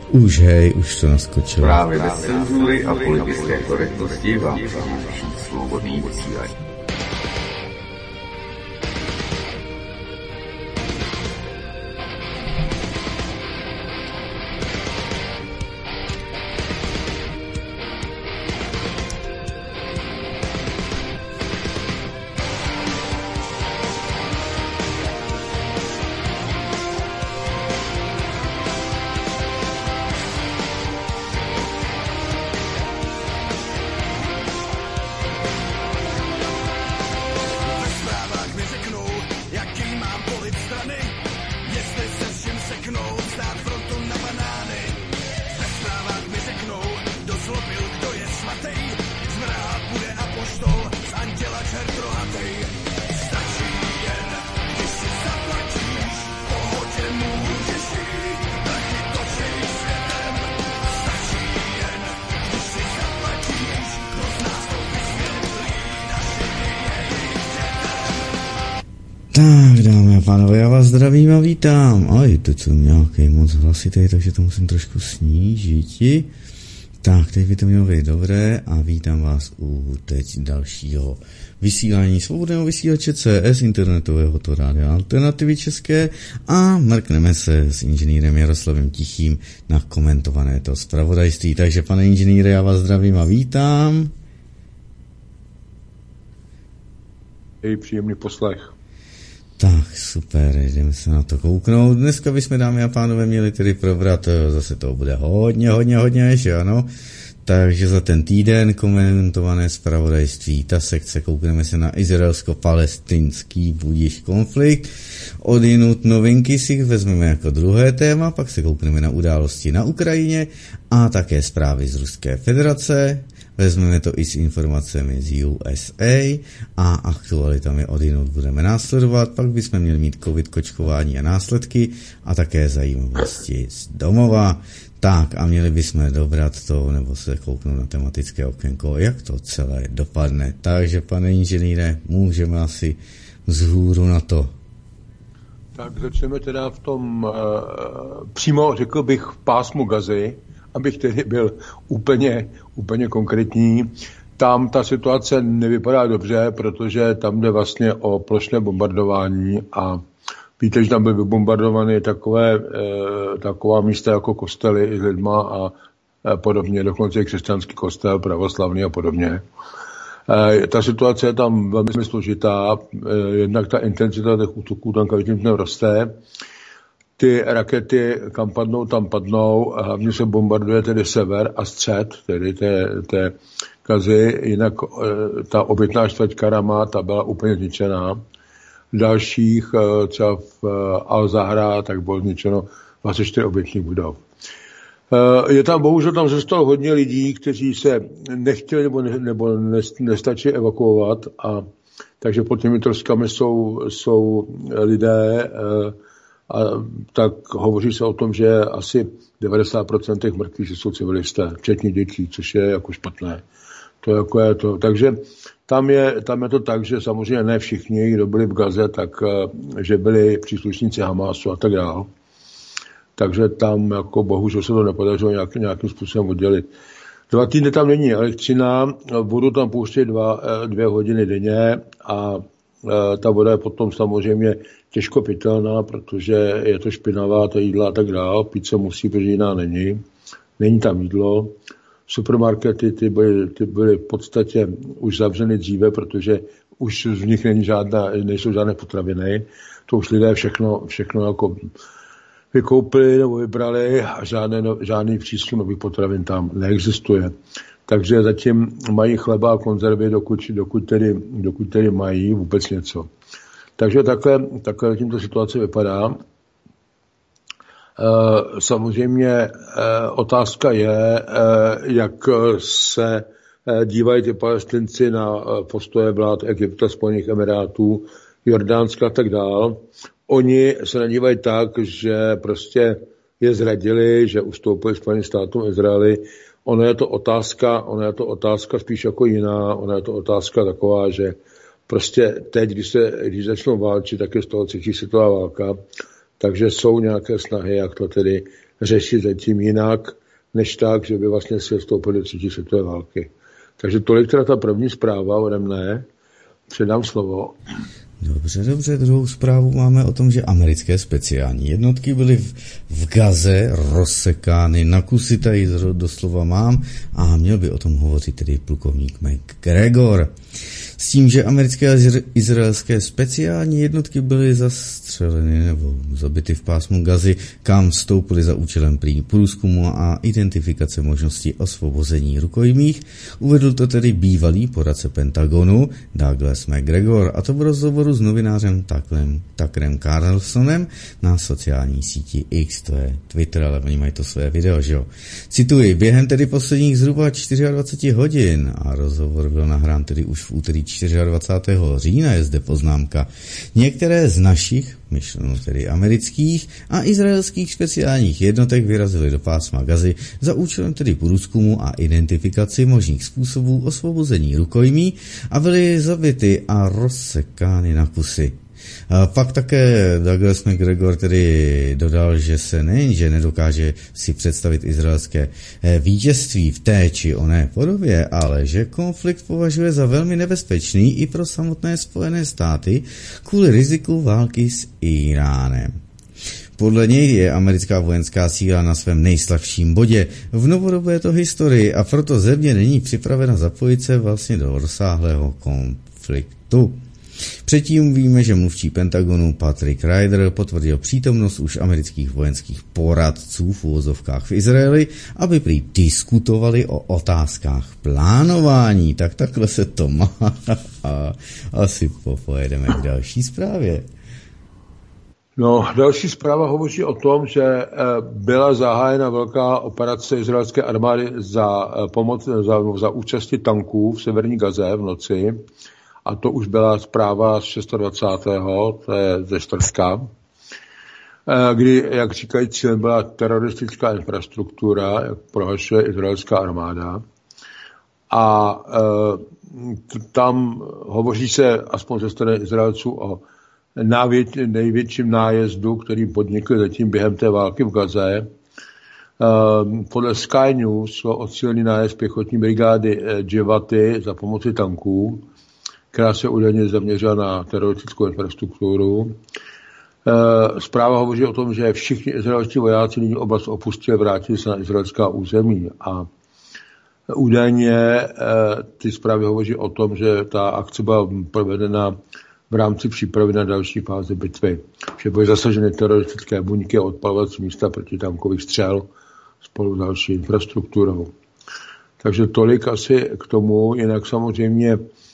Už to naskočilo. Právě bez cenzury a politické korektnosti vám přináší svobodný vysílač. Tak, dámy a pánové, já vás zdravím a vítám. Teď jsem nějaký moc hlasitý, takže to musím trošku snížit. Tak, teď by to mělo být dobré a vítám vás u teď dalšího vysílání svobodného vysílače CS internetového to rádia Alternativy České a mrkneme se s inženýrem Jaroslavem Tichým na komentované to zpravodajství. Takže, pane inženýre, já vás zdravím a vítám. Příjemný poslech. Tak, super, jdeme se na to kouknout. Dneska bychom, dámy a pánové, měli tedy probrat, zase to bude hodně, že ano? Takže za ten týden komentované zpravodajství, ta sekce, koukneme se na izraelsko-palestinský budiš konflikt, odjinud novinky si vezmeme jako druhé téma, pak se koukneme na události na Ukrajině a také zprávy z Ruské federace. Vezmeme to i s informacemi z USA a aktualitami odjinud budeme následovat. Pak bychom měli mít covid kočkování a následky a také zajímavosti z domova. Tak a měli bychom dobrat to, nebo se kouknout na tematické okénko, jak to celé dopadne. Takže, pane inženýre, můžeme asi vzhůru na to. Tak začneme teda v tom přímo, řekl bych, v pásmu Gazy, abych tedy byl úplně konkrétní. Tam ta situace nevypadá dobře, protože tam jde vlastně o plošné bombardování a víte, že tam byly vybombardované taková místa jako kostely s lidma a podobně, dokonce i křesťanský kostel, pravoslavný a podobně. Ta situace je tam velmi složitá, jednak ta intenzita těch útoků tam každým dnem roste. Ty rakety, kam padnou, tam padnou, a hlavně se bombarduje tedy sever a střed, tedy té Gazy, jinak ta obytná čtvrťka Rama, ta byla úplně zničená. V dalších, třeba v Al-Zahra, tak bylo zničeno 24 obytných budov. Je tam, bohužel tam zůstalo hodně lidí, kteří se nechtěli nebo nestačí evakuovat, a takže pod těmi troskami jsou lidé, a tak hovoří se o tom, že asi 90% těch mrtvých, že jsou civilisté, včetně dětí, což je jako špatné. To jako je to. Takže tam je to tak, že samozřejmě ne všichni, kdo byli v Gaze, tak že byli příslušníci Hamásu a tak dále. Takže tam jako bohužel se to nepodařilo nějakým způsobem oddělit. 2 týdny tam není elektřina, vodu tam pouštějí 2 hodiny denně a ta voda je potom samozřejmě těžko pitelná, protože je to špinavá, to jídla a tak dále. Pít se musí, protože jiná není. Není tam jídlo. Supermarkety ty byly v podstatě už zavřeny dříve, protože už v nich nejsou žádné potraviny. To už lidé všechno jako vykoupili nebo vybrali a žádný přísun nových potravin tam neexistuje. Takže zatím mají chleba a konzervy, dokud tedy mají vůbec něco. Takže takhle tímto situace vypadá. Samozřejmě otázka je, jak se dívají ty Palestinci na postoje vlád Egypta, Spojených Emirátů, Jordánska a tak dál. Oni se nadívají tak, že prostě je zradili, že ustoupili Spojeným státům Izraeli. Ona je to otázka spíš jako jiná. Ona je to otázka taková, že prostě teď, když začnou válčit, tak je z toho třetí světová válka, takže jsou nějaké snahy, jak to tedy řešit zatím jinak, než tak, že by vlastně svět vstoupil do třetí světové války. Takže tolik teda ta první zpráva ode mne. Předám slovo. Dobře, druhou zprávu máme o tom, že americké speciální jednotky byly v Gaze rozsekány na kusy, tady doslova mám, a měl by o tom hovořit tedy plukovník McGregor. S tím, že americké a izraelské speciální jednotky byly zastřeleny nebo zabity v pásmu Gazy, kam vstoupily za účelem průzkumu a identifikace možnosti osvobození rukojmích, uvedl to tedy bývalý poradce Pentagonu Douglas McGregor, a to v rozhovoru s novinářem Tuckerem Carlsonem na sociální síti X, to je Twitter, ale oni mají to své video, že jo. Cituji, během tedy posledních zhruba 24 hodin, a rozhovor byl nahrán tedy už v úterý 24. října, je zde poznámka, některé z našich, myšleno tedy amerických a izraelských speciálních jednotek vyrazily do pásma Gazy za účelem tedy průzkumu a identifikaci možných způsobů osvobození rukojmí a byly zabity a rozsekány na kusy. Pak také Douglas McGregor tedy dodal, že se nejenže nedokáže si představit izraelské vítězství v té či oné podobě, ale že konflikt považuje za velmi nebezpečný i pro samotné Spojené státy kvůli riziku války s Iránem. Podle něj je americká vojenská síla na svém nejslabším bodě v novodobéto historii a proto země není připravena zapojit se vlastně do rozsáhlého konfliktu. Předtím víme, že mluvčí Pentagonu Patrick Ryder potvrdil přítomnost už amerických vojenských poradců v uvozovkách v Izraeli, aby prý diskutovali o otázkách plánování. Tak takhle se to má. A asi pojedeme k další zprávě. No, další zpráva hovoří o tom, že byla zahájena velká operace izraelské armády za účasti tanků v severní Gaze v noci. A to už byla zpráva z 26. to je ze čtvrtka, kdy, jak říkají, cílem byla teroristická infrastruktura, jak prohlašuje izraelská armáda. A tam hovoří se, aspoň ze strany Izraelců, o největším nájezdu, který podnikli zatím během té války v Gaze. Podle Sky News šlo o cílený nájezd pěchotní brigády Dživaty za pomoci tanků, která se údajně zaměřila na teroristickou infrastrukturu. Zpráva hovoří o tom, že všichni izraelští vojáci nyní oblast opustili, vrátili se na izraelská území. A údajně ty zprávy hovoří o tom, že ta akce byla provedena v rámci přípravy na další fázi bitvy. Že byly zasaženy teroristické buňky a odpalovací místa protitankových střel spolu s další infrastrukturou. Takže tolik asi k tomu, jinak samozřejmě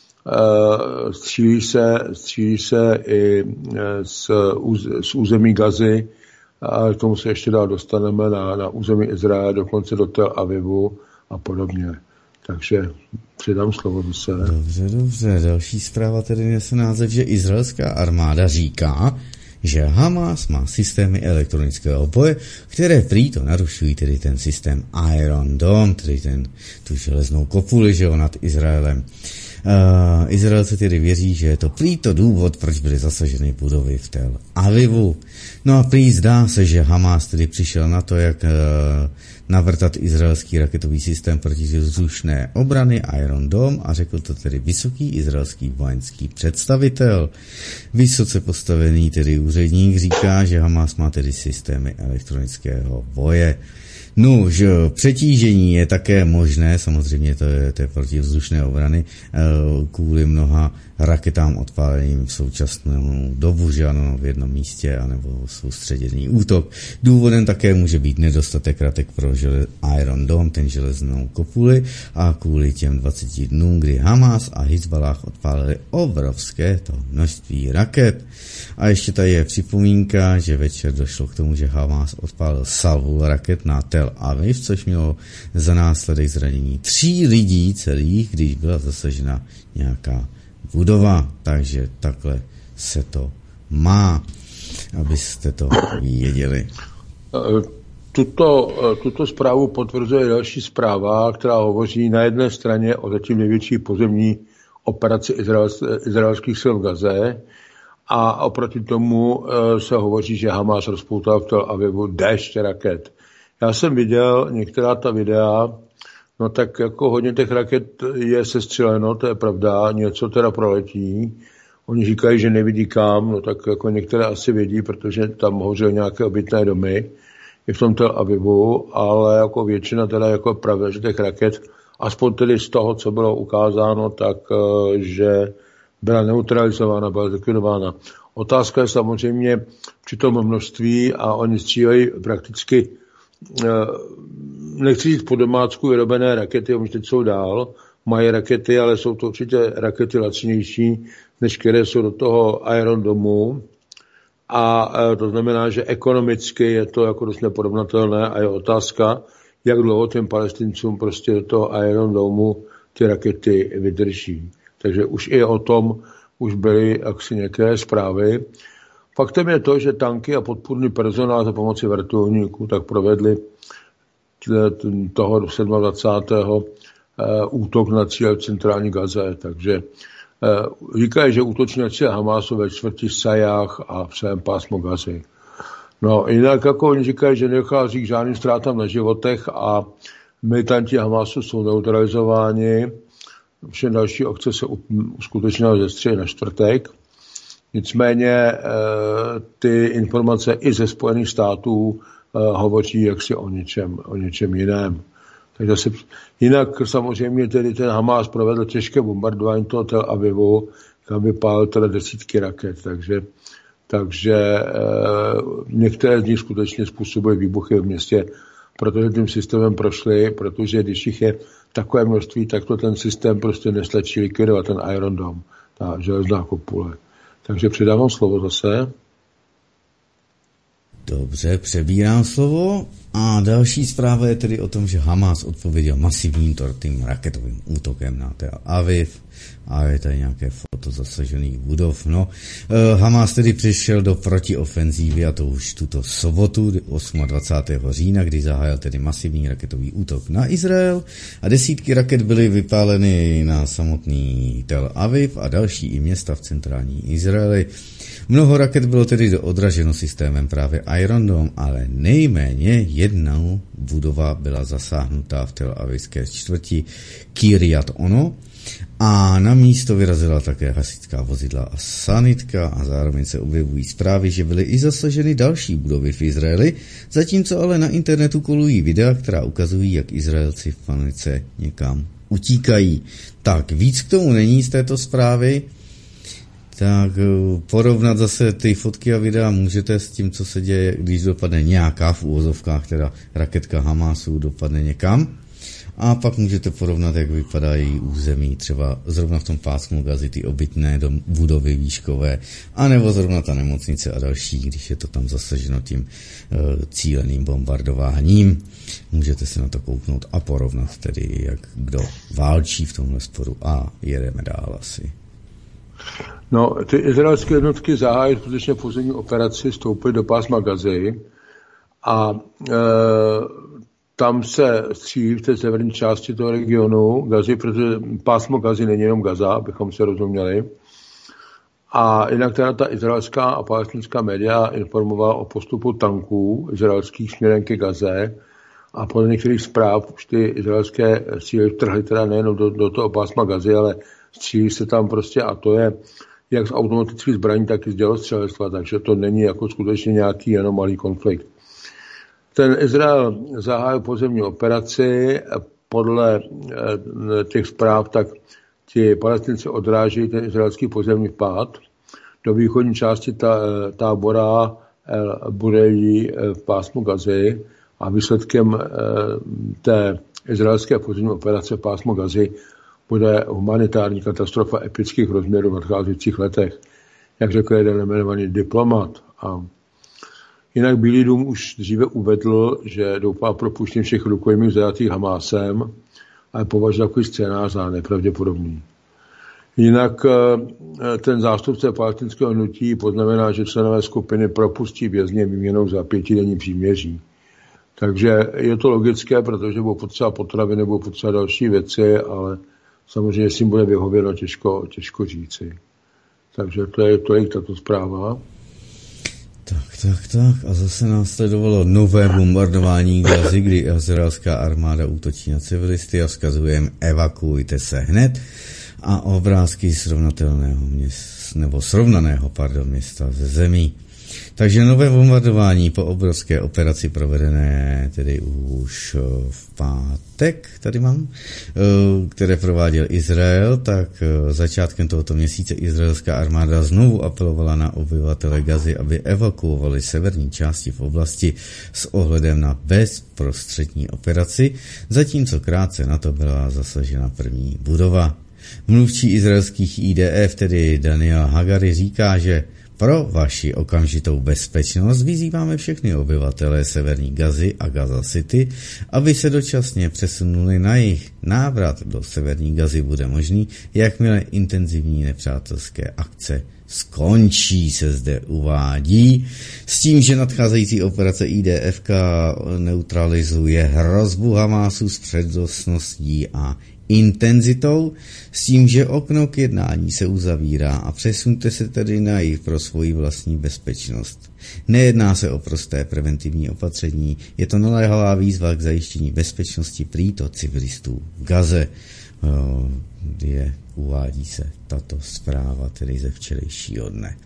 střílí se i z území Gazy, a k tomu se ještě dál dostaneme na území Izraele, dokonce do Tel Avivu a podobně. Takže předám slovo zase. Dobře. Další zpráva tedy nese název, že izraelská armáda říká, že Hamas má systémy elektronického boje, které prý to narušují tedy ten systém Iron Dome, tedy tu železnou kopuli, že jo, nad Izraelem. Izraelci tedy věří, že je to prý to důvod, proč byly zasaženy budovy v Tel Avivu. No a prý zdá se, že Hamas tedy přišel na to, jak navrtat izraelský raketový systém protivzdušné obrany Iron Dome, a řekl to tedy vysoký izraelský vojenský představitel. Vysoce postavený tedy úředník říká, že Hamas má tedy systémy elektronického boje. No, že přetížení je také možné, samozřejmě to je protivzdušné obrany, kvůli mnoha raketám odpáleným v současnou dobu, že ano, v jednom místě, anebo soustředěný útok. Důvodem také může být nedostatek raket pro Iron Dome, ten železnou kopuli, a kvůli těm 20 dnům, kdy Hamas a Hizballah odpálili obrovské to množství raket. A ještě tady je připomínka, že večer došlo k tomu, že Hamas odpálil salvu raket na Tel Aviv, což mělo za následek zranění 3 lidí celých, když byla zasažena nějaká budova. Takže takhle se to má, abyste to věděli. Tuto zprávu potvrzuje další zpráva, která hovoří na jedné straně o zatím největší pozemní operaci izraelských sil v Gaze, a oproti tomu se hovoří, že Hamas rozpoutal v Tel Avivu déšť raket. Já jsem viděl některá ta videa, no tak jako hodně těch raket je sestřeleno, to je pravda, něco teda proletí. Oni říkají, že nevidí kam, no tak jako některé asi vidí, protože tam hořily nějaké obytné domy i v tom Tel Avivu, ale jako většina teda jako pravda, že těch raket, aspoň tedy z toho, co bylo ukázáno, tak že byla neutralizována, byla zlikvidována. Otázka je samozřejmě při tom množství a oni střílejí prakticky, nechci říct po domácku vyrobené rakety, oni teď jsou dál, mají rakety, ale jsou to určitě rakety lacinější, než které jsou do toho Iron Domu. A to znamená, že ekonomicky je to jako dost neporovnatelné a je otázka, jak dlouho těm Palestincům prostě do toho Iron Domu ty rakety vydrží. Takže už i o tom už byly jaksi některé zprávy. Faktem je to, že tanky a podpůrný personál za pomoci vrtulníků tak provedli toho 27. útok na cíl v centrální Gaze. Takže říkají, že útočí na cíl Hamásu ve čtvrti Sajách a v celém pásmu Gazy. No jinak jako oni říkají, že nedochází k žádným ztrátám na životech a militanti Hamásu jsou neutralizováni. Vše další akce se uskutečnila ze středy na čtvrtek. Nicméně ty informace i ze Spojených států hovoří jaksi o něčem jiném. Takže jinak samozřejmě tedy ten Hamás provedl těžké bombardování toho Tel Avivu, kam vypálil teda desítky raket. Takže některé z nich skutečně způsobují výbuchy v městě, protože tím systémem prošli, protože když jich je takové množství, tak to ten systém prostě nestačí likvidovat, ten Iron Dome, ta železná kopule. Takže předávám slovo zase. Dobře, přebírám slovo a další zpráva je tedy o tom, že Hamas odpověděl masivním tortým raketovým útokem na Tel Aviv a je tady nějaké foto zasažených budov. No, Hamas tedy přišel do protiofenzívy a to už tuto sobotu 28. října, kdy zahájil tedy masivní raketový útok na Izrael a desítky raket byly vypáleny na samotný Tel Aviv a další i města v centrální Izraeli. Mnoho raket bylo tedy odraženo systémem právě Iron Dome, ale nejméně jednou budova byla zasáhnuta v Tel Avivské čtvrti Kiryat Ono a na místo vyrazila také hasičská vozidla a sanitka a zároveň se objevují zprávy, že byly i zasaženy další budovy v Izraeli, zatímco ale na internetu kolují videa, která ukazují, jak Izraelci v panice někam utíkají. Tak, víc k tomu není z této zprávy. Tak porovnat zase ty fotky a videa můžete s tím, co se děje, když dopadne nějaká v úvozovkách, teda raketka Hamásu dopadne někam. A pak můžete porovnat, jak vypadají území, třeba zrovna v tom pásmu Gazy, ty obytné budovy výškové, anebo zrovna ta nemocnice a další, když je to tam zasaženo tím cíleným bombardováním. Můžete se na to kouknout a porovnat tedy, jak kdo válčí v tomhle sporu a jedeme dál asi. No, ty izraelské jednotky zahájily skutečně pozemní operaci, vstoupily do pásma Gazy a tam se střílí v té severní části toho regionu Gazy, protože pásmo Gazy není jenom Gaza, abychom se rozuměli. A jinak teda ta izraelská a palestinská média informovala o postupu tanků izraelských směrem ke Gaze a podle některých zpráv už ty izraelské síly vtrhly teda nejenom do toho pásma Gazy, ale střílí se tam prostě a to je jak z automatických zbraní, tak i z dělostřelectva, takže to není jako skutečně nějaký jenom malý konflikt. Ten Izrael zahájil pozemní operaci, podle těch zpráv, tak ti Palestinci odráží ten izraelský pozemní vpád do východní části tábora Burejí v pásmu Gazy a výsledkem té izraelské pozemní operace v pásmu Gazy bude humanitární katastrofa epických rozměrů v nadcházejících letech, jak řekl jeden jmenovaný diplomat. A jinak Bílý dům už dříve uvedl, že doufá propuštění všech rukojmích zajatých Hamásem, ale považuje takový scénář za nepravděpodobný. Jinak ten zástupce palestinského hnutí poznamená, že členové skupiny propustí vězně výměnou za 5denní příměří. Takže je to logické, protože budou potřeba potravy nebo potřeba další věci, ale samozřejmě s tím bude vyhověno těžko říci. Takže to je tato zpráva. Tak A zase následovalo nové bombardování Gazy, kdy izraelská armáda útočí na civilisty a vzkazuje jim evakuujte se hned a obrázky srovnaného města ze zemí. Takže nové bombardování po obrovské operaci provedené tedy už v pátek, tady mám, které prováděl Izrael, tak začátkem tohoto měsíce izraelská armáda znovu apelovala na obyvatele Gazy, aby evakuovali severní části v oblasti s ohledem na bezprostřední operaci, zatímco krátce na to byla zasažena první budova. Mluvčí izraelských IDF, tedy Daniel Hagari, říká, že pro vaši okamžitou bezpečnost vyzýváme všechny obyvatele severní Gazy a Gaza City, aby se dočasně přesunuli na jih. Návrat do severní Gazy bude možný, jakmile intenzivní nepřátelské akce skončí, se zde uvádí, s tím, že nadcházející operace IDFK neutralizuje hrozbu Hamásu s přednostností a intenzitou, s tím, že okno k jednání se uzavírá a přesunte se tedy na jih pro svoji vlastní bezpečnost. Nejedná se o prosté preventivní opatření, je to naléhavá výzva k zajištění bezpečnosti prýto civilistů v Gaze. Uvádí se tato zpráva tedy ze včerejšího dne.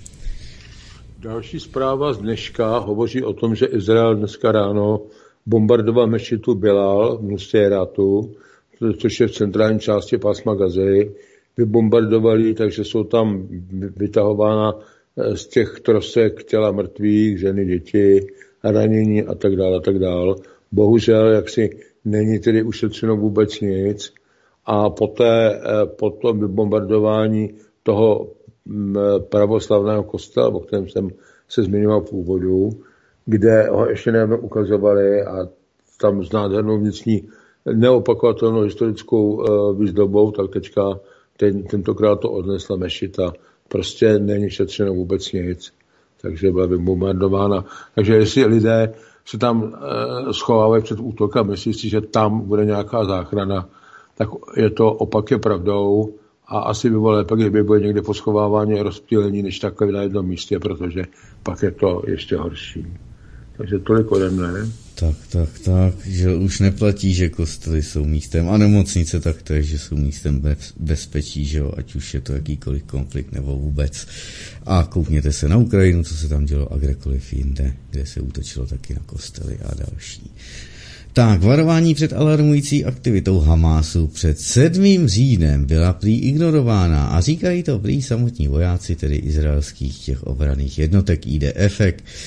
Další zpráva z dneška hovoří o tom, že Izrael dneska ráno bombardoval mešitu Bilal v Nusejratu, což je v centrální části pásma Gazy. Vybombardovali, takže jsou tam vytahována z těch trosek těla mrtvých, ženy, děti, ranění a tak dále. Bohužel, jaksi není tedy ušetřeno vůbec nic. A po tom vybombardování toho pravoslavného kostela, o kterém jsem se zmiňoval v úvodu, kde ho ještě nedávno ukazovali a tam s nádhernou vnitřní neopakovatelnou historickou výzdobou, tak teďka tentokrát to odnesla mešita. Prostě není šetřeno vůbec nic. Takže byla vybombardována. Takže jestli lidé se tam schovávají před útokem a myslí si, že tam bude nějaká záchrana, tak je to opak je pravdou a asi by bylo lépe, kdyby bylo někde poschovávání a rozptýlení, než takové na jednom místě, protože pak je to ještě horší. Takže tolik ode mne. Tak, že už neplatí, že kostely jsou místem a nemocnice taktéž, že jsou místem bezpečí, že jo, ať už je to jakýkoliv konflikt nebo vůbec. A koukněte se na Ukrajinu, co se tam dělo a kdekoliv jinde, kde se útočilo taky na kostely a další. Tak, varování před alarmující aktivitou Hamásu před 7. říjnem byla prý ignorována a říkají to prý samotní vojáci, tedy izraelských těch obranných jednotek IDF,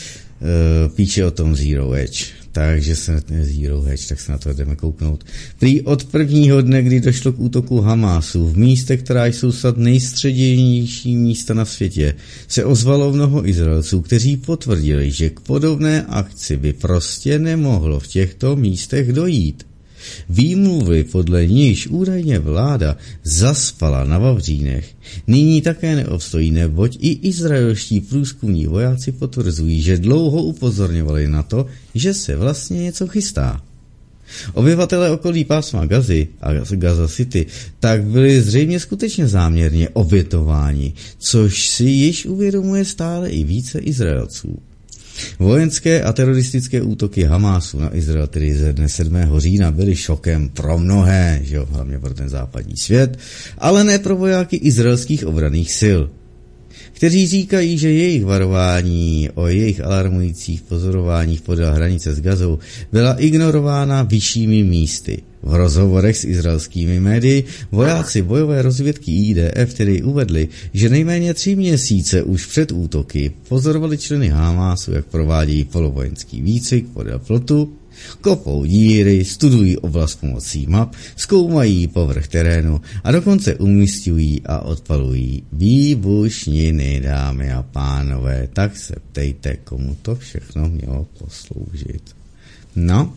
píše o tom Zero Hedge. Takže se Zero Hedge, tak se na to jdeme kouknout. Prý od prvního dne, kdy došlo k útoku Hamásu v místech, která jsou snad nejstřednější místa na světě, se ozvalo mnoho Izraelců, kteří potvrdili, že k podobné akci by prostě nemohlo v těchto místech dojít. Výmluvy, podle níž údajně vláda zaspala na Vavřínech, nyní také neobstojí, neboť i izraelští průzkumní vojáci potvrzují, že dlouho upozorňovali na to, že se vlastně něco chystá. Obyvatelé okolí pásma Gazy a Gaza City tak byli zřejmě skutečně záměrně obětováni, což si již uvědomuje stále i více Izraelců. Vojenské a teroristické útoky Hamásu na Izrael, tedy ze dne 7. října, byly šokem pro mnohé, že jo, hlavně pro ten západní svět, ale ne pro vojáky izraelských obranných sil, kteří říkají, že jejich varování o jejich alarmujících pozorováních podél hranice s Gazou byla ignorována vyššími místy. V rozhovorech s izraelskými médii vojáci bojové rozvědky IDF tedy uvedli, že nejméně 3 měsíce už před útoky pozorovali členy Hamásu, jak provádějí polovojenský výcvik podél plotu, kopou díry, studují oblast pomocí map, zkoumají povrch terénu a dokonce umisťují a odpalují výbušniny, dámy a pánové. Tak se ptejte, komu to všechno mělo posloužit. No,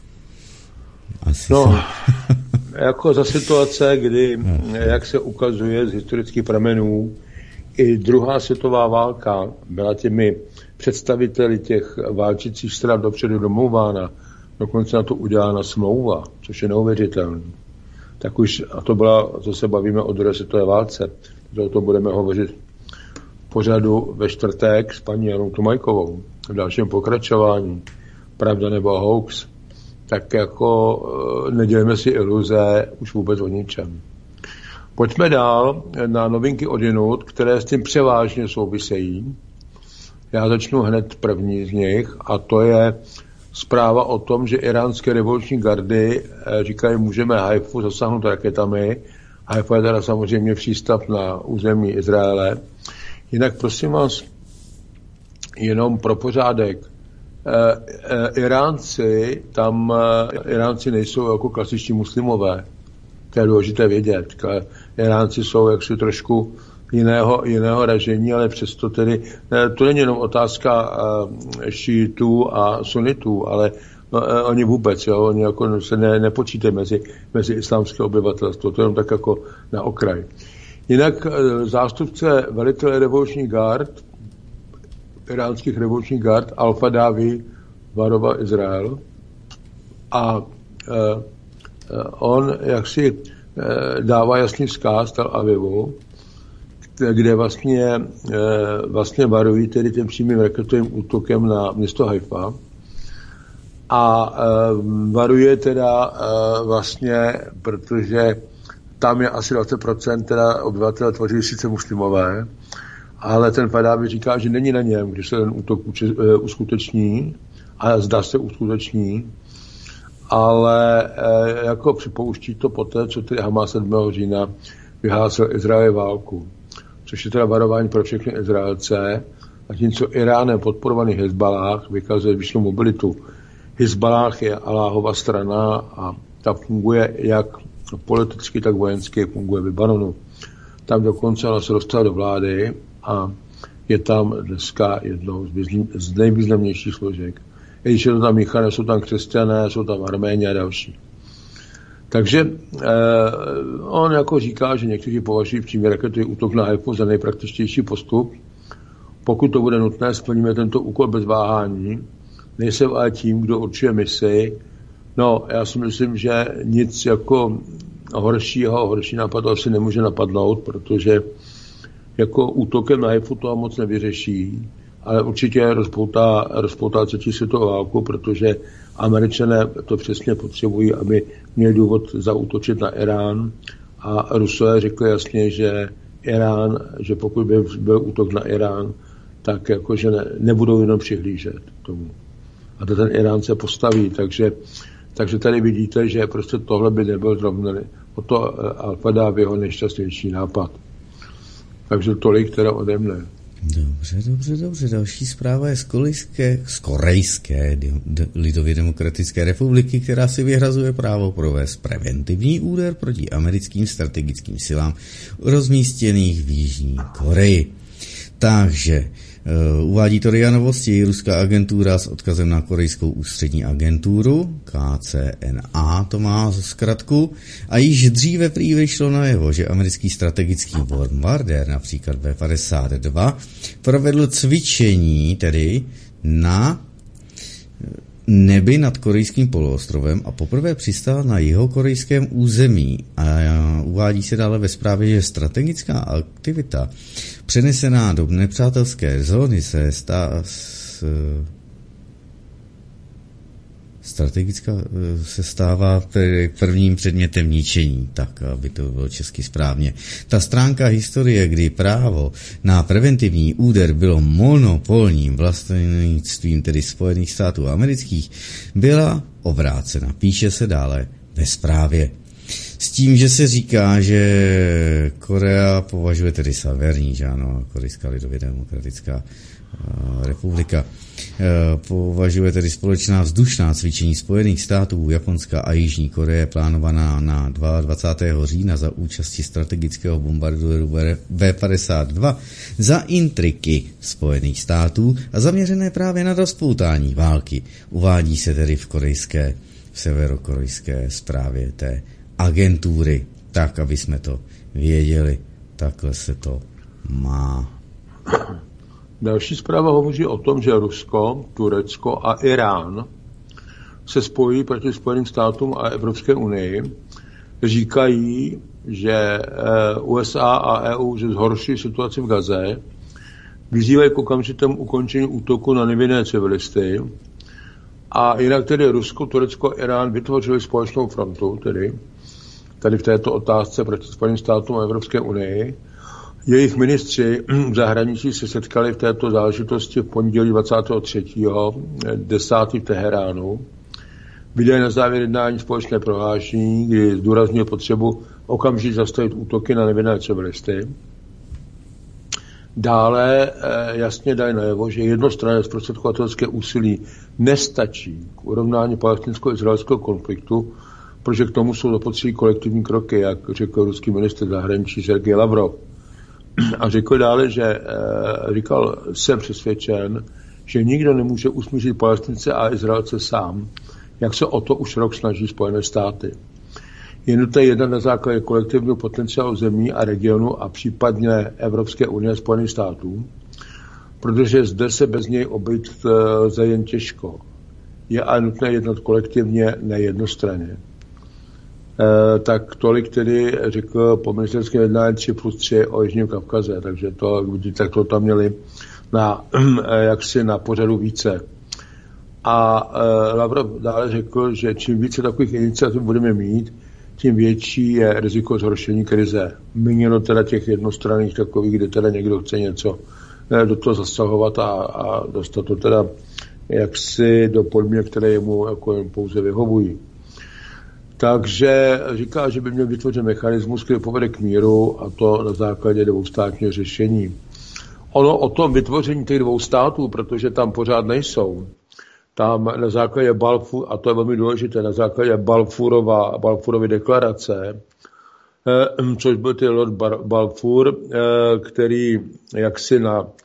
asi jako za situace, kdy, jak se ukazuje z historických pramenů, i druhá světová válka byla těmi představiteli těch válčících stran dopředu domlouvána, dokonce na to udělána smlouva, což je neuvěřitelné. Tak už, a to se bavíme o druhé světové válce, že o tom budeme hovořit pořadu ve čtvrtek s paní Janou Tomajkovou v dalším pokračování, pravda nebo hoax, tak jako nedělíme si iluze už vůbec o ničem. Pojďme dál na novinky odjinud, které s tím převážně souvisejí. Já začnu hned první z nich a to je zpráva o tom, že iránské revoluční gardy říkají, můžeme Haifu zasáhnout raketami. Haifa je teda samozřejmě přístav na území Izraele. Jinak prosím vás, jenom pro pořádek, Iránci nejsou jako klasiční muslimové. To je důležité vědět. Iránci jsou jaksi trošku jiného ražení, ale přesto tedy, to není jenom otázka šítů a sunitů, ale oni vůbec, jo, oni jako se nepočítají mezi islámské obyvatelstvo, to jenom tak jako na okraj. Jinak zástupce velitele revolučních gard, iránských revolučních gard, Al-Fadawi, varoval Izrael a on jaksi dává jasný vzkaz Tel Avivu, kde vlastně varují tedy tím přímým raketovým útokem na město Haifa a varuje teda vlastně, protože tam je asi 20% teda obyvatel tvoří sice muslimové, ale ten Fadawi říká, že není na něm, když se ten útok uskuteční, a zdá se uskuteční, ale jako připouští to poté, co tedy Hamas 7. října vyhlásil Izraeli válku, což je teda varování pro všechny Izraelce, zatímco Iránem podporovaný Hezballah vykazuje vyšší mobilitu. Hezballah je Alláhova strana a ta funguje jak politicky, tak vojensky, funguje v Libanonu. Tam dokonce ona se dostala do vlády a je tam dneska jednou z nejvýznamnějších složek. I když je to tam míchané, jsou tam křesťané, jsou tam Arméni a další. Takže on jako říká, že někteří považují přímý raketový útok na Haifu za nejpraktičtější postup. Pokud to bude nutné, splníme tento úkol bez váhání. Nejsem ale tím, kdo určuje misi. No, já si myslím, že nic jako horší nápad asi nemůže napadnout, protože jako útokem na Haifu to moc nevyřeší, ale určitě rozpoutá třetí světovou válku, protože Američané to přesně potřebují, aby měli důvod zaútočit na Irán a Rusové řekli jasně, že že pokud by byl útok na Irán, tak jakože nebudou jenom přihlížet tomu. A to ten Irán se postaví, takže tady vidíte, že prostě tohle by nebyl zrovna o to Al-Fadawiho nejšťastnější nápad. Takže tolik teda ode mne. Dobře. Další zpráva je z Korejské lidově demokratické republiky, která si vyhrazuje právo provést preventivní úder proti americkým strategickým silám rozmístěných v Jižní Koreji. Takže uvádí to RIA Novosti, ruská agentura s odkazem na korejskou ústřední agenturu, KCNA to má zkratku, a již dříve prý vyšlo najevo, že americký strategický bombardér, například B-52, provedl cvičení tedy na nebi nad korejským poloostrovem a poprvé přistál na jihokorejském území. A uvádí se dále ve zprávě, že strategická aktivita přenesená do nepřátelské zóny se stává prvním předmětem ničení, tak aby to bylo česky správně. Ta stránka historie, kdy právo na preventivní úder bylo monopolním vlastnictvím, tedy Spojených států amerických, byla obrácena. Píše se dále ve zprávě. S tím, že se říká, že Korea považuje tedy severní, že ano, Korejská lidově demokratická republika, považuje tedy společná vzdušná cvičení Spojených států, Japonska a Jižní Koreje plánovaná na 22. října za účasti strategického bombardéru B-52 za intriky Spojených států a zaměřené právě na rozpoutání války. Uvádí se tedy v severokorejské zprávě té agentury, tak, aby jsme to věděli. Takhle se to má. Další zpráva hovoří o tom, že Rusko, Turecko a Irán se spojí proti Spojeným státům a Evropské unii. Říkají, že USA a EU že zhorší situaci v Gaze vyzývají k okamžitému ukončení útoku na nevinné civilisty. A jinak tedy Rusko, Turecko a Irán vytvořili společnou frontu, tady v této otázce proti Spojeným státům a Evropské unii. Jejich ministři v zahraničí se setkali v této záležitosti v pondělí 23.10. v Teheránu. Vydali na závěr jednání společné prohlášení, kdy zdůraznil potřebu okamžitě zastavit útoky na nevinné civilisty. Dále jasně dají najevo, že jednostranné zprostředkovatelské úsilí nestačí k urovnání palestinsko-izraelského konfliktu, protože k tomu jsou zapotřebí kolektivní kroky, jak řekl ruský ministr zahraničí Sergej Lavrov. A řekl dále, že jsem přesvědčen, že nikdo nemůže usmířit Palestince a Izraelce sám, jak se o to už rok snaží Spojené státy. Je nutné jednat na základě kolektivního potenciálu zemí a regionu a případně Evropské unie a Spojených států, protože zde se bez něj obejít lze jen těžko. Je ale nutné jednat kolektivně, ne jednostranně. Tak tolik tedy řekl po ministerském jednání 3+3 o Jižním Kavkaze, takže to vidíte, tak to tam měli na pořadu více. A Lavrov dále řekl, že čím více takových iniciativ budeme mít, tím větší je riziko zhoršení krize. Míněno teda těch jednostranných takových, kde teda někdo chce něco do toho zasahovat a dostat to teda jaksi do podmínek, které jemu jako pouze vyhovují. Takže říká, že by měl vytvořit mechanismus, který povede k míru, a to na základě dvoustátního řešení. Ono o tom vytvoření těch dvou států, protože tam pořád nejsou, tam na základě a to je velmi důležité, na základě Balfourovy deklarace, což byl ty Lord Balfour, který jaksi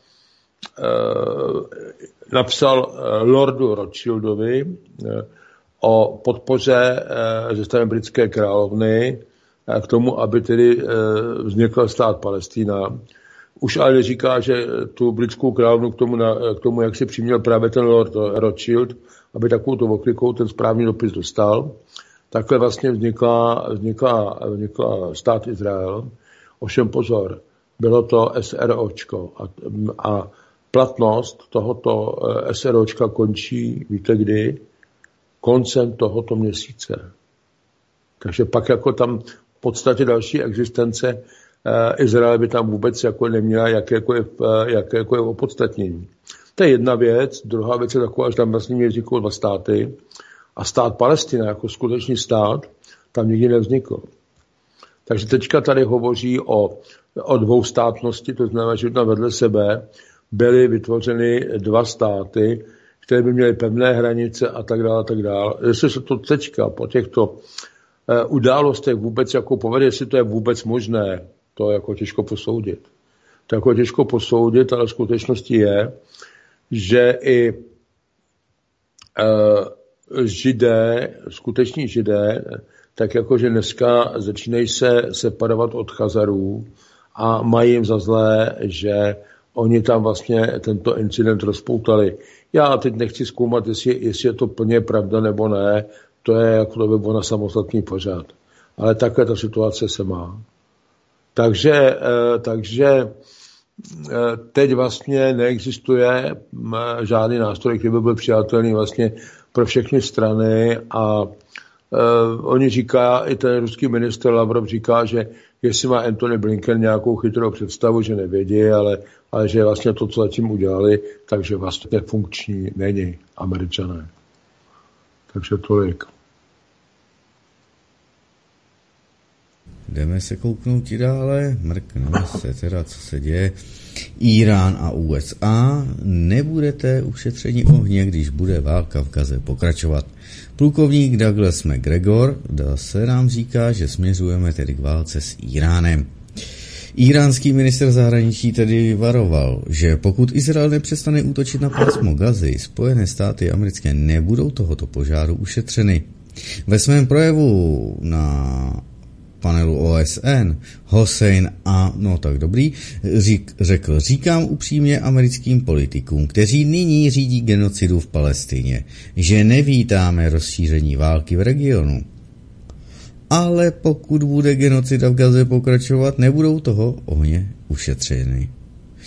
napsal Lordu Rothschildovi o podpoře ze strany britské královny k tomu, aby tedy vznikl stát Palestina. Už ale říká, že tu britskou královnu k tomu jak si přiměl právě ten Lord Rothschild, aby takovou to oklikou ten správný dopis dostal. Takhle vlastně vznikla stát Izrael. Ovšem pozor, bylo to SROčko a platnost tohoto SROčka končí, víte kdy? Koncem tohoto měsíce. Takže pak jako tam v podstatě další existence Izrael by tam vůbec jako neměla jakékoliv opodstatnění. To je jedna věc. Druhá věc je taková, že tam vlastně vznikly dva státy a stát Palestina jako skutečný stát tam nikdy nevznikl. Takže teďka tady hovoří o dvoustátnosti, to znamená, že tam vedle sebe byly vytvořeny dva státy, které by měly pevné hranice a tak dále, a tak dále. Jestli se to teďka po těchto událostech vůbec jako povede, jestli to je vůbec možné, to je jako těžko posoudit. To je jako těžko posoudit, ale v skutečnosti je, že i skuteční židé, tak jakože dneska začínají se separovat od Chazarů a mají jim za zlé, že oni tam vlastně tento incident rozpoutali. Já teď nechci zkoumat, jestli je to plně pravda nebo ne, to je jako to by bylo na samostatný pořad. Ale takhle ta situace se má. Takže teď vlastně neexistuje žádný nástroj, který by byl přijatelný vlastně pro všechny strany a oni říká, i ten ruský ministr Lavrov říká, že jestli má Antony Blinken nějakou chytrou představu, že nevědí, ale že vlastně to, co zatím udělali, takže vlastně funkční není Američané. Takže tolik. Jdeme se kouknout i dále, mrkneme se teda, co se děje. Irán a USA, nebudete ušetřeni ohně, když bude válka v Gaze pokračovat. Plukovník Douglas McGregor se nám říká, že směřujeme tedy k válce s Iránem. Iránský ministr zahraničí tedy varoval, že pokud Izrael nepřestane útočit na pásmo Gazy, Spojené státy americké nebudou tohoto požáru ušetřeny. Ve svém projevu na panelu OSN Hossein řekl, říkám upřímně americkým politikům, kteří nyní řídí genocidu v Palestině, že nevítáme rozšíření války v regionu. Ale pokud bude genocida v Gaze pokračovat, nebudou toho ohně ušetřeny.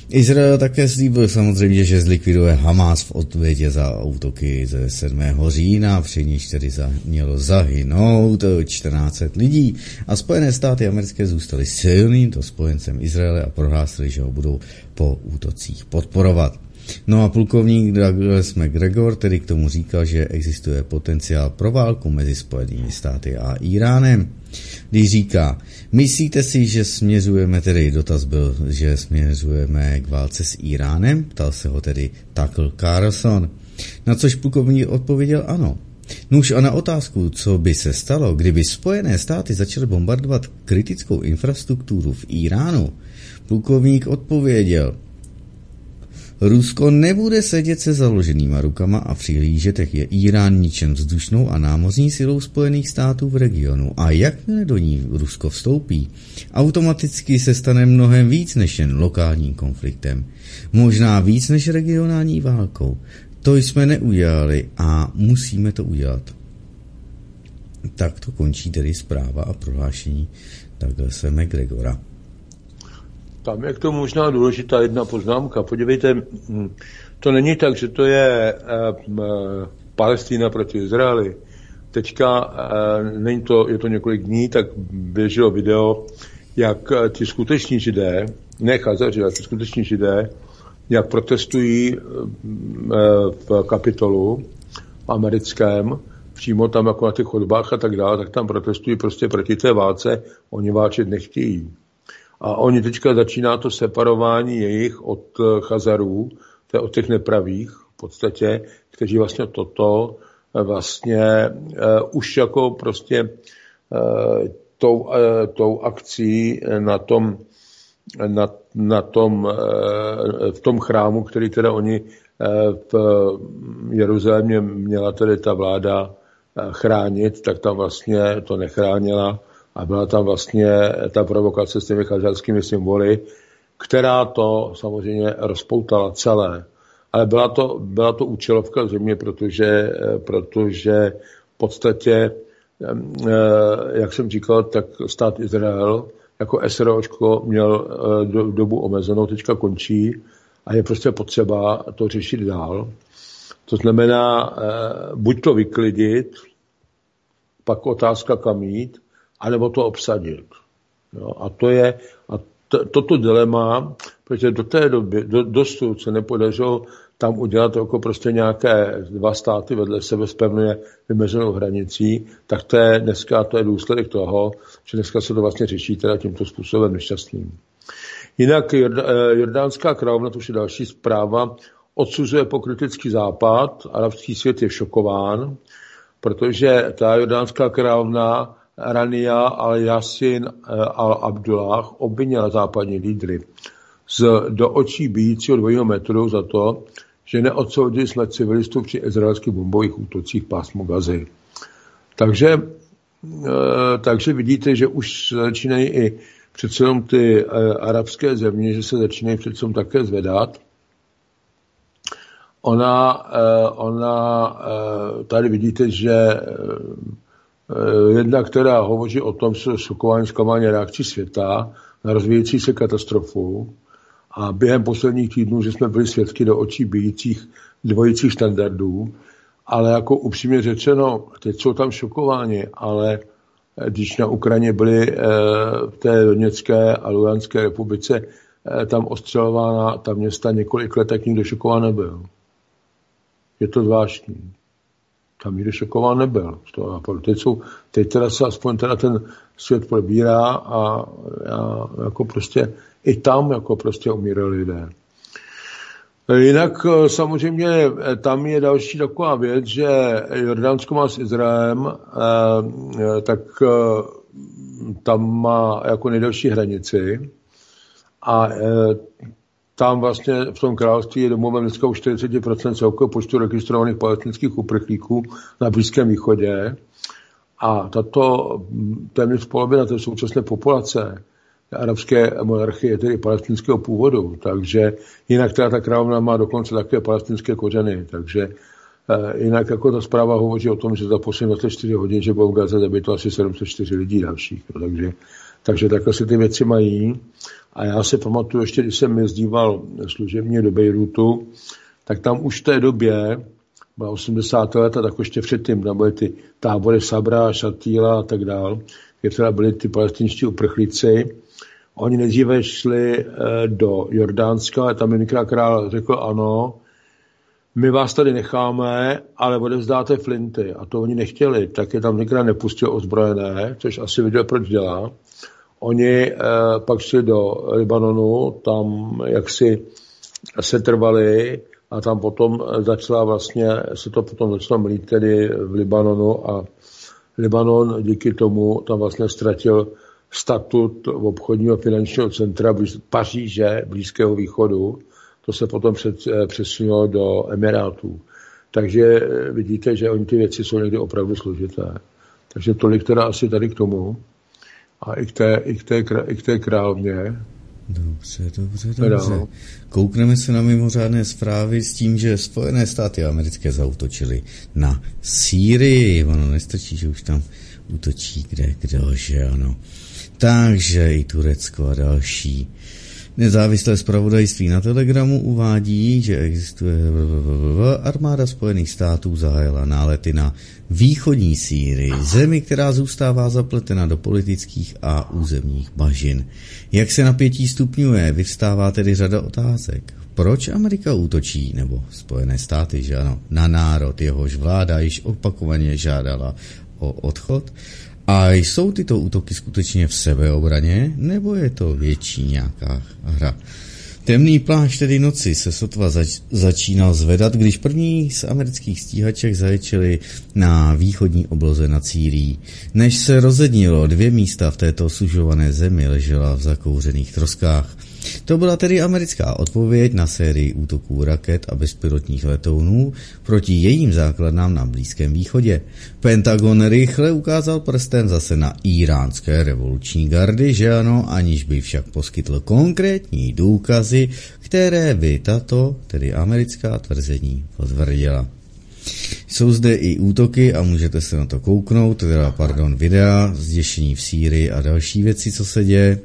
Izrael také slíbil samozřejmě, že zlikviduje Hamas v odpovědi za útoky ze 7. října, při níž tedy mělo zahynout 1400 lidí a Spojené státy americké zůstaly silným to spojencem Izraele a prohlásili, že ho budou po útocích podporovat. No a plukovník Douglas Macgregor tedy k tomu říkal, že existuje potenciál pro válku mezi Spojenými státy a Iránem. Když říká, myslíte si, že směřujeme, tedy dotaz byl, že směřujeme k válce s Iránem? Ptal se ho tedy Tucker Carlson. Na což plukovník odpověděl ano. Nuž a na otázku, co by se stalo, kdyby Spojené státy začaly bombardovat kritickou infrastrukturu v Iránu, plukovník odpověděl, Rusko nebude sedět se založenýma rukama a přihlížet, jak je Irán ničen vzdušnou a námořní silou Spojených států v regionu. A jakmile do ní Rusko vstoupí, automaticky se stane mnohem víc než jen lokálním konfliktem. Možná víc než regionální válkou. To jsme neudělali a musíme to udělat. Tak to končí tedy zpráva a prohlášení Douglase Macgregora. Tam je k tomu možná důležitá jedna poznámka. Podívejte, to není tak, že to je Palestina proti Izraeli. Teďka není to, je to několik dní, tak běželo video, jak ti skuteční Židé, ne Chazaři, ale ti skuteční Židé, jak protestují v Kapitolu americkém, přímo tam jako na těch chodbách a tak dále, tak tam protestují prostě proti té válce, oni válčit nechtějí. A oni teďka začíná to separování jejich od Chazarů, to je od těch nepravých v podstatě, kteří vlastně toto vlastně už jako prostě tou akcí v tom chrámu, který teda oni v Jeruzalémě měla tedy ta vláda chránit, tak tam vlastně to nechránila. A byla tam vlastně ta provokace s těmi chazarskými symboly, která to samozřejmě rozpoutala celé. Ale byla to účelovka země, protože v podstatě, jak jsem říkal, tak stát Izrael jako SROčko měl dobu omezenou, teďka končí a je prostě potřeba to řešit dál. To znamená, buď to vyklidit, pak otázka kam jít, anebo to obsadit. Jo, a toto dilema, protože do té doby, dosud se nepodařilo tam udělat jako prostě nějaké dva státy vedle sebe s pevně vymezenou hranicí, tak dneska to je důsledek toho, že dneska se to vlastně řeší teda tímto způsobem nešťastným. Jinak jordánská královna, to už je další zpráva, odsuzuje pokrytecký západ, arabský svět je šokován, protože ta jordánská královna Rania al-Yassin al-Abdullah obvinila západní lídry do očí bijícího 2 metru za to, že neodsoudili smrt civilistů při izraelských bombových útocích pásmu Gazy. Takže vidíte, že už začínají i přece jenom ty arabské země, že se začínají přece jenom také zvedat. Ona tady vidíte, že jedna, která hovoří o tom, že šokování zklamání reakcí světa na rozvíjející se katastrofu a během posledních týdnů, že jsme byli svědky do očí bijících dvojicích standardů, ale jako upřímně řečeno, teď jsou tam šokováni, ale když na Ukrajině byli v té Doněcké a Luhanské republice tam ostřelována ta města několik let, tak nikdo šokován nebyl. Je to zvláštní. Tam nikdo šokován nebyl. Teď teda se aspoň teda ten svět probírá a jako prostě i tam jako prostě umírali lidé. Jinak samozřejmě tam je další taková věc, že Jordánsko má s Izraelem, tak tam má jako nejdelší hranici a tam vlastně v tom království je domovem dneska už 40% celkového počtu registrovaných palestinských uprchlíků na Blízkém východě. A tato téměř polovina té současné populace arabské monarchie je tedy palestinského původu. Takže jinak teda ta královna má dokonce také palestinské kořeny. Takže jinak jako ta zpráva hovoří o tom, že za poslední 24 hodin, že bylo v Gaze zabito asi 704 lidí dalších. Takže takhle se ty věci mají. A já se pamatuju ještě, když jsem jezdíval služebně do Bejrútu, tak tam už v té době, byla 80. leta, tak ještě předtím, tam byly ty tábory Sabra, Šatýla a tak dál, kde teda byli ty palestinští uprchlíci. Oni nejdříve šli do Jordánska, a tam Jenikrát král řekl ano, my vás tady necháme, ale odevzdáte flinty. A to oni nechtěli, tak je tam Jenikrát nepustil ozbrojené, což asi viděl, proč dělá. Oni pak šli do Libanonu, tam jaksi se trvali a tam potom se to potom začalo mlít tedy v Libanonu a Libanon díky tomu tam vlastně ztratil statut obchodního finančního centra Paříže, Blízkého východu. To se potom přesunulo do Emirátů. Takže vidíte, že oni ty věci jsou někdy opravdu složité. Takže tolik teda asi tady k tomu. A i k té královně. Dobře. Koukneme se na mimořádné zprávy s tím, že Spojené státy americké zaútočily na Sýrii. Ono nestačí, že už tam útočí kdo, že ano. Takže i Turecko a další. Nezávislé zpravodajství na Telegramu uvádí, že existuje armáda Spojených států zahájila nálety na východní Sýrii, zemi, která zůstává zapletena do politických a územních bažin. Jak se napětí stupňuje, vyvstává tedy řada otázek. Proč Amerika útočí, nebo Spojené státy, že ano, na národ, jehož vláda již opakovaně žádala o odchod? A jsou tyto útoky skutečně v sebeobraně, nebo je to větší nějaká hra? Temný plášť tedy noci se sotva začínal zvedat, když první z amerických stíhaček zaječili na východní obloze nad Sýrií. Než se rozednilo, 2 místa v této sužované zemi ležela v zakouřených troskách. To byla tedy americká odpověď na sérii útoků raket a bezpilotních letounů proti jejím základnám na Blízkém východě. Pentagon rychle ukázal prstem zase na íránské revoluční gardy, že ano, aniž by však poskytl konkrétní důkazy, které by tato, tedy americká tvrzení, potvrdila. Jsou zde i útoky a můžete se na to kouknout, videa, zděšení v Sýrii a další věci, co se děje.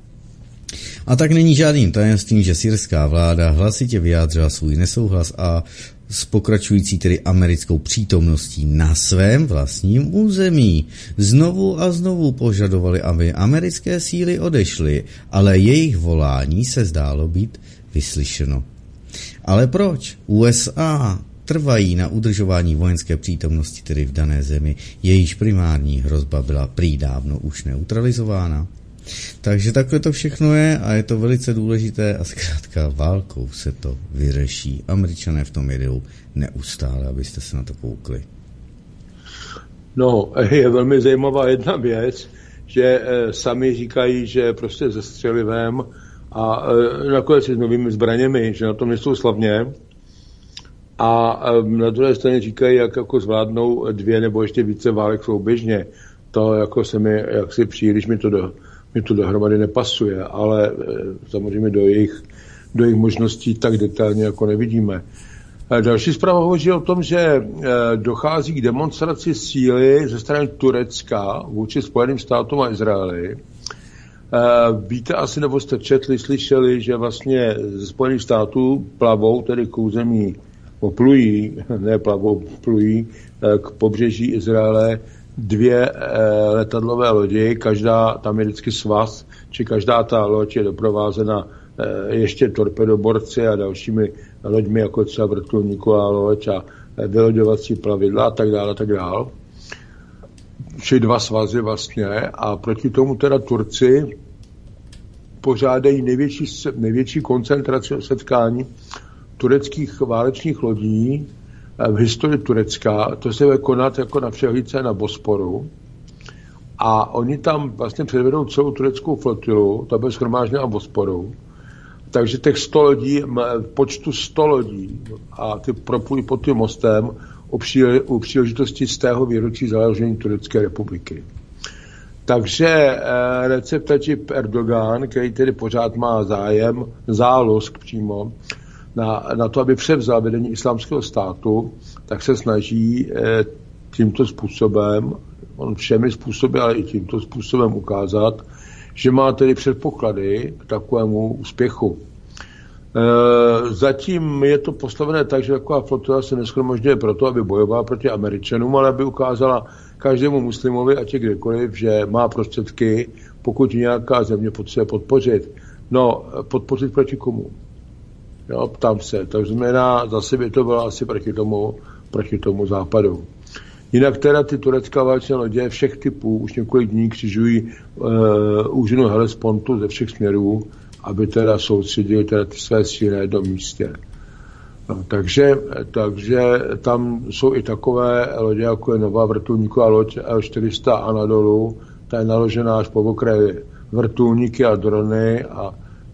A tak není žádným tajemstvím, že syrská vláda hlasitě vyjádřila svůj nesouhlas a s pokračující tedy americkou přítomností na svém vlastním území. Znovu a znovu požadovali, aby americké síly odešly, ale jejich volání se zdálo být vyslyšeno. Ale proč? USA trvají na udržování vojenské přítomnosti tedy v dané zemi, jejíž primární hrozba byla prý dávno už neutralizována. Takže takhle to všechno je a je to velice důležité a zkrátka válkou se to vyřeší. Američané v tom jedou neustále, abyste se na to koukli. No, je velmi zajímavá jedna věc, že sami říkají, že prostě se střelivem a nakonec s novými zbraněmi, že na tom nejsou slavně. A na druhé straně říkají, jak jako zvládnou 2 nebo ještě více válek souběžně. To jako se mi jaksi příliš mi to dohromady nepasuje, ale samozřejmě do jejich možností tak detailně jako nevidíme. Další zpráva hovoří o tom, že dochází k demonstraci síly ze strany Turecka vůči Spojeným státům a Izraeli. Víte asi, nebo jste četli, slyšeli, že vlastně ze Spojených států plavou, tedy k území, plují k pobřeží Izraele 2 letadlové lodi, každá, tam je vždycky svaz, či každá ta loď je doprovázena ještě torpedoborci a dalšími loďmi, jako třeba vrtulníková loď a vyloďovací plavidla a tak dále. Čili 2 svazy vlastně a proti tomu teda Turci pořádají největší koncentraci setkání tureckých válečných lodí v historii Turecka. To se bude konat jako na přehlídce na Bosporu. A oni tam vlastně předvedou celou tureckou flotilu, ta bude shromážděna na Bosporu. Takže těch 100 lodí, počtu 100 lodí a ty proplují pod tím mostem u příležitosti z tého výročí založení Turecké republiky. Takže Recep Tayyip Erdogan, který tedy pořád má zálusk přímo, na to, aby převzal vedení islámského státu, tak se snaží tímto způsobem, on všemi způsoby, ale i tímto způsobem ukázat, že má tedy předpoklady k takovému úspěchu. Zatím je to postavené tak, že taková flotila se neshromažďuje proto, aby bojovala proti Američanům, ale aby ukázala každému muslimovi, ať je kdekoliv, že má prostředky, pokud nějaká země potřebuje podpořit. No, podpořit proti komu? Jo, ptám se. Takže znamená, zase by to bylo asi proti tomu západu. Jinak teda ty turecká válečné lodě všech typů už několik dní křižují úžinu Hellespontu ze všech směrů, aby teda soustředili teda ty své síly na jednom místě. No, takže tam jsou i takové lodě, jako je nová vrtulníková loď L-400 Anadolu, ta je naložená až po okraji vrtulníky a drony a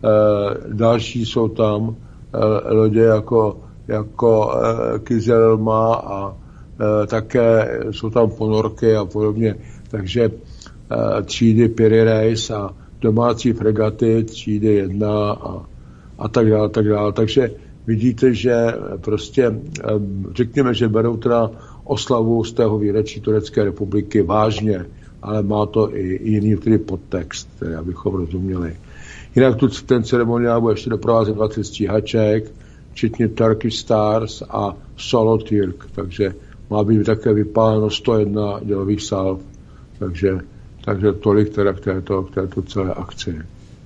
další jsou tam lodě jako Kyzelma a také jsou tam ponorky a podobně. Takže třídy Piri-Reis a domácí fregaty třídy 1 a tak dále. Takže vidíte, že prostě řekněme, že berou teda oslavu z tého výročí Turecké republiky vážně, ale má to i jiný tedy podtext, který abychom rozuměli. Jinak tu ten ceremoniál bude ještě doprovázet 20 stíhaček, včetně Turkish Stars a Solo Türk, takže má být také vypáleno 101 dělových salv, takže tolik teda k této celé akci.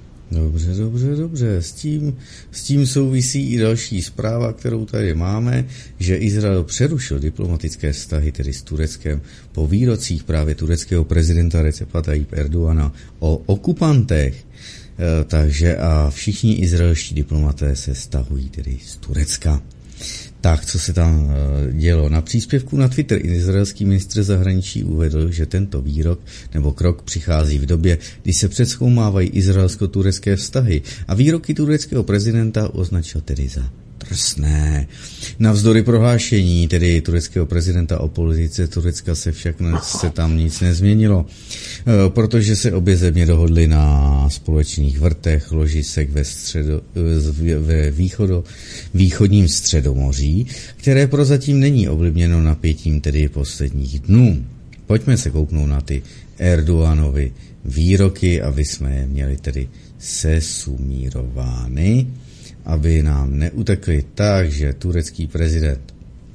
Dobře. S tím souvisí i další zpráva, kterou tady máme, že Izrael přerušil diplomatické vztahy tedy s Tureckem po výrocích právě tureckého prezidenta Recepa Tayyip Erdogana o okupantech. Takže a všichni izraelští diplomaté se stahují tedy z Turecka. Tak, co se tam dělo? Na příspěvku na Twitter izraelský ministr zahraničí uvedl, že tento výrok nebo krok přichází v době, kdy se přezkoumávají izraelsko-turecké vztahy a výroky tureckého prezidenta označil tedy za drsné. Navzdory prohlášení tedy tureckého prezidenta o politice Turecka se tam nic nezměnilo, protože se obě země dohodly na společných vrtech ložisek ve východním Středomoří, které prozatím není ovlivněno napětím tedy posledních dnů. Pojďme se kouknout na ty Erdoganovy výroky, aby jsme je měli tedy sesumírovány, aby nám neutekli. Takže turecký prezident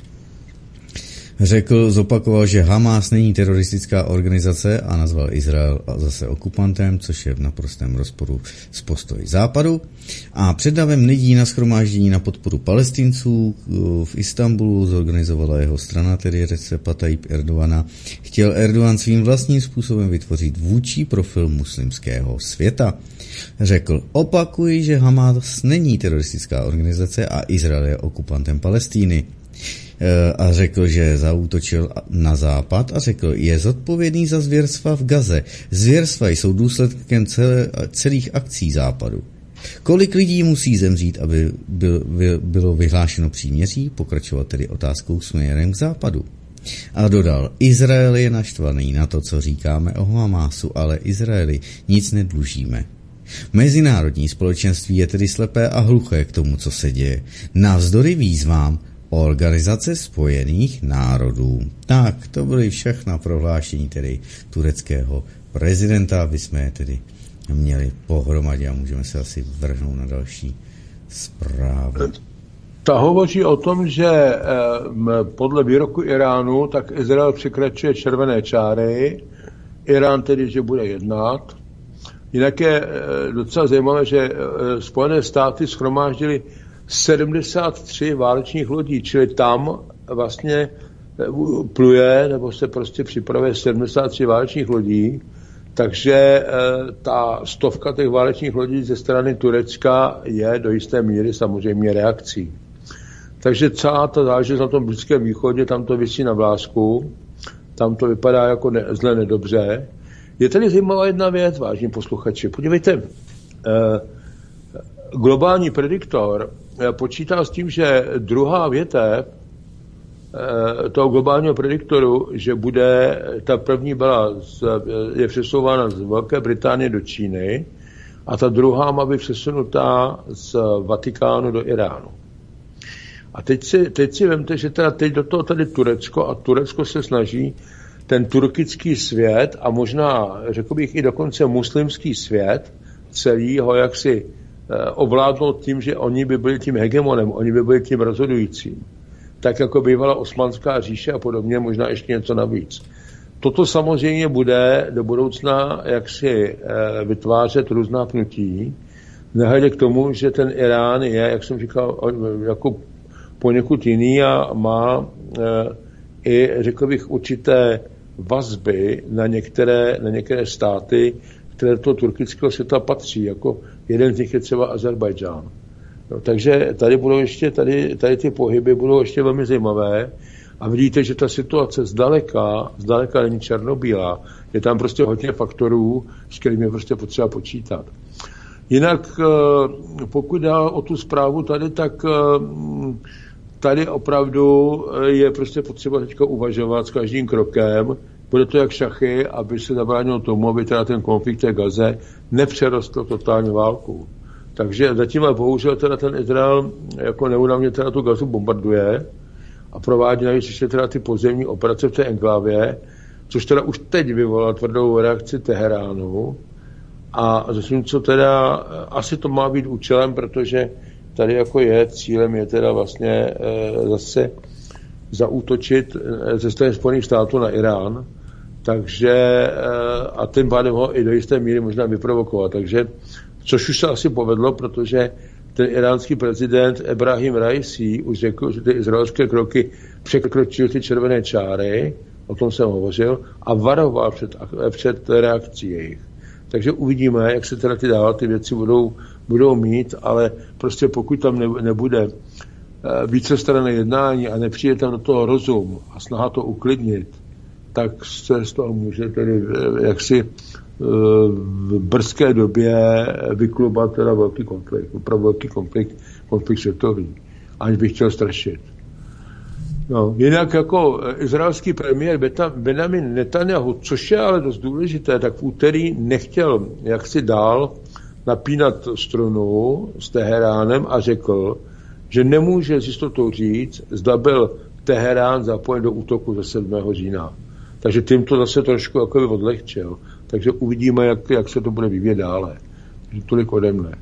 zopakoval, že Hamas není teroristická organizace a nazval Izrael zase okupantem, což je v naprostém rozporu s postoji Západu. A před davem lidí na shromáždění na podporu Palestinců v Istanbulu zorganizovala jeho strana, tedy Recepa Tayyip Erdogana. Chtěl Erdogan svým vlastním způsobem vytvořit vůdčí profil muslimského světa. Řekl, opakuji, že Hamas není teroristická organizace a Izrael je okupantem Palestíny. A řekl, že zaútočil na Západ a řekl, je zodpovědný za zvěrstva v Gaze. Zvěrstva jsou důsledkem celých akcí Západu. Kolik lidí musí zemřít, aby bylo vyhlášeno příměří? Pokračoval tedy otázkou směrem k Západu. A dodal, Izrael je naštvaný na to, co říkáme o Hamasu, ale Izraeli nic nedlužíme. Mezinárodní společenství je tedy slepé a hluché k tomu, co se děje. Navzdory výzvám Organizace spojených národů. Tak, to byly všechna prohlášení tedy tureckého prezidenta, aby jsme je tedy měli pohromadě a můžeme se asi vrhnout na další zprávu. Ta hovoří o tom, že podle výroku Iránu, tak Izrael překračuje červené čáry, Irán tedy, že bude jednat. Jinak je docela zajímavé, že Spojené státy shromáždily 73 válečných lodí, čili tam vlastně pluje, nebo se prostě připravuje 73 válečných lodí, takže ta stovka těch válečných lodí ze strany Turecka je do jisté míry samozřejmě reakcí. Takže celá ta záležitost na tom Blízkém východě, tam to visí na vlásku, tam to vypadá jako zle nedobře. Je tady zajímavá jedna věc, vážní posluchači. Podívejte, globální prediktor počítá s tím, že druhá větev toho globálního prediktoru, že bude, ta první je přesouvána z Velké Británie do Číny a ta druhá má být přesunutá z Vatikánu do Iránu. A teď si vemte, že teda teď do toho tady Turecko a Turecko se snaží ten turkický svět a možná, řekl bych, i dokonce muslimský svět celý ho jaksi ovládnout tím, že oni by byli tím hegemonem, oni by byli tím rozhodujícím. Tak jako bývala Osmanská říše a podobně, možná ještě něco navíc. Toto samozřejmě bude do budoucna jaksi vytvářet různá pnutí, nehledě k tomu, že ten Irán je, jak jsem říkal, jako poněkud jiný a má i, řekl bych, určité vazby na některé státy, které do toho turkického světa patří. Jako jeden z nich je třeba Azerbajdžán. No, takže tady budou ještě, tady ty pohyby budou ještě velmi zajímavé a vidíte, že ta situace zdaleka není černobílá. Je tam prostě hodně faktorů, s kterými je prostě potřeba počítat. Jinak, pokud dá o tu zprávu tady, tak tady opravdu je prostě potřeba teďka uvažovat s každým krokem. Bude to jak šachy, aby se zabránilo tomu, aby teda ten konflikt té Gaze nepřerostl totální válku. Takže zatím ale bohužel teda ten Izrael jako neúnavně teda tu Gazu bombarduje a provádí navíc ještě teda ty pozemní operace v té enklávě, což teda už teď vyvolá tvrdou reakci Teheránu. A zatímco teda asi to má být účelem, protože tady jako cílem je teda vlastně zase zaútočit ze strany Spojených států na Irán, takže a tím pádem ho i do jisté míry možná vyprovokovat. Takže, což už se asi povedlo, protože ten iránský prezident Ebrahim Raisi už řekl, že ty izraelské kroky překročily ty červené čáry, o tom jsem hovořil, a varoval před reakcí jejich. Takže uvidíme, jak se teda ty věci budou mít, ale prostě pokud tam nebude vícestranné jednání a nepřijde tam do toho rozum a snaha to uklidnit, tak se z toho může tedy jaksi v brzké době vyklubat teda velký konflikt, opravdu velký konflikt světový, aniž bych chtěl strašit. No, jinak jako izraelský premiér Benjamin Netanyahu, což je ale dost důležité, tak v úterý nechtěl jaksi dál napínat strunu s Teheránem a řekl, že nemůže s jistotou říct, zda byl Teherán zapojen do útoku ze 7. října. Takže tím to zase trošku jako by odlehčil. Takže uvidíme, jak se to bude vyvíjet dále. Tolik ode mne.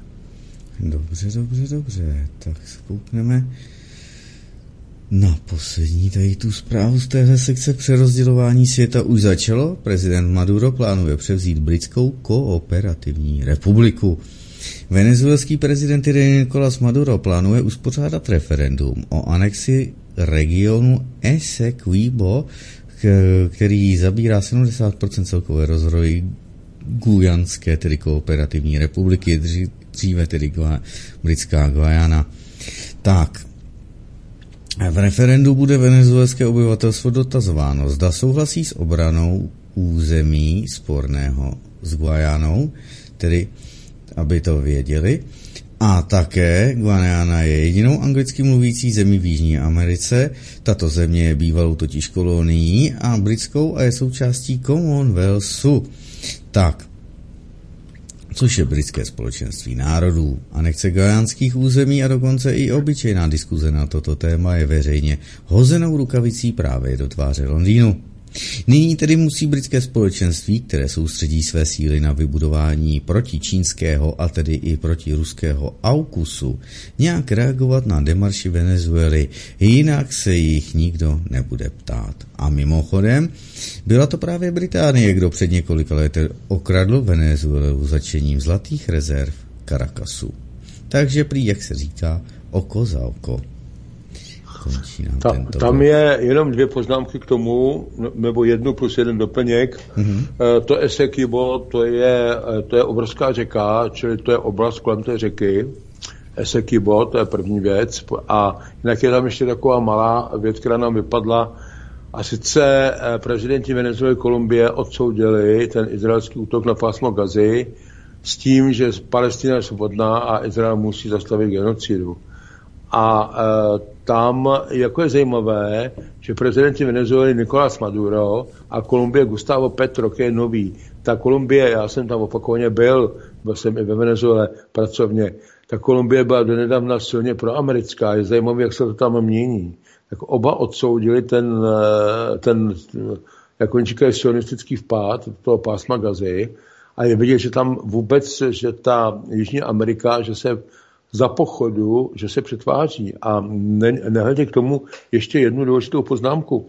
Dobře. Tak spoukneme na poslední tady tu zprávu z téhle sekce. Přerozdělování světa už začalo. Prezident Maduro plánuje převzít Britskou kooperativní republiku. Venezuelský prezident Nicolás Maduro plánuje uspořádat referendum o anexi regionu Essequibo, který zabírá 70% celkové rozroji Guyanské, tedy kooperativní republiky, dříve tedy britská Guyana. Tak, v referendu bude venezuelské obyvatelstvo dotazováno, zda souhlasí s obranou území sporného s Guyanou, tedy aby to věděli. A také Guyana je jedinou anglicky mluvící zemí v Jižní Americe. Tato země je bývalou totiž kolonií a britskou a je součástí Commonwealthu. Tak, což je britské společenství národů. Anexe guyanských území a dokonce i obyčejná diskuze na toto téma je veřejně hozenou rukavicí právě do tváře Londýnu. Nyní tedy musí britské společenství, které soustředí své síly na vybudování protičínského a tedy i protiruského AUKUSu, nějak reagovat na demarši Venezuely, jinak se jich nikdo nebude ptát. A mimochodem, byla to právě Británie, kdo před několika lety okradl Venezuelu začením zlatých rezerv Caracasu. Takže prý, jak se říká, oko za oko. Tam je jenom 2 poznámky k tomu, nebo 1 + 1 doplněk. Mm-hmm. To Essequibo, to je obrovská řeka, čili to je oblast kolem té řeky. Essequibo, to je první věc. A jinak je tam ještě taková malá věc, která nám vypadla. A sice prezidenti Venezuely Kolumbie odsoudili ten izraelský útok na pásmo Gazy s tím, že Palestina je svobodná a Izrael musí zastavit genocidu. A tam jako je zajímavé, že prezidenti Venezuely Nicolás Maduro a Kolumbie Gustavo Petro, který je nový. Ta Kolumbie, já jsem tam opakovaně byl jsem i ve Venezuele pracovně, ta Kolumbie byla donedávna silně proamerická, je zajímavé, jak se to tam mění. Tak oba odsoudili ten jak oni říkají, sionistický vpád do toho pásma Gazy a je vidět, že tam vůbec, že ta Jižní Amerika, že se za pochodu, že se přetváří. A nehledě k tomu ještě jednu důležitou poznámku.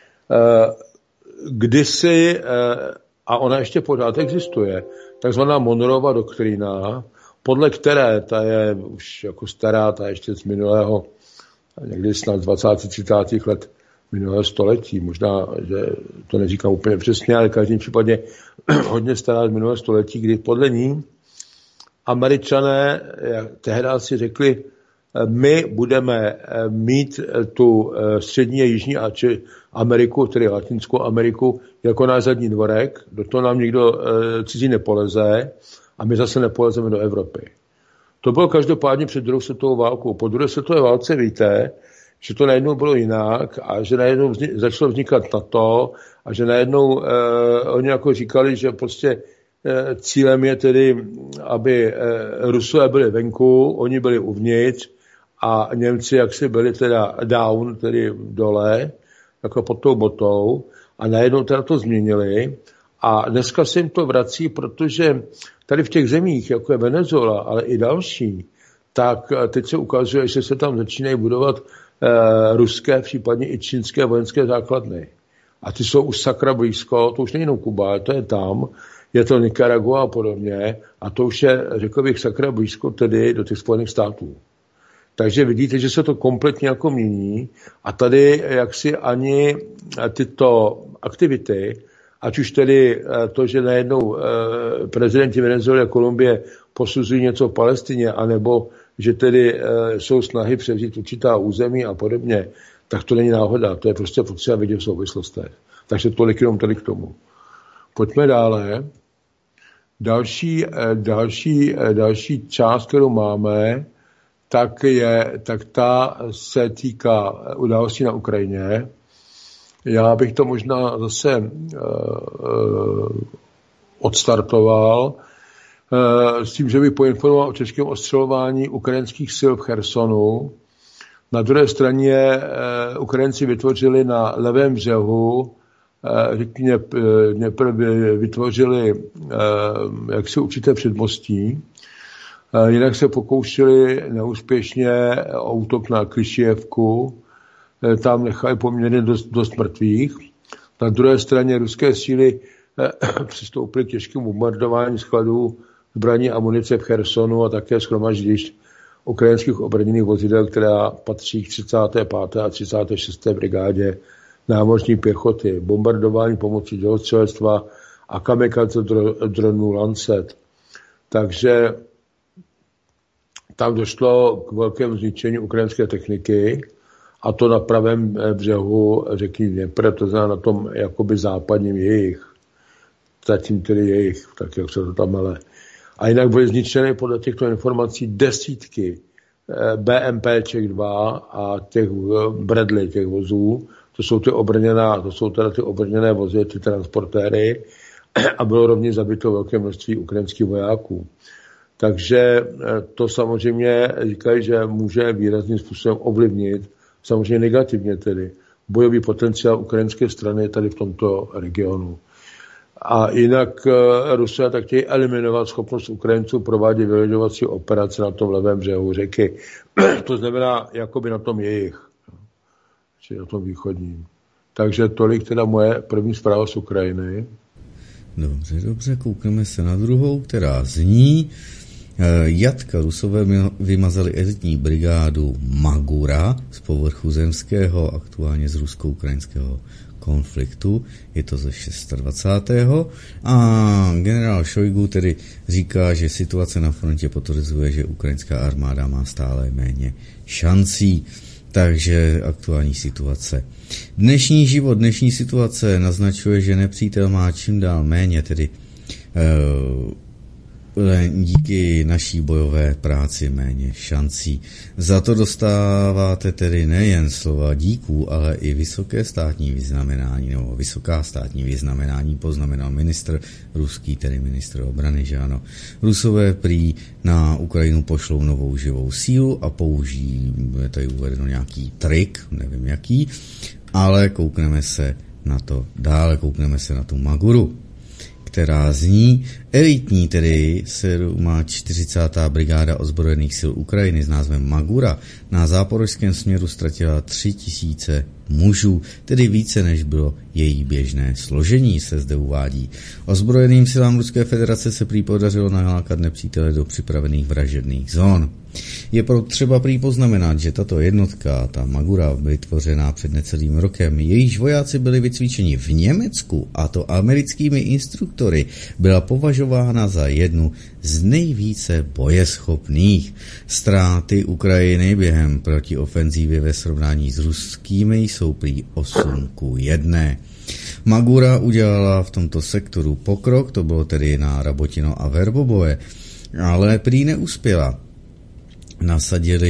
Kdysi, a ona ještě pořád existuje, takzvaná Monroeova doktrína, podle které, ta je už jako stará, ta ještě z minulého, někdy snad 20. 30. let minulého století, možná, že to neříkám úplně přesně, ale v každém případě hodně stará z minulého století, kdy podle ní Američané tehdy si řekli, my budeme mít tu střední a jižní Ameriku, tedy Latinskou Ameriku, jako náš zadní dvorek, do toho nám nikdo cizí nepoleze a my zase nepolezeme do Evropy. To bylo každopádně před druhou světovou válkou. Po druhé světové válce víte, že to najednou bylo jinak a že najednou začalo vznikat NATO a že najednou oni jako říkali, že prostě cílem je tedy, aby Rusové byli venku, oni byli uvnitř a Němci jaksi byli teda down, tedy dole, jako pod tou botou a najednou teda to změnili a dneska se jim to vrací, protože tady v těch zemích, jako je Venezuela, ale i další, tak teď se ukazuje, že se tam začínají budovat ruské, případně i čínské vojenské základny. A ty jsou už sakra blízko, to už není jenom Kuba, to je tam, je to Nicaragua a podobně, a to už je, řekl bych, sakra blízko tedy do těch Spojených států. Takže vidíte, že se to kompletně jako mění a tady jaksi ani tyto aktivity, ať už tedy to, že najednou prezidenti Venezuely a Kolumbie posuzují něco v Palestině, anebo že tedy jsou snahy převzít určitá území a podobně, tak to není náhoda, to je prostě potřeba vidět v souvislostech. Takže tolik jenom tady k tomu. Pojďme dále. Další část, kterou máme, tak ta se týká událostí na Ukrajině. Já bych to možná zase odstartoval s tím, že bych poinformoval o českém ostřelování ukrajinských sil v Chersonu. Na druhé straně Ukrajinci vytvořili na levém břehu, vytvořili jaksi určité předmostí. Jinak se pokoušeli neúspěšně o útok na Klišijevku. Tam nechali poměrně dost mrtvých. Na druhé straně ruské síly přistoupily k těžkému bombardování skladů zbraní a munice v Chersonu a také shromaždišť ukrajinských obrněných vozidel, která patří k 35. a 36. brigádě námořní pěchoty. Bombardování pomocí dělostřelectva a kamikaze dronů Lancet. Takže tam došlo k velkému zničení ukrajinské techniky a to na pravém břehu řeky Dněpr, to znamená na tom jakoby západním jejich. Zatím tedy jejich, tak jak se to tam mele. A jinak byly zničeny podle těchto informací desítky BMPček 2 a těch Bradley, těch vozů. To jsou teda ty obrněné vozy, ty transportéry a bylo rovněž zabito velké množství ukrajinských vojáků. Takže to samozřejmě říkají, že může výrazným způsobem ovlivnit, samozřejmě negativně tedy, bojový potenciál ukrajinské strany tady v tomto regionu. A jinak Rusové tak chtějí eliminovat schopnost Ukrajinců provádět vyloďovací operace na tom levém břehu řeky. To znamená jakoby na tom jejich, či na tom východním. Takže tolik teda moje první zpráva z Ukrajiny. Dobře, koukneme se na druhou, která zní: Jatka Rusové vymazali elitní brigádu Magura z povrchu zemského, aktuálně z rusko-ukrajinského konfliktu, je to ze 26. A generál Šojgu tedy říká, že situace na frontě potvrzuje, že ukrajinská armáda má stále méně šancí. Takže aktuální situace. Dnešní situace naznačuje, že nepřítel má čím dál méně, tedy díky naší bojové práci méně šancí. Za to dostáváte tedy nejen slova díků, ale i vysoká státní vyznamenání, poznamenal ministr ruský, tedy ministr obrany, že ano. Rusové prý na Ukrajinu pošlou novou živou sílu a použijí, je tady uvedeno nějaký trik, nevím jaký, ale koukneme se na to dále. Koukneme se na tu Maguru, která zní: elitní, tedy 40. brigáda ozbrojených sil Ukrajiny s názvem Magura na záporožském směru ztratila 3000 mužů, tedy více než bylo její běžné složení, se zde uvádí. Ozbrojeným silám Ruské federace se prý podařilo nalákat nepřítele do připravených vražedných zón. Je třeba prý poznamenat, že tato jednotka, ta Magura, vytvořená před necelým rokem, jejíž vojáci byli vycvičeni v Německu, a to americkými instruktory, byla považována za jednu z nejvíce bojeschopných. Ztráty Ukrajiny během protiofenzívy ve srovnání s ruskými jsou prý 8:1. Magura udělala v tomto sektoru pokrok, to bylo tedy na Rabotino a Verboboje, ale prý neuspěla. Nasadili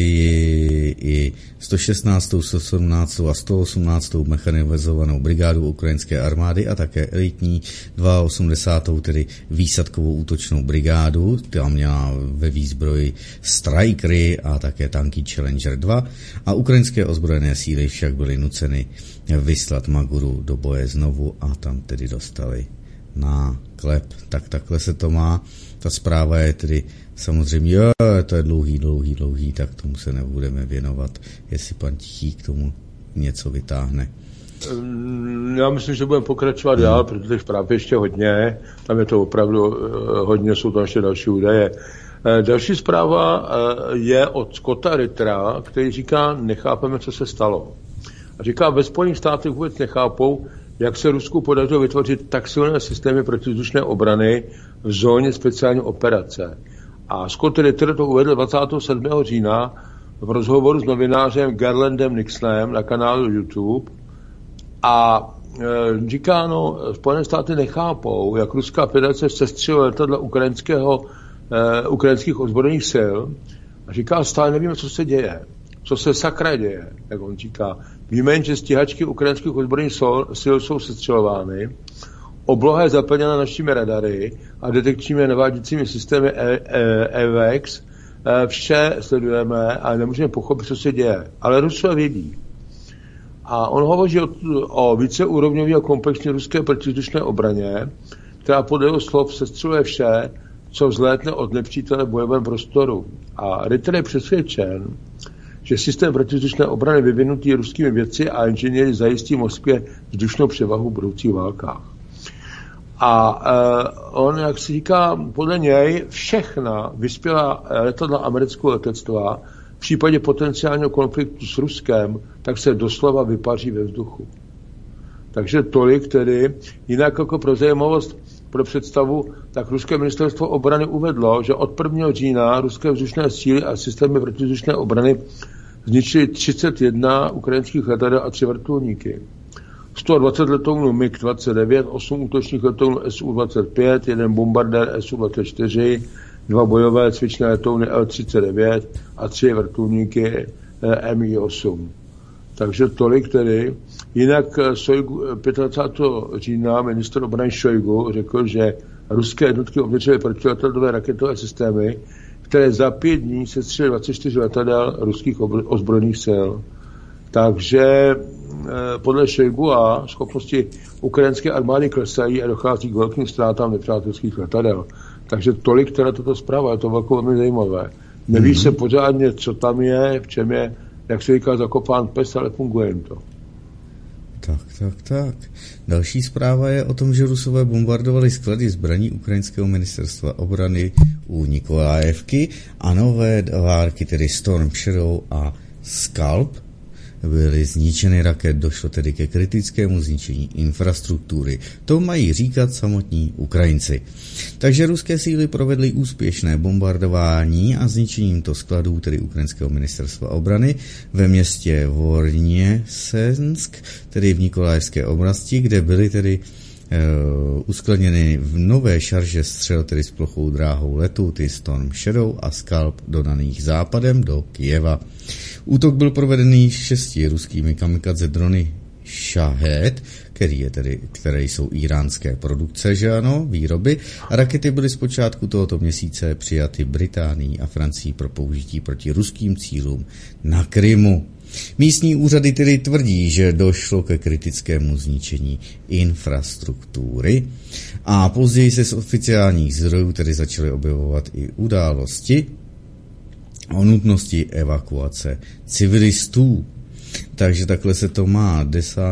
i 116., 117. a 118. mechanizovanou brigádu ukrajinské armády a také elitní 82. tedy výsadkovou útočnou brigádu. Ta měla ve výzbroji Strikery a také tanky Challenger 2 a ukrajinské ozbrojené síly však byly nuceny vyslat Maguru do boje znovu a tam tedy dostali na klep. Tak takhle se to má. Ta zpráva je tedy samozřejmě, to je dlouhý, tak tomu se nebudeme věnovat, jestli pan Tichý k tomu něco vytáhne. Já myslím, že budeme pokračovat dál, protože zpráv ještě hodně, tam je to opravdu hodně, jsou tam ještě další údaje. Další zpráva je od Scotta Rittera, který říká, nechápeme, co se stalo. A říká, ve Spojených státech vůbec nechápou, jak se Rusku podařilo vytvořit tak silné systémy protivzdušné obrany v zóně speciální operace. A Scott Ritter to uvedl 27. října v rozhovoru s novinářem Garlandem Nixonem na kanálu YouTube a říká, Spojené státy nechápou, jak Ruská federace sestřelila letadla ukrajinských ozbrojených sil a říká, stále nevíme, co se děje, co se sakra děje, jak on říká. Víme jen, že stíhačky ukrajinských ozbrojených sil jsou sestřelovány, obloha je zaplněna našimi radary a detekčními naváděcími systémy EVEX. Vše sledujeme, ale nemůžeme pochopit, co se děje. Ale Rusové vědí. A on hovoří o víceúrovňové a komplexní ruské protivzdušné obraně, která podle jeho slov sestřeluje vše, co vzlétne od nepřítele v bojovém prostoru. A Ritter je přesvědčen, že systém protivzdušné obrany vyvinutý ruskými vědci a inženýry zajistí Moskvě vzdušnou převahu v budoucích válkách. A on, jak si říká, podle něj všechna vyspělá letadla amerického letectva v případě potenciálního konfliktu s Ruskem, tak se doslova vypaří ve vzduchu. Takže tolik tedy. Jinak jako pro zajímavost, pro představu, tak ruské ministerstvo obrany uvedlo, že od 1. října ruské vzdušné síly a systémy protivzdušné obrany zničily 31 ukrajinských letadel a 3 vrtulníky. 120 letounů MiG-29, 8 útočních letounů Su-25, 1 bombardér Su-24, 2 bojové cvičné letouny L-39 a 3 vrtulníky Mi-8. Takže tolik tedy. Jinak Šojgu, 25. října ministr obrany Šojgu řekl, že ruské jednotky obdržely protiletadlové raketové systémy, které za 5 dní sestřelily 24 letadel ruských ozbrojených sil. Takže podle Šojgu a schopnosti ukrajinské armády klesají a dochází k velkým ztrátám nepřátelských letadel. Takže tolik teda toto zpráva, je to velmi zajímavé. Neví se pořádně, co tam je, v čem je, jak se říká, zakopán pes, ale funguje jim to. Tak. Další zpráva je o tom, že Rusové bombardovali sklady zbraní ukrajinského ministerstva obrany u Nikolájevky a nové várky, tedy Storm Shadow a Scalp, byly zničeny raket, došlo tedy ke kritickému zničení infrastruktury. To mají říkat samotní Ukrajinci. Takže ruské síly provedly úspěšné bombardování a zničením to skladů, tedy ukrajinského ministerstva obrany, ve městě Vorněsensk, tedy v Nikolajevské oblasti, kde byly tedy uskladněny v nové šarže střel, tedy s plochou dráhou letu, ty Storm Shadow a Scalp, dodaných západem do Kyjeva. Útok byl provedený 6 ruskými kamikadze drony Shahed, které jsou iránské produkce, že ano, výroby. A rakety byly zpočátku tohoto měsíce přijaty Británií a Francií pro použití proti ruským cílům na Krymu. Místní úřady tedy tvrdí, že došlo ke kritickému zničení infrastruktury a později se z oficiálních zdrojů tedy začaly objevovat i události o nutnosti evakuace civilistů. Takže takhle se to má.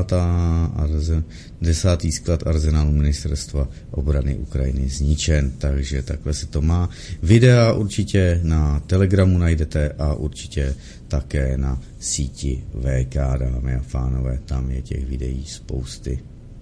10. sklad arzenálu ministerstva obrany Ukrajiny zničen. Takže takhle se to má. Videa určitě na Telegramu najdete a určitě také na síti VK, dámy a pánové. Tam je těch videí spousty.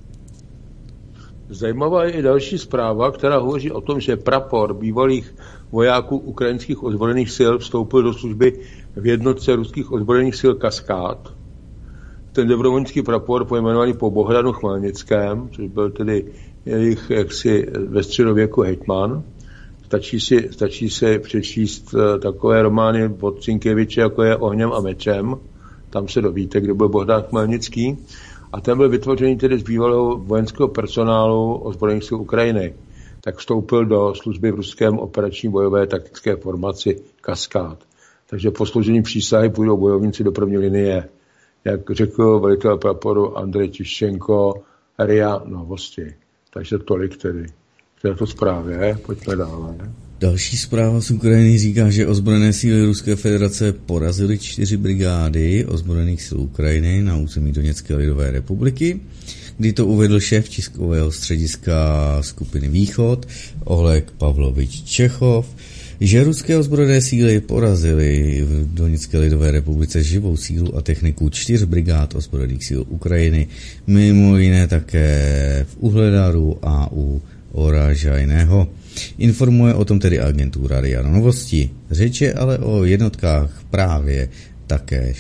Zajímavá je i další zpráva, která hovoří o tom, že prapor bývalých vojáků ukrajinských ozbrojených sil vstoupil do služby v jednotce ruských ozbrojených sil Kaskád. Ten dobrovolnický prapor pojmenovaný po Bohdanu Chmelnickém, což byl tedy jejich jaksi ve středověku hejtman. Stačí si přečíst takové romány od Sienkiewicza, jako je Ohněm a mečem. Tam se dovíte, kdo byl Bohdan Chmelnický. A ten byl vytvořený tedy z bývalého vojenského personálu ozbrojených sil Ukrajiny. Tak vstoupil do služby v ruském operační bojové taktické formaci Kaskád. Takže po složení přísahy půjdou bojovníci do první linie. Jak řekl velitel praporu Andrej Tiščenko, RIA Novosti. Takže tolik tedy k této zprávě. Pojďme dále. Další zpráva z Ukrajiny říká, že ozbrojené síly Ruské federace porazily 4 brigády ozbrojených sil Ukrajiny na území Doněcké lidové republiky, kdy to uvedl šéf tiskového střediska skupiny Východ Oleg Pavlovič Čechov, že ruské ozbrojené síly porazily v Doněcké lidové republice živou sílu a techniku 4 brigád ozbrojených sil Ukrajiny, mimo jiné také v Uhledaru a u Oražajného. Informuje o tom tedy agentura RIA Novosti. Řeč je ale o jednotkách právě také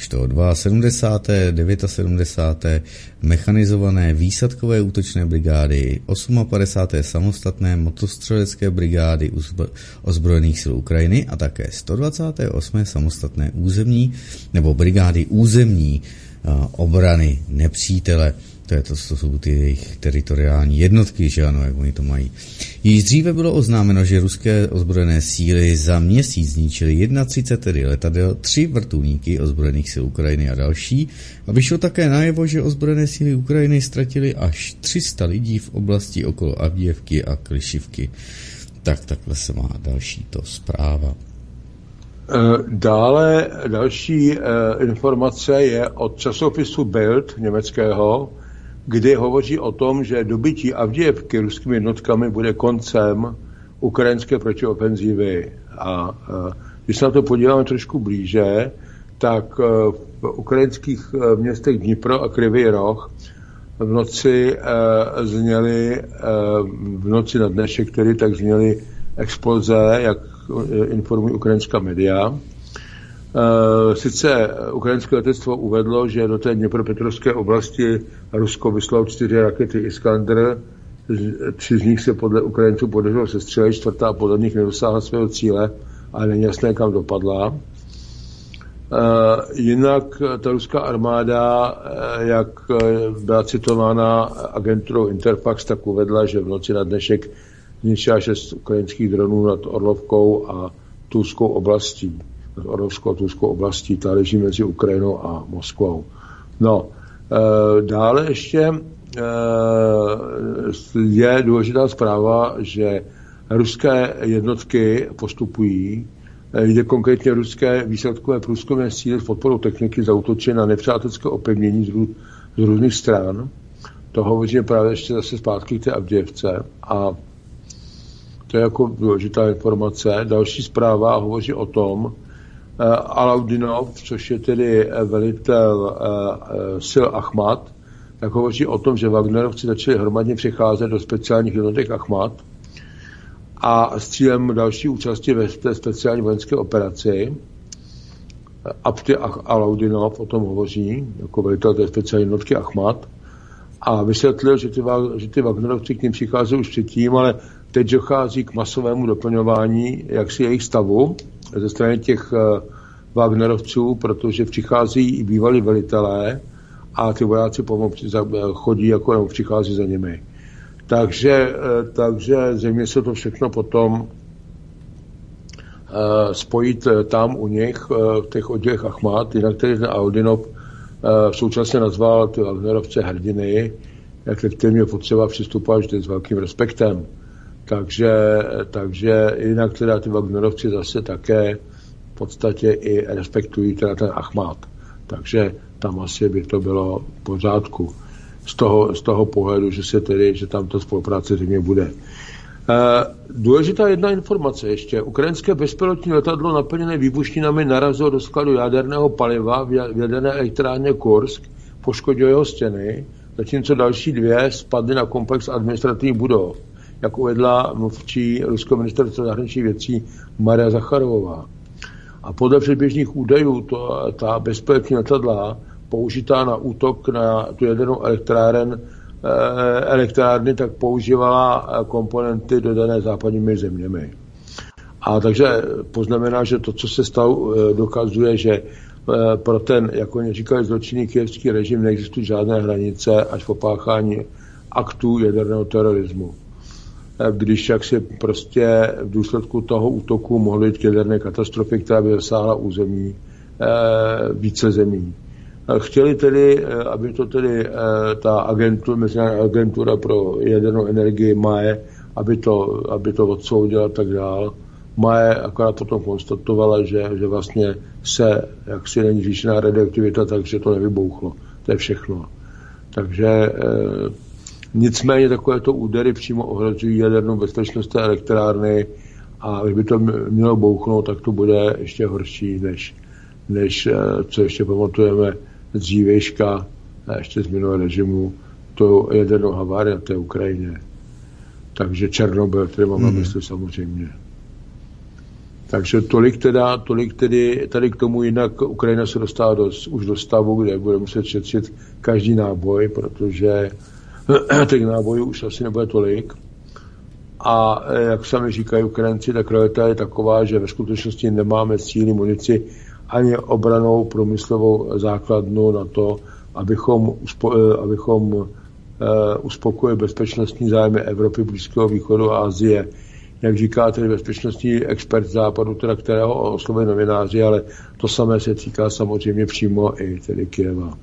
172., 79. mechanizované výsadkové útočné brigády, 58. samostatné motostřelecké brigády ozbrojených sil Ukrajiny a také 128. samostatné územní nebo brigády územní obrany nepřítele. To jsou ty jejich teritoriální jednotky, že ano, jak oni to mají. Již dříve bylo oznámeno, že ruské ozbrojené síly za měsíc zničily 31 tedy letadel, 3 vrtulníky ozbrojených sil Ukrajiny a další. A vyšlo také najevo, že ozbrojené síly Ukrajiny ztratily až 300 lidí v oblasti okolo Avdijevky a Klišivky. Takhle se má další to zpráva. Dále další informace je od časopisu Bild německého, kdy hovoří o tom, že dobytí Avdijevky ruskými jednotkami bude koncem ukrajinské protiofenzívy. A když se na to podíváme trošku blíže, tak v ukrajinských městech Dnipro a Kryvý Roh v noci na dnešek, tedy tak zněly exploze, jak informují ukrajinská média. Sice ukrajinské letectvo uvedlo, že do té Dněpropetrovské oblasti Rusko vyslalo 4 rakety Iskander, 3 z nich se podle Ukrajinců podařilo sestřelit, 4. podle nich nedosáhla svého cíle, ale není jasné, kam dopadla. Jinak ta ruská armáda, jak byla citována agenturou Interfax, tak uvedla, že v noci na dnešek zničila 6 ukrajinských dronů nad Orlovkou a Tulskou oblastí. Nad Orlovskou a Tulskou oblastí, ta leží mezi Ukrajinou a Moskvou. Dále ještě je důležitá zpráva, že ruské jednotky postupují. Jde konkrétně ruské výsadkové průzkumné síly s podporou techniky zaútočily na nepřátelské opevnění z různých stran. To hovoříme právě ještě zase zpátky k té Avdijevce. A to je jako důležitá informace. Další zpráva hovoří o tom, Alaudinov, což je tedy velitel sil Achmat, tak hovoří o tom, že Wagnerovci začali hromadně přicházet do speciálních jednotek Achmat a s cílem další účasti ve té speciální vojenské operaci. Abdi Alaudinov o tom hovoří, jako velitel té speciální jednotky Achmat, a vysvětlil, že ty Wagnerovci k ním přicházejí už předtím, ale teď dochází k masovému doplňování jaksi jejich stavu ze strany těch Wagnerovců, protože přichází i bývalí velitelé a ty vojáci chodí jako nebo přichází za nimi. Takže zřejmě se to všechno potom spojit tam u nich v těch oddělech Achmat, jinak tedy ten Audinov současně nazval ty Wagnerovce hrdiny, ke kterým je potřeba přistupovat vždy s velkým respektem. Takže jinak teda ty Wagnerovci zase také v podstatě i respektují teda ten Achmat. Takže tam asi by to bylo v pořádku. Z toho pohledu, že tam ta spolupráce zřejmě bude. Důležitá jedna informace ještě. Ukrajinské bezpilotní letadlo naplněné výbušninami narazilo do skladu jaderného paliva v jaderné elektrárně Kursk, poškodilo jeho stěny, zatímco další 2 spadly na komplex administrativních budov, jak uvedla mluvčí ruského ministerstva zahraničních věcí Maria Zacharovová. A podle předběžných údajů ta bezpilotní letadla použitá na útok na tu jadernou elektrárny, tak používala komponenty dodané západními zeměmi. A takže poznamená, že to, co se stalo, dokazuje, že pro ten, jako říkali zločinný kyjevský režim, neexistují žádné hranice až po páchání aktů jaderného terorismu. Když jak si prostě v důsledku toho útoku mohly jít k jaderné katastrofy, která by zasáhla území více zemí. Chtěli tedy, aby to tedy ta mezinárodní agentura pro jadernou energii MAE, aby to odsoudila a tak dál. MAE akorát potom konstatovala, že vlastně se, jak si není zvýšená radioaktivita, takže to nevybouchlo. To je všechno. Takže nicméně takovéto údery přímo ohrožují jadernou bezpečnost té elektrárny a kdyby to mělo bouchnout, tak to bude ještě horší, než co ještě pamatujeme z dřívejška a ještě z minulého režimu, to jadernou havárii na té Ukrajině. Takže Černobyl, který mám na mysli samozřejmě. Takže tolik tedy tady k tomu, jinak Ukrajina se dostává už do stavu, kde bude muset šetřit každý náboj, protože těch nábojů už asi nebude tolik. A jak sami říkají Ukrajinci, tak realita je taková, že ve skutečnosti nemáme cíli munici ani obranou průmyslovou základnu na to, abychom uspokojili bezpečnostní zájmy Evropy, Blízkého východu a Asie. Jak říká tedy bezpečnostní expert západu, teda kterého oslovují novináři, ale to samé se týká samozřejmě přímo i tedy Kyjeva.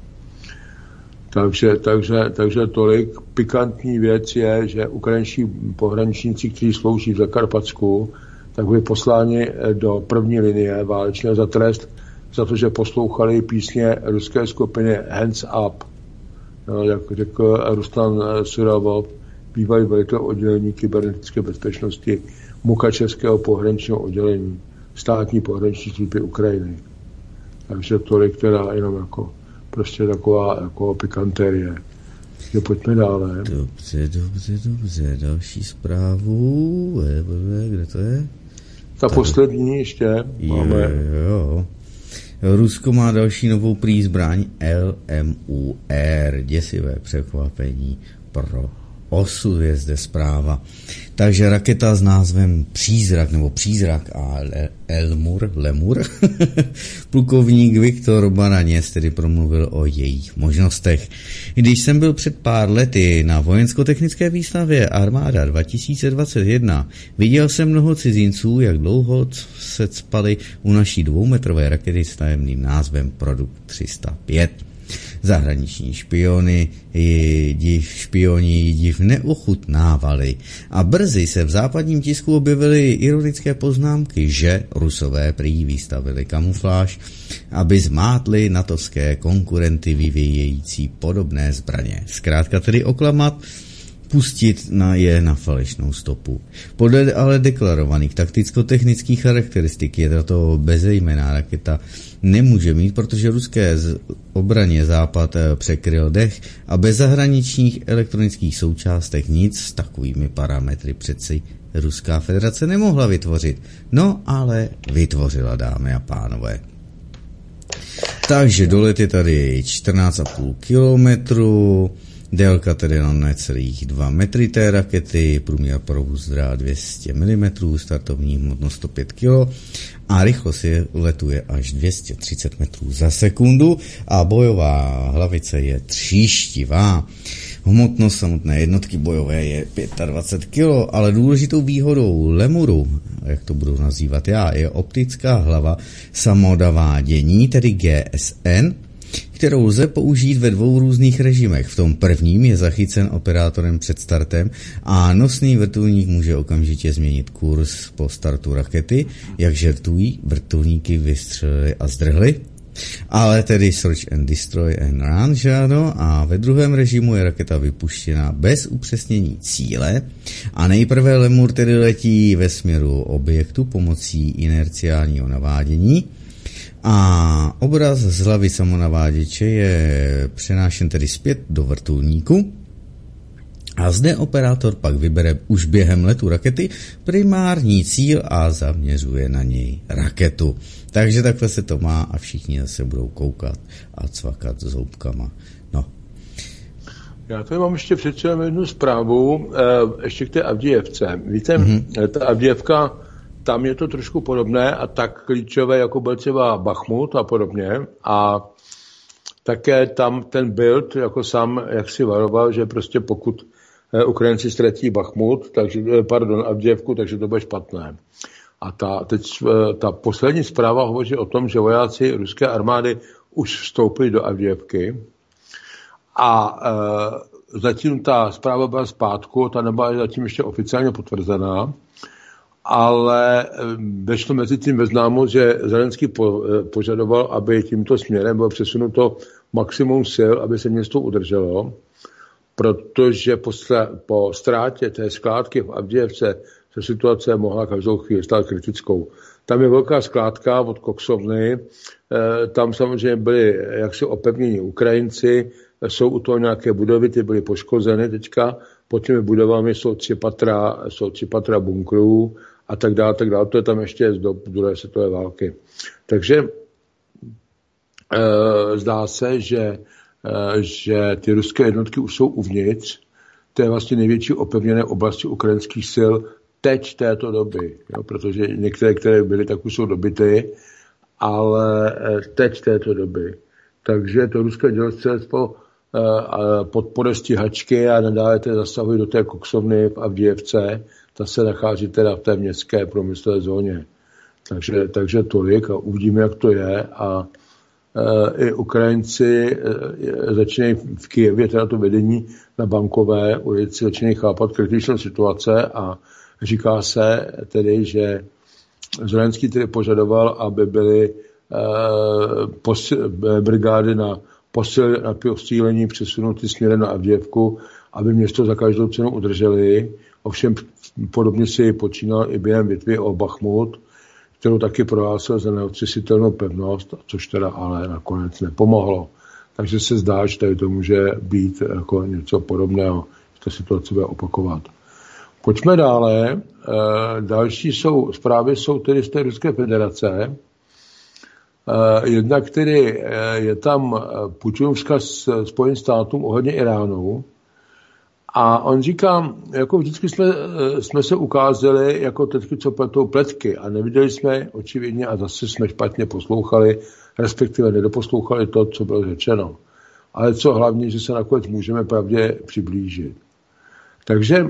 Takže tolik. Pikantní věc je, že ukrajinští pohraničníci, kteří slouží v Zakarpatsku, tak byli posláni do první linie válečné za trest, za to, že poslouchali písně ruské skupiny Hands Up. No, jak řekl Ruslan Suravov, bývalý velitel oddělení kybernetické bezpečnosti Mukačevského pohraničního oddělení státní pohraniční služby Ukrajiny. Takže tolik teda jenom jako prostě taková jako pikantérie. Pojďme dále. Dobře. Další zprávu. Kde to je? Ta poslední ještě máme. Jo. Rusko má další novou prý zbraň LMUR. Děsivé překvapení pro osud, je zde zpráva. Takže raketa s názvem Přízrak a Lemur. Plukovník Viktor Baraněz tedy promluvil o jejich možnostech. Když jsem byl před pár lety na vojensko-technické výstavě Armáda 2021, viděl jsem mnoho cizinců, jak dlouho se cpali u naší 2metrové rakety s tajemným názvem Produkt 305. Zahraniční špioni div neochutnávali a brzy se v západním tisku objevily ironické poznámky, že Rusové prý vystavili kamufláž, aby zmátli natovské konkurenty vyvíjející podobné zbraně. Zkrátka tedy oklamat, pustit je na falešnou stopu. Podle ale deklarovaných takticko-technických charakteristik je tato bezejmenná raketa nemůže mít, protože ruské obraně Západ překryl dech a bez zahraničních elektronických součástek nic s takovými parametry přeci Ruská federace nemohla vytvořit. No ale vytvořila, dámy a pánové. Takže dolet je tady 14,5 kilometru, délka tedy na necelých 2 metry té rakety, průměr provozu 200 mm, startovní hmotnost 105 kg a rychlost letu je až 230 metrů za sekundu a bojová hlavice je tříštivá. Hmotnost samotné jednotky bojové je 25 kg, ale důležitou výhodou lemuru, jak to budu nazývat já, je optická hlava samonavádění, tedy GSN, kterou lze použít ve 2 různých režimech. V tom prvním je zachycen operátorem před startem a nosný vrtulník může okamžitě změnit kurz po startu rakety, jak žertují vrtulníky vystřelili a zdrhli. Ale tedy Search and Destroy and Run, že ano, a ve druhém režimu je raketa vypuštěna bez upřesnění cíle a nejprve lemur tedy letí ve směru objektu pomocí inerciálního navádění a obraz z hlavy samonaváděče je přenášen tedy zpět do vrtulníku a zde operátor pak vybere už během letu rakety primární cíl a zaměřuje na něj raketu. Takže takhle se to má a všichni zase budou koukat a cvakat zoubkama. No. Já tady mám ještě přece jednu zprávu, ještě k té Avdijevce. Víte, ta Avdijevka, tam je to trošku podobné a tak klíčové, jako byl třeba Bachmut a podobně. A také tam ten Bild, jako sám, jak si varoval, že prostě pokud Ukrajinci ztratí Bachmut, Avdijevku, takže to bude špatné. A ta poslední zpráva hovoří o tom, že vojáci ruské armády už vstoupili do Avdijevky a zatím ta zpráva byla zpátku, ta nebyla zatím ještě oficiálně potvrzená, ale vešlo mezi tím ve známo, že Zelenský požadoval, aby tímto směrem bylo přesunuto maximum sil, aby se město udrželo, protože po ztrátě té skládky v Avdijevce se situace mohla každou chvíli stát kritickou. Tam je velká skládka od koksovny, tam samozřejmě byli jaksi opevnění Ukrajinci, jsou u toho nějaké budovy, ty byly poškozeny teďka, pod těmi budovami jsou 3 patra bunkrů a tak dále, to je tam ještě z dob druhé světové války. Takže zdá se, že ty ruské jednotky už jsou uvnitř, to je vlastně největší opevněné oblasti ukrajinských sil teď této doby, jo, protože některé, které byly, tak už jsou dobyty, ale teď této doby. Takže to ruské dělostřelectvo podpore stíhačky a nadále zasahují do té koksovny v Avdijevce, ta se nachází teda v té městské průmyslové zóně. Takže tolik a uvidíme, jak to je a i Ukrajinci začínají v Kyjevě, teda to vedení na Bankové ulici, začínají chápat kritičnou situace a říká se tedy, že Zelenský tedy požadoval, aby byly brigády na posílení přesunuty směrem na Avdijevku, aby město za každou cenu udrželi. Ovšem podobně si počínal i během bitvy o Bachmut, kterou taky prohlásil za neotřesitelnou pevnost, což teda ale nakonec nepomohlo. Takže se zdá, že tady to může být jako něco podobného, že ta situace bude opakovat. Pojďme dále. Další zprávy jsou tedy z té Ruské federace. Jednak tedy je tam Putinův vzkaz Spojeným státům ohledně Iránu. A on říká, jako vždycky jsme se ukázali jako tetky, co pletou pletky a neviděli jsme očividně a zase jsme špatně poslouchali, respektive nedoposlouchali to, co bylo řečeno. Ale co hlavně, že se nakonec můžeme pravdě přiblížit. Takže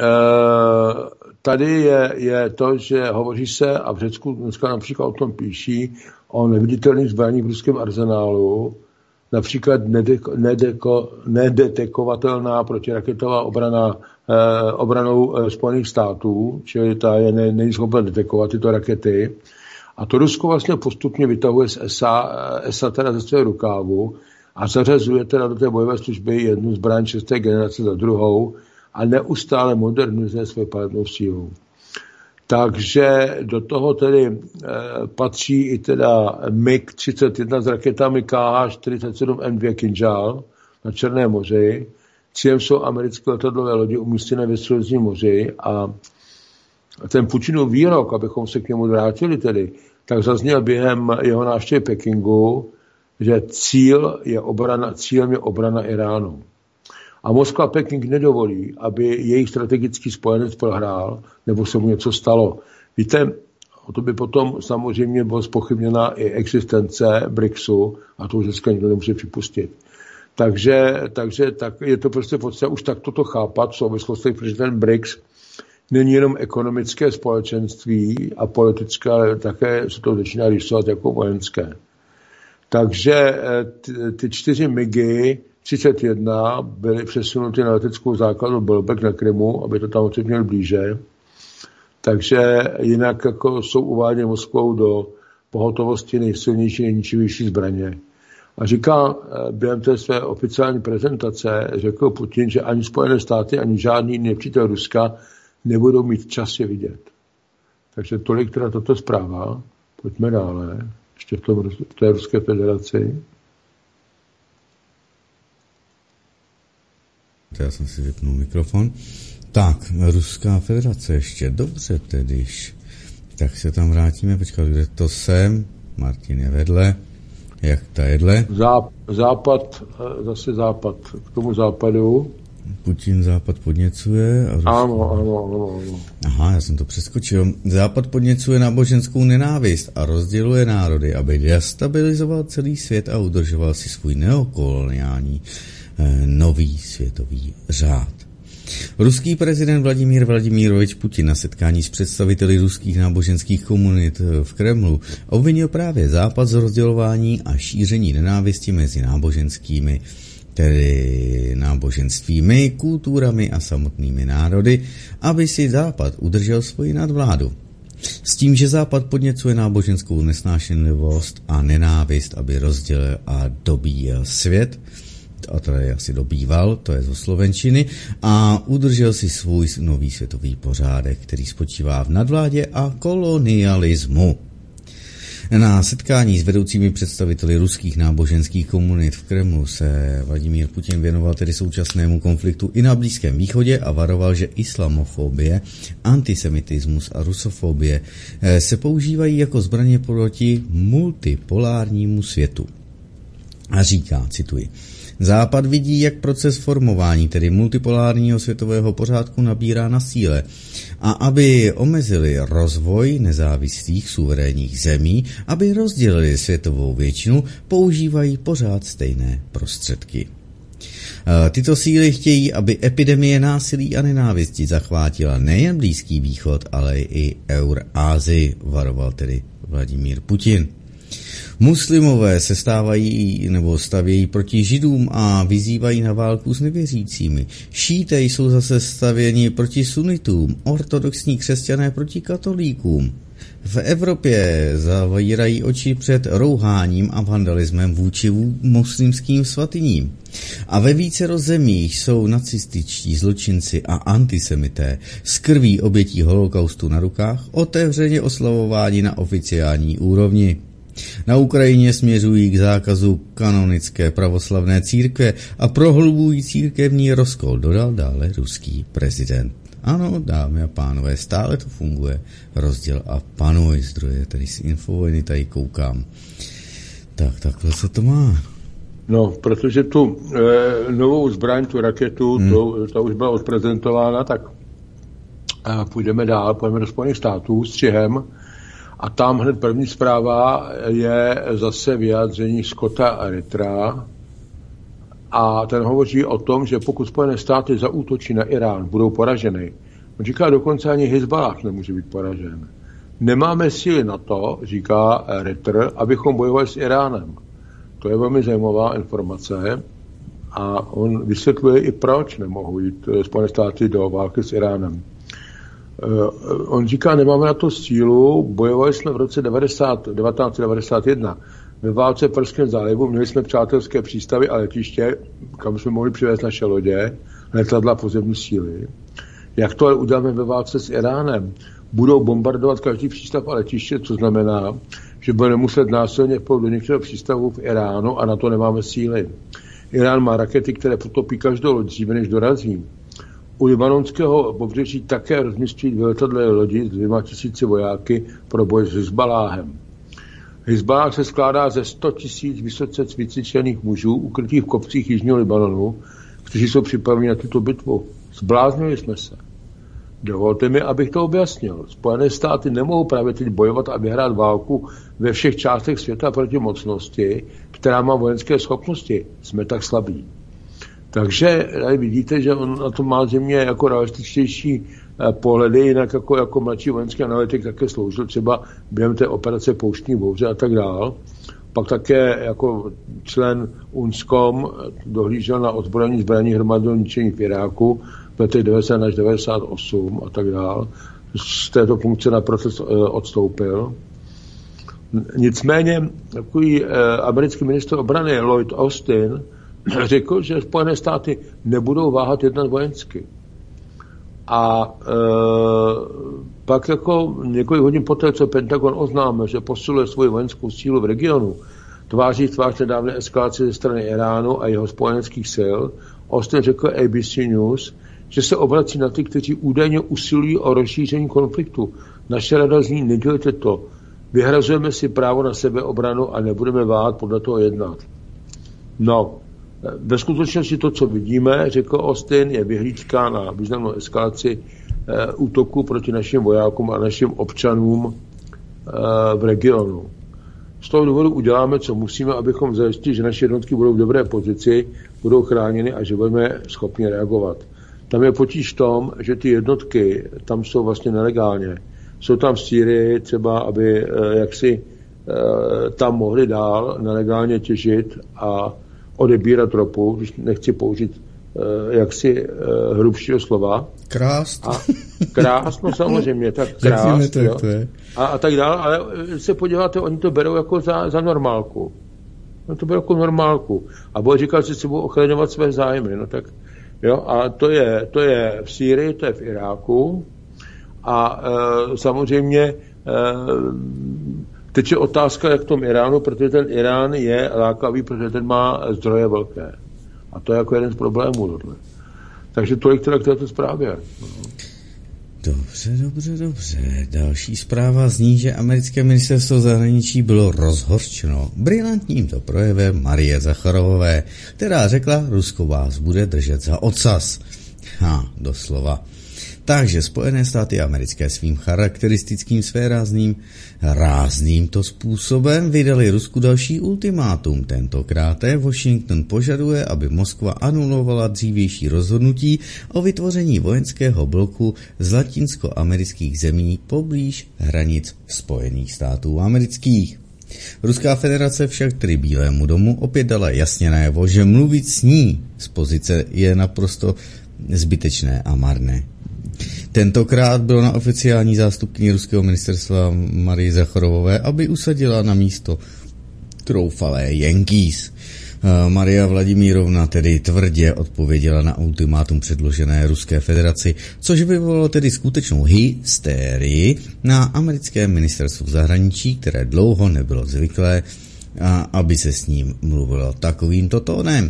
tady je to, že hovoří se, a v Řecku dneska například o tom píší, o neviditelných zbraních v ruském arzenálu, například nedetekovatelná protiraketová obranou Spojených států, čili ta není schopna detekovat tyto rakety. A to Rusko vlastně postupně vytahuje z ESA teda ze svého rukávu a zařazuje teda do té bojové služby jednu zbraň 6. generace za druhou a neustále modernizuje svou palebnou sílu. Takže do toho tedy patří i teda MiG-31 s raketami KH-47M2 Kinžal na Černém moři. Cílem jsou americké letadlové lodi umístěné ve Středozemním moři a ten Putinův výrok, abychom se k němu vrátili tedy, tak zazněl během jeho návštěvy Pekingu, že cílem je obrana Iránu. A Moskva a Peking nedovolí, aby jejich strategický spojenec prohrál, nebo se mu něco stalo. Víte, o to by potom samozřejmě byla zpochybněna i existence BRICSu, a to už dneska nikdo nemůže připustit. Takže je to prostě potřeba už tak toto chápat v souvislosti, protože ten BRICS není jenom ekonomické společenství a politické, ale také se to začíná rýsovat jako vojenské. Takže ty 4 MiGy 31 byly přesunuty na leteckou základnu Belbek na Krymu, aby to tam odsud měl blíže. Takže jinak jako jsou uváděny Moskvou do pohotovosti nejsilnější, nejničivější zbraně. A říká, během té své oficiální prezentace, řekl Putin, že ani Spojené státy, ani žádný nepřítel Ruska nebudou mít čas je vidět. Takže tolik teda toto zpráva. Pojďme dále. Ještě v té Ruské federaci. Já jsem si vypnul mikrofon. Tak, Ruská federace ještě. Dobře tedyž. Tak se tam vrátíme. Počkat, kde to jsem? Martin je vedle. Jak ta jedle? Západ, zase západ. K tomu západu. Putin západ podněcuje. A Ano. Aha, já jsem to přeskočil. Západ podněcuje náboženskou nenávist a rozděluje národy, aby destabilizoval celý svět a udržoval si svůj neokoloniální nový světový řád. Ruský prezident Vladimír Vladimirovič Putin na setkání s představiteli ruských náboženských komunit v Kremlu obvinil právě Západ z rozdělování a šíření nenávisti mezi náboženskými, tedy náboženstvími, kulturami a samotnými národy, aby si Západ udržel svoji nadvládu. S tím, že Západ podněcuje náboženskou nesnášenlivost a nenávist, aby rozdělil a dobíjel svět, a to je asi dobýval, to je zo slovenčiny, a udržel si svůj nový světový pořádek, který spočívá v nadvládě a kolonialismu. Na setkání s vedoucími představiteli ruských náboženských komunit v Kremlu se Vladimír Putin věnoval tedy současnému konfliktu i na Blízkém východě a varoval, že islamofobie, antisemitismus a rusofobie se používají jako zbraně proti multipolárnímu světu. A říká, cituji, Západ vidí, jak proces formování, tedy multipolárního světového pořádku, nabírá na síle. A aby omezili rozvoj nezávislých suverénních zemí, aby rozdělili světovou většinu, používají pořád stejné prostředky. Tyto síly chtějí, aby epidemie násilí a nenávisti zachvátila nejen Blízký východ, ale i Eurázii, varoval tedy Vladimír Putin. Muslimové se stavějí proti židům a vyzývají na válku s nevěřícími. Šíté jsou zase stavěni proti sunitům, ortodoxní křesťané proti katolíkům. V Evropě zavírají oči před rouháním a vandalismem vůči muslimským svatyním. A ve vícero zemích jsou nacističtí zločinci a antisemité s krví obětí holokaustu na rukách otevřeně oslavováni na oficiální úrovni. Na Ukrajině směřují k zákazu kanonické pravoslavné církve a prohlubují církevní rozkol, dodal dále ruský prezident. Ano, dámy a pánové, stále to funguje, rozděl a panuj, zdroje, tady z Infovojny tady koukám. Tak, takhle se to má. No, protože tu novou zbraň, tu raketu, ta už byla odprezentována, tak půjdeme dál, půjdeme do Spojených států s střihem. A tam hned první zpráva je zase vyjádření Scotta Rittera. A ten hovoří o tom, že pokud Spojené státy zaútočí na Irán, budou poraženy. On říká, dokonce ani Hizballah nemůže být poražen. Nemáme síly na to, říká Ritter, abychom bojovali s Iránem. To je velmi zajímavá informace. A on vysvětluje i proč nemohou jít Spojené státy do války s Iránem. On říká, nemáme na to sílu, bojovali jsme v roce 1991 ve válce v Perském zálivu, měli jsme přátelské přístavy a letiště, kam jsme mohli přivést naše lodě, letadla, pozemní síly. Jak to ale uděláme ve válce s Iránem? Budou bombardovat každý přístav a letiště, co znamená, že budeme muset násilně vplout do některého přístavu v Iránu a na to nemáme síly. Irán má rakety, které potopí každou loď dříve, než dorazí. U libanonského pobřeží také rozmístí letadlové lodi s 2000 vojáky pro boj s Hizbaláhem. Hizbalách se skládá ze 100 000 vysoce cvičených mužů ukrytých v kopcích jižního Libanonu, kteří jsou připraveni na tuto bitvu. Zbláznili jsme se. Dovolte mi, abych to objasnil. Spojené státy nemohou právě teď bojovat a vyhrát válku ve všech částech světa proti mocnosti, která má vojenské schopnosti. Jsme tak slabí. Takže tady vidíte, že on na to má země jako realističtější pohledy, jinak jako mladší vojenský analytik také sloužil třeba během té operace Pouštní bouře a tak dál. Pak také jako člen UNSCOM dohlížel na ozbrojení zbraní hromadného ničení v Iráku v letech 90 až 98 a tak dál. Z této funkce naprosto odstoupil. Nicméně takový americký ministr obrany Lloyd Austin řekl, že Spojené státy nebudou váhat jednat vojensky. A pak jako několik hodin poté, co Pentagon oznámil, že posiluje svoji vojenskou sílu v regionu, tváří tvář nedávné eskalace ze strany Iránu a jeho spojeneckých sil, Austin řekl ABC News, že se obrací na ty, kteří údajně usilují o rozšíření konfliktu. Naše rada zní, nedělejte to. Vyhrazujeme si právo na sebeobranu a nebudeme váhat podle toho jednat. No, ve skutečnosti to, co vidíme, řekl Austin, je vyhlídka na významnou eskalaci útoku proti našim vojákům a našim občanům v regionu. Z toho důvodu uděláme, co musíme, abychom zajistili, že naše jednotky budou v dobré pozici, budou chráněny a že budeme schopni reagovat. Tam je potíž v tom, že ty jednotky tam jsou vlastně nelegálně. Jsou tam v Sýrii třeba, aby jaksi tam mohli dál nelegálně těžit a odebírat ropu, když nechci použít jaksi hrubšího slova. Krást. Krást, no samozřejmě, tak krást. To je. A tak dále, ale se podíváte, oni to berou jako za normálku. No to berou jako normálku. A bude říkat, že si budou ochraňovat své zájmy. No tak, jo, a to je v Sýrii, to je v Iráku. A samozřejmě teď je otázka, jak v tom Iránu, protože ten Irán je lákavý, protože ten má zdroje velké. A to je jako jeden z problémů. Tohle. Takže tolik teda k této zprávě. Dobře. Další zpráva zní, že americké ministerstvo zahraničí bylo rozhořčeno brilantním to projevem Marie Zacharovové, která řekla, Rusko vás bude držet za ocas. Doslova. Takže Spojené státy americké svým charakteristickým rázným to způsobem vydali Rusku další ultimátum. Tentokrát Washington požaduje, aby Moskva anulovala dřívější rozhodnutí o vytvoření vojenského bloku z latinskoamerických zemí poblíž hranic Spojených států amerických. Ruská federace však tedy Bílému domu opět dala jasně najevo, že mluvit s ní z pozice je naprosto zbytečné a marné. Tentokrát bylo na oficiální zástupkyni ruského ministerstva Marii Zacharovové, aby usadila na místo troufalé Yankees. Maria Vladimírovna tedy tvrdě odpověděla na ultimátum předložené Ruské federaci, což vyvolalo tedy skutečnou hysterii na americkém ministerstvu zahraničí, které dlouho nebylo zvyklé, aby se s ním mluvilo takovýmto tónem.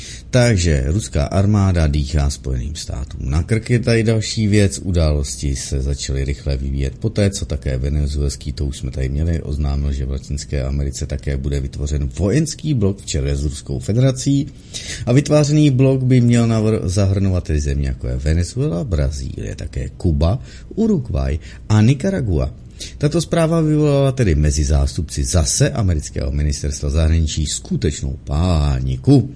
Takže ruská armáda dýchá Spojeným státům na krk. Je tady další věc. Události se začaly rychle vyvíjet poté, co také venezuelský, to už jsme tady měli, oznámil, že v Latinské Americe také bude vytvořen vojenský blok v čele s Ruskou federací. A vytvářený blok by měl zahrnovat tedy země jako je Venezuela, Brazílie, také Kuba, Uruguay a Nicaragua. Tato zpráva vyvolala tedy mezi zástupci zase amerického ministerstva zahraničí skutečnou pániku.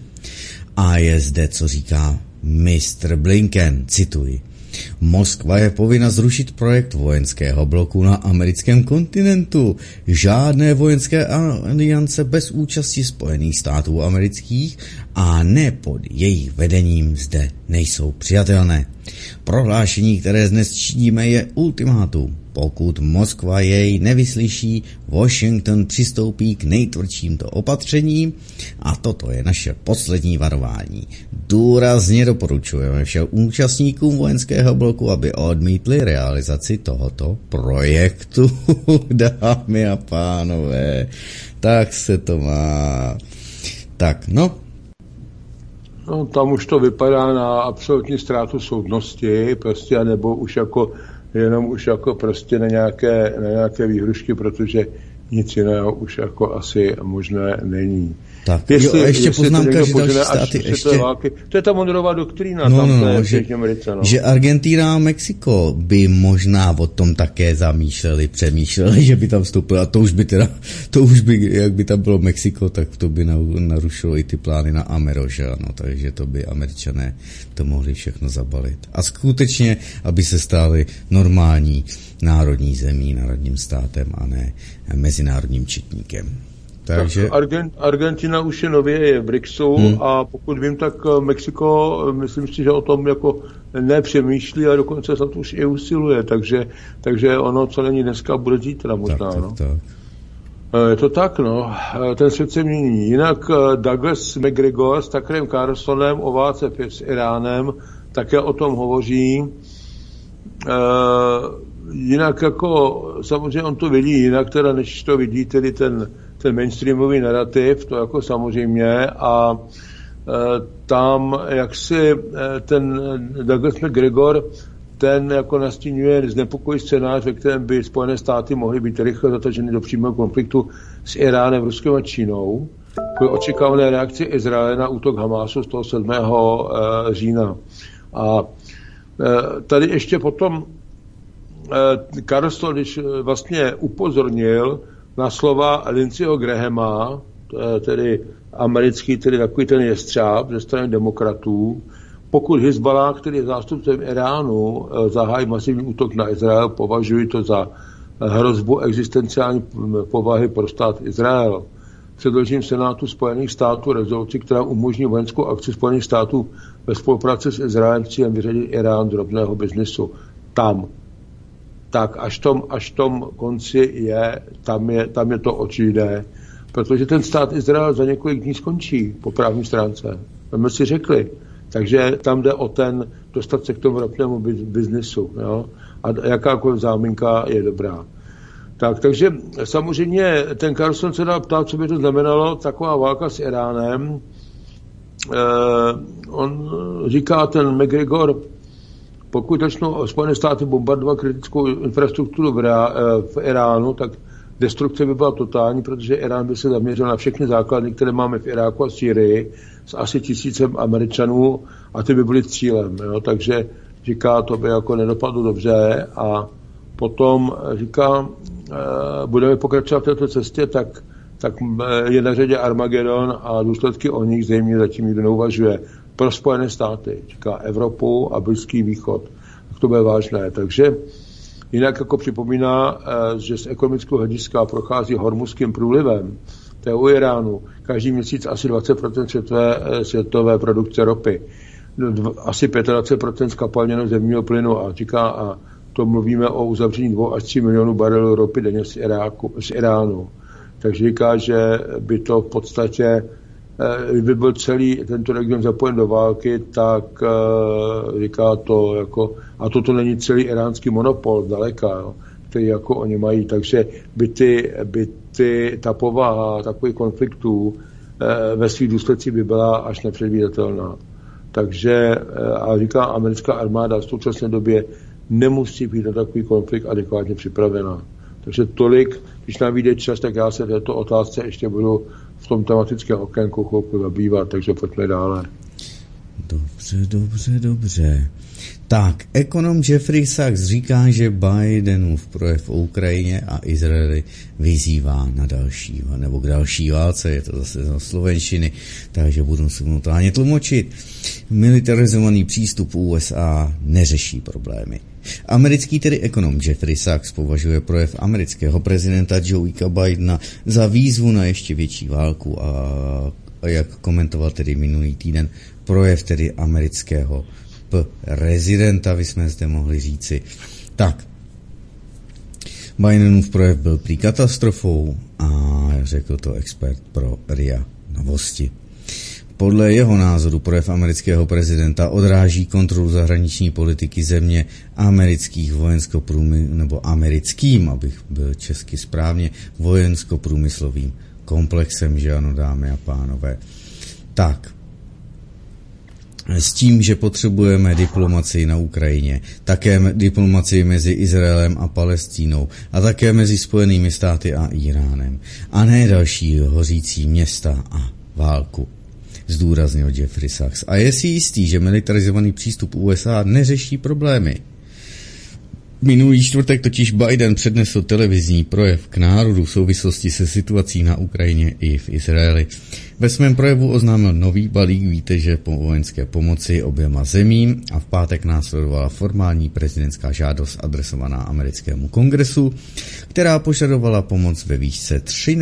A je zde, co říká mistr Blinken, cituji. Moskva je povinna zrušit projekt vojenského bloku na americkém kontinentu. Žádné vojenské aliance bez účasti Spojených států amerických a ne pod jejich vedením zde nejsou přijatelné. Prohlášení, které dnes činíme, je ultimátum. Pokud Moskva jej nevyslyší, Washington přistoupí k nejtvrdšímto opatřením a toto je naše poslední varování. Důrazně doporučujeme všem účastníkům vojenského bloku, aby odmítli realizaci tohoto projektu. Dámy a pánové, tak se to má. Tak, no. No, tam už to vypadá na absolutní ztrátu soudnosti, prostě, nebo už jako jenom už jako prostě na nějaké výhrušky, protože nic jiného už jako asi možné není. Tak, ještě poznámka, že další státy ještě... To je ta Monroeova doktrína, že Argentina a Mexiko by možná o tom také přemýšleli, že by tam vstoupili, a to už by, jak by tam bylo Mexiko, tak to by narušilo i ty plány na Amero, že ano, takže to by Američané to mohli všechno zabalit. A skutečně, aby se stali normální národní zemí, národním státem a ne mezinárodním četníkem. Takže... Argentina už je nově v BRICSu a pokud vím, tak Mexiko, myslím si, že o tom jako nepřemýšlí a dokonce se to už i usiluje, takže ono, co není dneska, bude zítra možná. Tak. Je to tak, no. Ten svět se mění. Jinak Douglas McGregor s Tuckerem Carlsonem o válce s Iránem také o tom hovoří. Jinak jako, samozřejmě on to vidí jinak, teda než to vidí tedy ten mainstreamový narrativ, to jako samozřejmě, a tam jaksi ten Douglas McGregor, ten jako nastínuje znepokojivý scénář, ve kterém by Spojené státy mohly být rychle zataženy do přímého konfliktu s Iránem, Ruskem a Čínou, kvůli očekávané reakci Izraele na útok Hamásu z toho 7. října. A tady ještě potom Carlson, když vlastně upozornil na slova Lindseyho Grahama, tedy americký, tedy takový ten jestřáb ze strany demokratů, pokud Hizballah, který je zástupcem Iránu, zahájí masivní útok na Izrael, považuji to za hrozbu existenciální povahy pro stát Izrael. Předložím Senátu Spojených států rezoluci, která umožní vojenskou akci Spojených států ve spolupráci s Izraelem s cílem vyřadit Irán z drobného biznesu. Tam. Tak až v tom konci tam je to očividné, protože ten stát Izrael za několik dní skončí po právní stránce. To si řekli. Takže tam jde o dostat se k tomu ropnému biznesu. Jo? A jakákoliv záminka je dobrá. Takže samozřejmě ten Carlson se dá ptát, co by to znamenalo, taková válka s Iránem. On říká, ten McGregor, pokud začnou Spojené státy bombardovat kritickou infrastrukturu v Iránu, tak destrukce by byla totální, protože Irán by se zaměřil na všechny základny, které máme v Iráku a Sýrii, s asi 1000 Američanů, a ty by byly cílem. Jo? Takže říká, to by jako nedopadlo dobře, a potom říká, budeme pokračovat v této cestě, tak je na řadě Armagedon a důsledky o nich zřejmě zatím nikdo neuvažuje. Pro Spojené státy, říká Evropu a Blízký východ. Tak to bude vážné. Takže jinak jako připomíná, že z ekonomického hlediska prochází Hormuzským průlivem, to je u Iránu, každý měsíc asi 20% světové produkce ropy, asi 25% skapalněného zemního plynu, a říká, a to mluvíme o uzavření 2 až 3 milionů barelů ropy denně z Iránu. Takže říká, že by to v podstatě, kdyby byl celý tento region zapojen do války, tak říká to jako, a toto není celý iránský monopol zdaleka, jo, který jako oni mají, takže ta povaha takových konfliktů ve svých důsledcích by byla až nepředvídatelná. Takže, a říká, americká armáda v současné době nemusí být na takový konflikt adekvátně připravená. Takže tolik, když nám vyjde čas, tak já se této otázce ještě budu v tom tematickém okénku chvilku zabývat, takže pojďme dále. Dobře. Tak, ekonom Jeffrey Sachs říká, že Bidenův projev o Ukrajině a Izraeli vyzývá na další, nebo k další válce, je to zase z slovenštiny, takže budu simultánně tlumočit. Militarizovaný přístup USA neřeší problémy. Americký tedy ekonom Jeffrey Sachs považuje projev amerického prezidenta Joea Bidena za výzvu na ještě větší válku, a jak komentoval tedy minulý týden projev tedy amerického prezidenta, by jsme zde mohli říci. Tak, Bidenův projev byl prý katastrofou a řekl to expert pro RIA Novosti. Podle jeho názoru projev amerického prezidenta odráží kontrolu zahraniční politiky země americkým, abych byl česky správně, vojensko-průmyslovým komplexem, že ano, dámy a pánové. Tak, s tím, že potřebujeme diplomacii na Ukrajině, také diplomacii mezi Izraelem a Palestínou a také mezi Spojenými státy a Iránem. A ne další hořící města a válku, zdůraznil Jeffrey Sachs. A je si jistý, že militarizovaný přístup USA neřeší problémy. Minulý čtvrtek totiž Biden přednesl televizní projev k národu v souvislosti se situací na Ukrajině i v Izraeli. Ve svém projevu oznámil nový balík výteže po vojenské pomoci oběma zemím a v pátek následovala formální prezidentská žádost adresovaná americkému kongresu, která požadovala pomoc ve výšce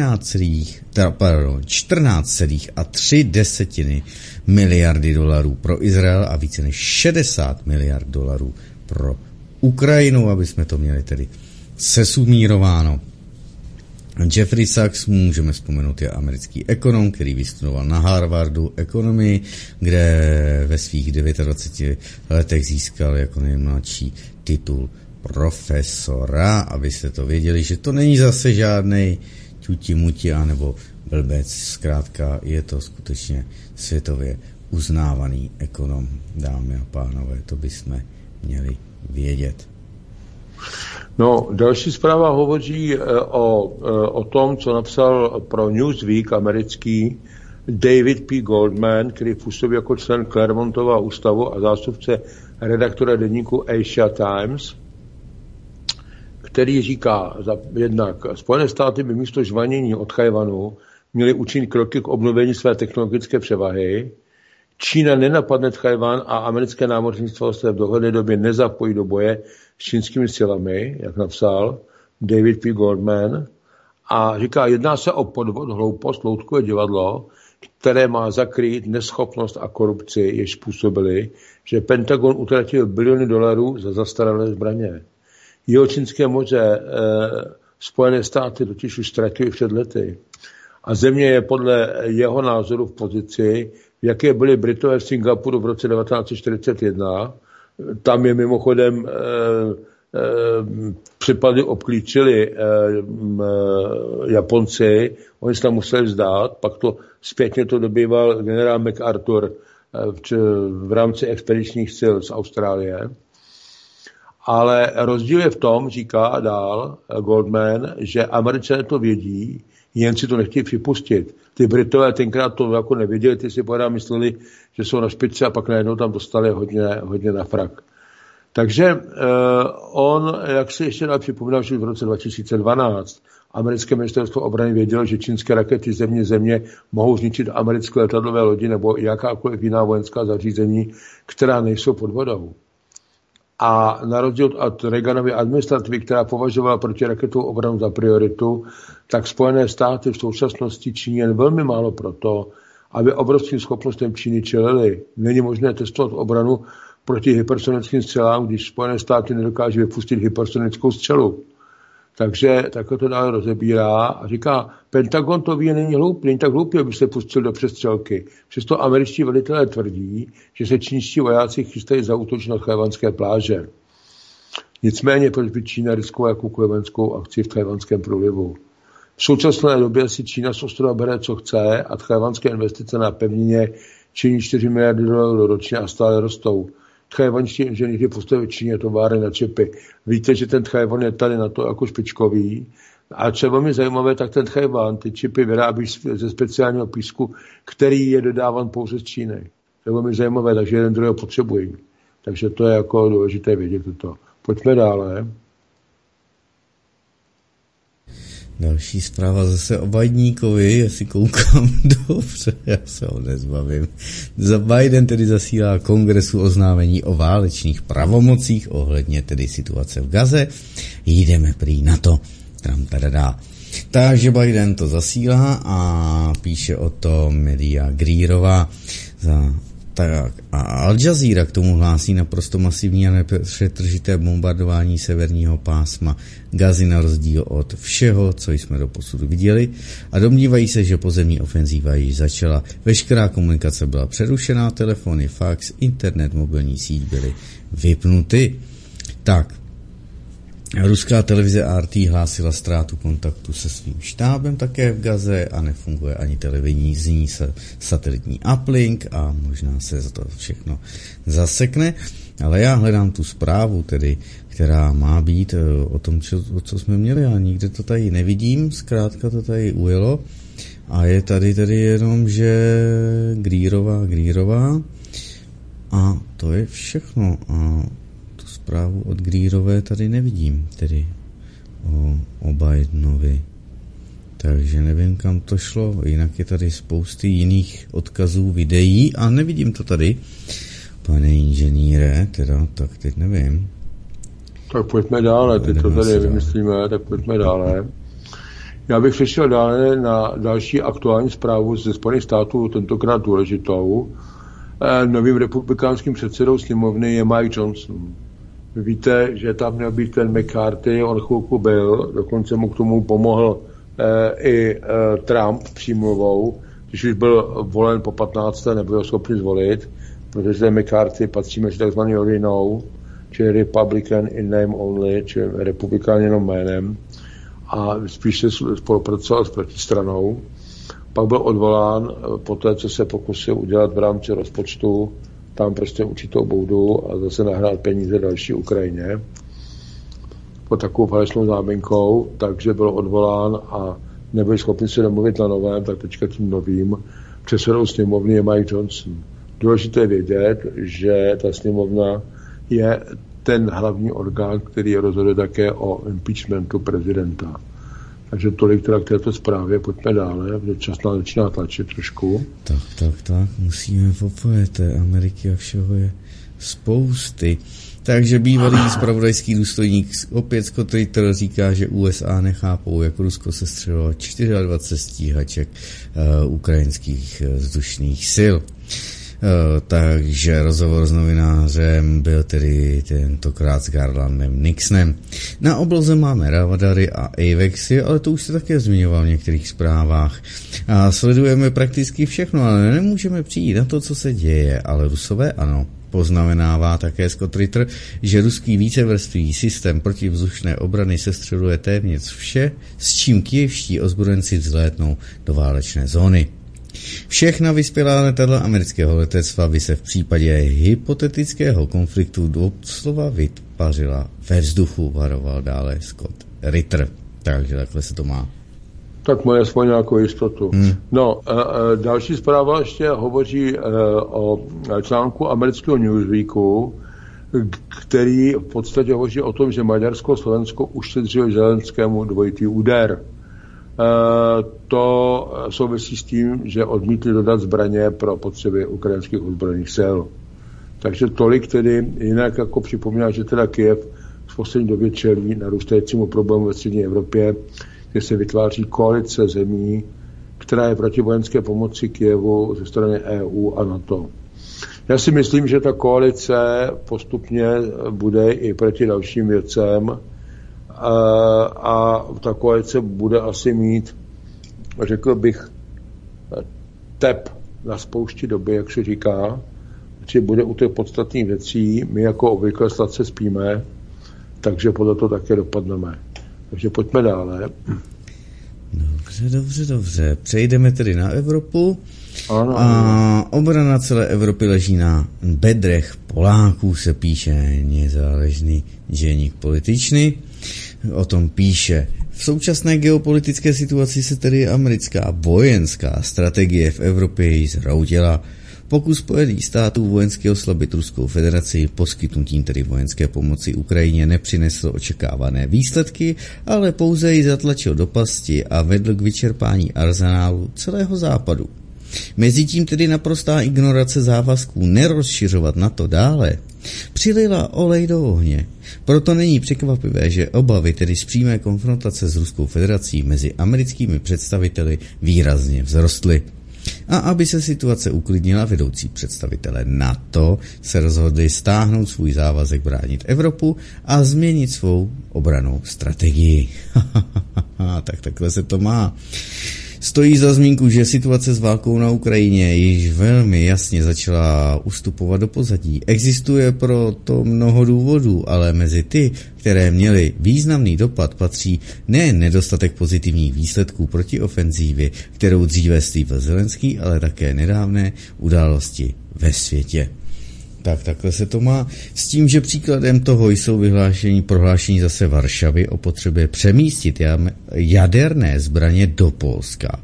14,3 miliardy dolarů pro Izrael a více než 60 miliard dolarů pro Ukrajinu, aby jsme to měli tedy sesumírováno. Jeffrey Sachs, můžeme vzpomenout, je americký ekonom, který vystudoval na Harvardu ekonomii, kde ve svých 29 letech získal jako nejmladší titul profesora, abyste to věděli, že to není zase žádnej ťuti-muti anebo blbec, zkrátka je to skutečně světově uznávaný ekonom, dámy a pánové, to bychom měli vědět. No, další zpráva hovoří o tom, co napsal pro Newsweek americký David P. Goldman, který působí jako člen Claremontova ústavu a zástupce redaktora deníku Asia Times, který říká, jednak Spojené státy by místo žvanění od Tchaj-wanu měly učinit kroky k obnovení své technologické převahy. Čína nenapadne Tchaj-wan a americké námořnictvo se v dohledné době nezapojí do boje s čínskými silami, jak napsal David P. Goldman. A říká, jedná se o podvod, hloupost, loutkové divadlo, které má zakrýt neschopnost a korupci, jež způsobili, že Pentagon utratil biliony dolarů za zastaralé zbraně. Jihočínské moře Spojené státy totiž už ztratily před lety. A země je podle jeho názoru v pozici, jaké byly Britové v Singapuru v roce 1941. Tam je mimochodem případy obklíčili Japonci, oni se tam museli vzdát, pak to zpětně to dobýval generál MacArthur v rámci expedičních sil z Austrálie. Ale rozdíl je v tom, říká dál Goldman, že Američané to vědí, jen si to nechtějí připustit. Ty Britové tenkrát to jako nevěděli, ty si pořád mysleli, že jsou na špičce a pak najednou tam dostali hodně na frak. Takže on, jak si ještě dál připomínal, že v roce 2012 americké ministerstvo obrany vědělo, že čínské rakety země mohou zničit americké letadlové lodi nebo jakákoliv jiná vojenská zařízení, která nejsou pod vodou. A na rozdíl od Reaganovy administrativy, která považovala protiraketovou obranu za prioritu, tak Spojené státy v současnosti činí jen velmi málo proto, aby obrovským schopnostem Číny čelili. Není možné testovat obranu proti hypersonickým střelám, když Spojené státy nedokáže vypustit hypersonickou střelu. Takže takhle to dále rozebírá a říká, Pentagon to ví, není tak hloupý, aby se pustil do přestřelky. Přesto američtí velitelé tvrdí, že se čínští vojáci chystají zaútočit na tchajwanské pláže. Nicméně, proč by Čína riskovala jakoukoliv vojenskou akci v Tchajwanském průlivu? V současné době si Čína z ostrova bere, co chce a tchajwanské investice na pevnině činí 4 miliardy dolarů ročně a stále rostou. Tchajwanští inženýři postavili Číně továrny na čipy. Víte, že ten Tchajwan je tady na to jako špičkový. A třeba mi zajímavé, tak ten Tchajwan ty čipy vyrábí ze speciálního písku, který je dodáván pouze z Číny. To je velmi zajímavé, takže jeden druhého potřebují. Takže to je jako důležité vědět toto. Pojďme dále. Další zpráva zase o Bideníkovi, jestli koukám dobře, já se ho nezbavím. Biden tedy zasílá kongresu oznámení o válečných pravomocích ohledně tedy situace v Gaze. Jdeme prý na to. Takže Biden to zasílá a píše o tom Media Greerová. A Al Jazeera k tomu hlásí naprosto masivní a nepřetržité bombardování severního pásma Gazy na rozdíl od všeho, co jsme doposud viděli, a domnívají se, že pozemní ofenzíva již začala. Veškerá komunikace byla přerušená, telefony, fax, internet, mobilní síť byly vypnuty. Tak, ruská televize RT hlásila ztrátu kontaktu se svým štábem také v Gaze a nefunguje ani televizní satelitní uplink a možná se za to všechno zasekne. Ale já hledám tu zprávu, tedy, která má být o tom, co jsme měli a nikde to tady nevidím, zkrátka to tady ujelo A je tady jenom, že Greerová a to je všechno. A tu zprávu od Greerové tady nevidím, tedy o Bidenovi. Takže nevím, kam to šlo. Jinak je tady spousty jiných odkazů, videí a nevidím to tady, pane inženýre, teda, tak teď nevím. Tak pojďme dále, teď to tady vymyslíme, tak pojďme dále. Já bych přešel dále na další aktuální zprávu ze Spojených států, tentokrát důležitou. Novým republikánským předsedou sněmovny je Mike Johnson. Vy víte, že tam měl být ten McCarthy, on chvilku byl, dokonce mu k tomu pomohl i Trump přímluvou, když už byl volen po 15. nebyl schopný zvolit, protože McCarthy patří mezi takzvaný orinou, čili Republican in name only, čili republikán jenom jménem, a spíš se spolupracoval s protistranou. Pak byl odvolán po té, co se pokusil udělat v rámci rozpočtu, tam prostě určitou boudu a zase nahrát peníze další Ukrajině pod takovou falešnou záminkou, takže byl odvolán a nebyl schopný se domluvit na novém, tak teďka tím novým předsedou sněmovny je Mike Johnson. Důležité vědět, že ta sněmovna je ten hlavní orgán, který rozhoduje také o impeachmentu prezidenta. Takže tolik teda k této zprávě, pojďme dále, protože čas nám začíná tlačit trošku. Tak, musíme popojet, té Ameriky a všeho je spousty. Takže bývalý zpravodajský důstojník opět Scott Ritter říká, že USA nechápou, jak Rusko sestřelilo 24 stíhaček ukrajinských vzdušných sil. Takže rozhovor s novinářem byl tedy tentokrát s Garlandem Nixonem. Na obloze máme radary a AVEXy, ale to už se také zmiňoval v některých zprávách. A sledujeme prakticky všechno, ale nemůžeme přijít na to, co se děje, ale Rusové ano. Poznamenává také Scott Ritter, že ruský vícevrstvý systém protivzdušné obrany sestřeluje téměř vše, s čím kyjevští ozbrojenci vzlétnou do válečné zóny. Všechna vyspělá letadla amerického letectva by se v případě hypotetického konfliktu doslova vypařila ve vzduchu, varoval dále Scott Ritter. Takže takhle se to má. Tak má aspoň nějakou jistotu. No, další zpráva ještě hovoří o článku amerického Newsweeku, který v podstatě hovoří o tom, že Maďarsko a Slovensko ušetřilo Zelenskému dvojitý úder. To souvisí s tím, že odmítli dodat zbraně pro potřeby ukrajinských ozbrojených sil. Takže tolik tedy, jinak jako připomíná, že teda Kyjev v poslední době čelí narůstajícímu problému ve střední Evropě, kde se vytváří koalice zemí, která je proti vojenské pomoci Kyjevu ze strany EU a NATO. Já si myslím, že ta koalice postupně bude i proti dalším věcem a ta koalice bude asi mít, řekl bych, tep na spoušti doby, jak se říká, že bude u těch podstatných věcí, my jako obvykle sladce spíme, takže podle to také dopadneme. Takže pojďme dále. Dobře. Přejdeme tedy na Evropu. Ano. A obrana celé Evropy leží na bedrech Poláků, se píše nezáležný děník političný. O tom píše. V současné geopolitické situaci se tedy americká vojenská strategie v Evropě již zhroutila. Pokus Spojených států vojensky oslabit Ruskou federaci poskytnutím tedy vojenské pomoci Ukrajině nepřinesl očekávané výsledky, ale pouze ji zatlačil do pasti a vedl k vyčerpání arzenálu celého západu. Mezitím tedy naprostá ignorace závazků nerozšiřovat NATO dále přilila olej do ohně. Proto není překvapivé, že obavy tedy z přímé konfrontace s Ruskou federací mezi americkými představiteli výrazně vzrostly. A aby se situace uklidnila, vedoucí představitelé NATO se rozhodli stáhnout svůj závazek bránit Evropu a změnit svou obrannou strategii. Tak takhle se to má. Stojí za zmínku, že situace s válkou na Ukrajině již velmi jasně začala ustupovat do pozadí. Existuje pro to mnoho důvodů, ale mezi ty, které měly významný dopad, patří nejen nedostatek pozitivních výsledků proti ofenzívy, kterou dříve slíbil Zelenský, ale také nedávné události ve světě. Tak takhle se to má. S tím, že příkladem toho jsou prohlášení zase Varšavy o potřebě přemístit jaderné zbraně do Polska.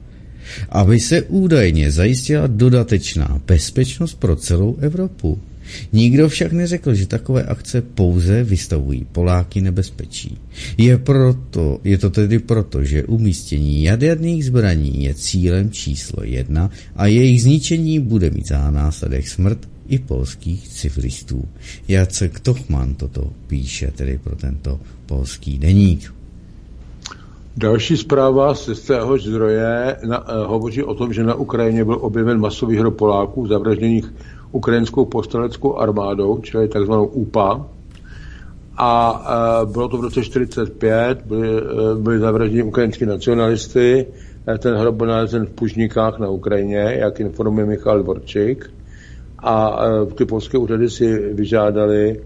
aby se údajně zajistila dodatečná bezpečnost pro celou Evropu. Nikdo však neřekl, že takové akce pouze vystavují Poláky nebezpečí. Je to tedy proto, že umístění jaderných zbraní je cílem číslo 1 a jejich zničení bude mít za následek smrt i polských civilistů. Jacek Tochman toto píše tedy pro tento polský deník. Další zpráva z téhož zdroje hovoří o tom, že na Ukrajině byl objeven masový hrob Poláků zavražděných ukrajinskou povstaleckou armádou, čili takzvanou UPA. A bylo to v roce 1945, byli zavražděni ukrajinský nacionalisty. Ten hrob byl nalezen v Pužnikách na Ukrajině, jak informuje Michal Dvorčík. A ty polské úřady si vyžádali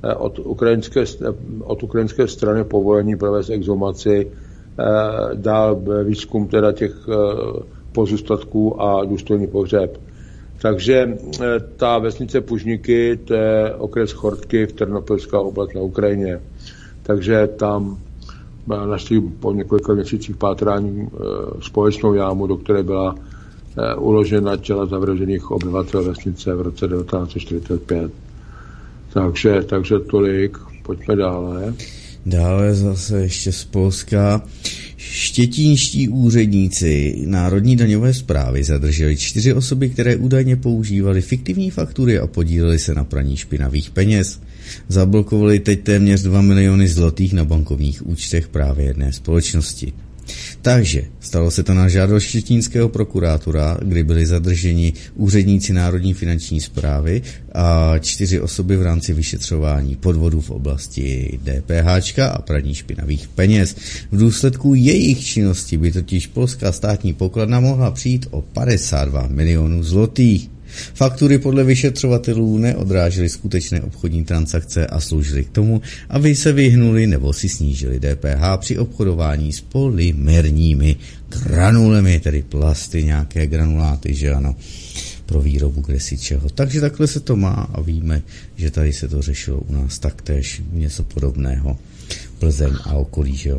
od ukrajinské strany povolení provést exhumaci, dál výzkum teda těch pozůstatků a důstojný pohřeb. Takže ta vesnice Pužniky, to je okres Chortky v Ternopilská oblast na Ukrajině. Takže tam našli po několika měsících pátrání společnou jámu, do které byla uložena těla zavražděných obyvatel vesnice v roce 1945. Takže tolik, pojďme dále. Dále zase ještě z Polska. Štětínští úředníci Národní daňové správy zadrželi 4 osoby, které údajně používaly fiktivní faktury a podílely se na praní špinavých peněz. Zablokovali teď téměř 2 miliony zlotých na bankovních účtech právě jedné společnosti. Takže stalo se to na žádost štětínského prokurátora, kdy byli zadrženi úředníci Národní finanční správy a 4 osoby v rámci vyšetřování podvodů v oblasti DPH a praní špinavých peněz. V důsledku jejich činnosti by totiž polská státní pokladna mohla přijít o 52 milionů zlotých. Faktury podle vyšetřovatelů neodrážely skutečné obchodní transakce a sloužily k tomu, aby se vyhnuli nebo si snížili DPH při obchodování s polymerními granulemi, tedy plasty, nějaké granuláty, že ano, pro výrobu kdesi čeho. Takže takhle se to má a víme, že tady se to řešilo u nás taktéž něco podobného. Plzeň a okolí, že jo.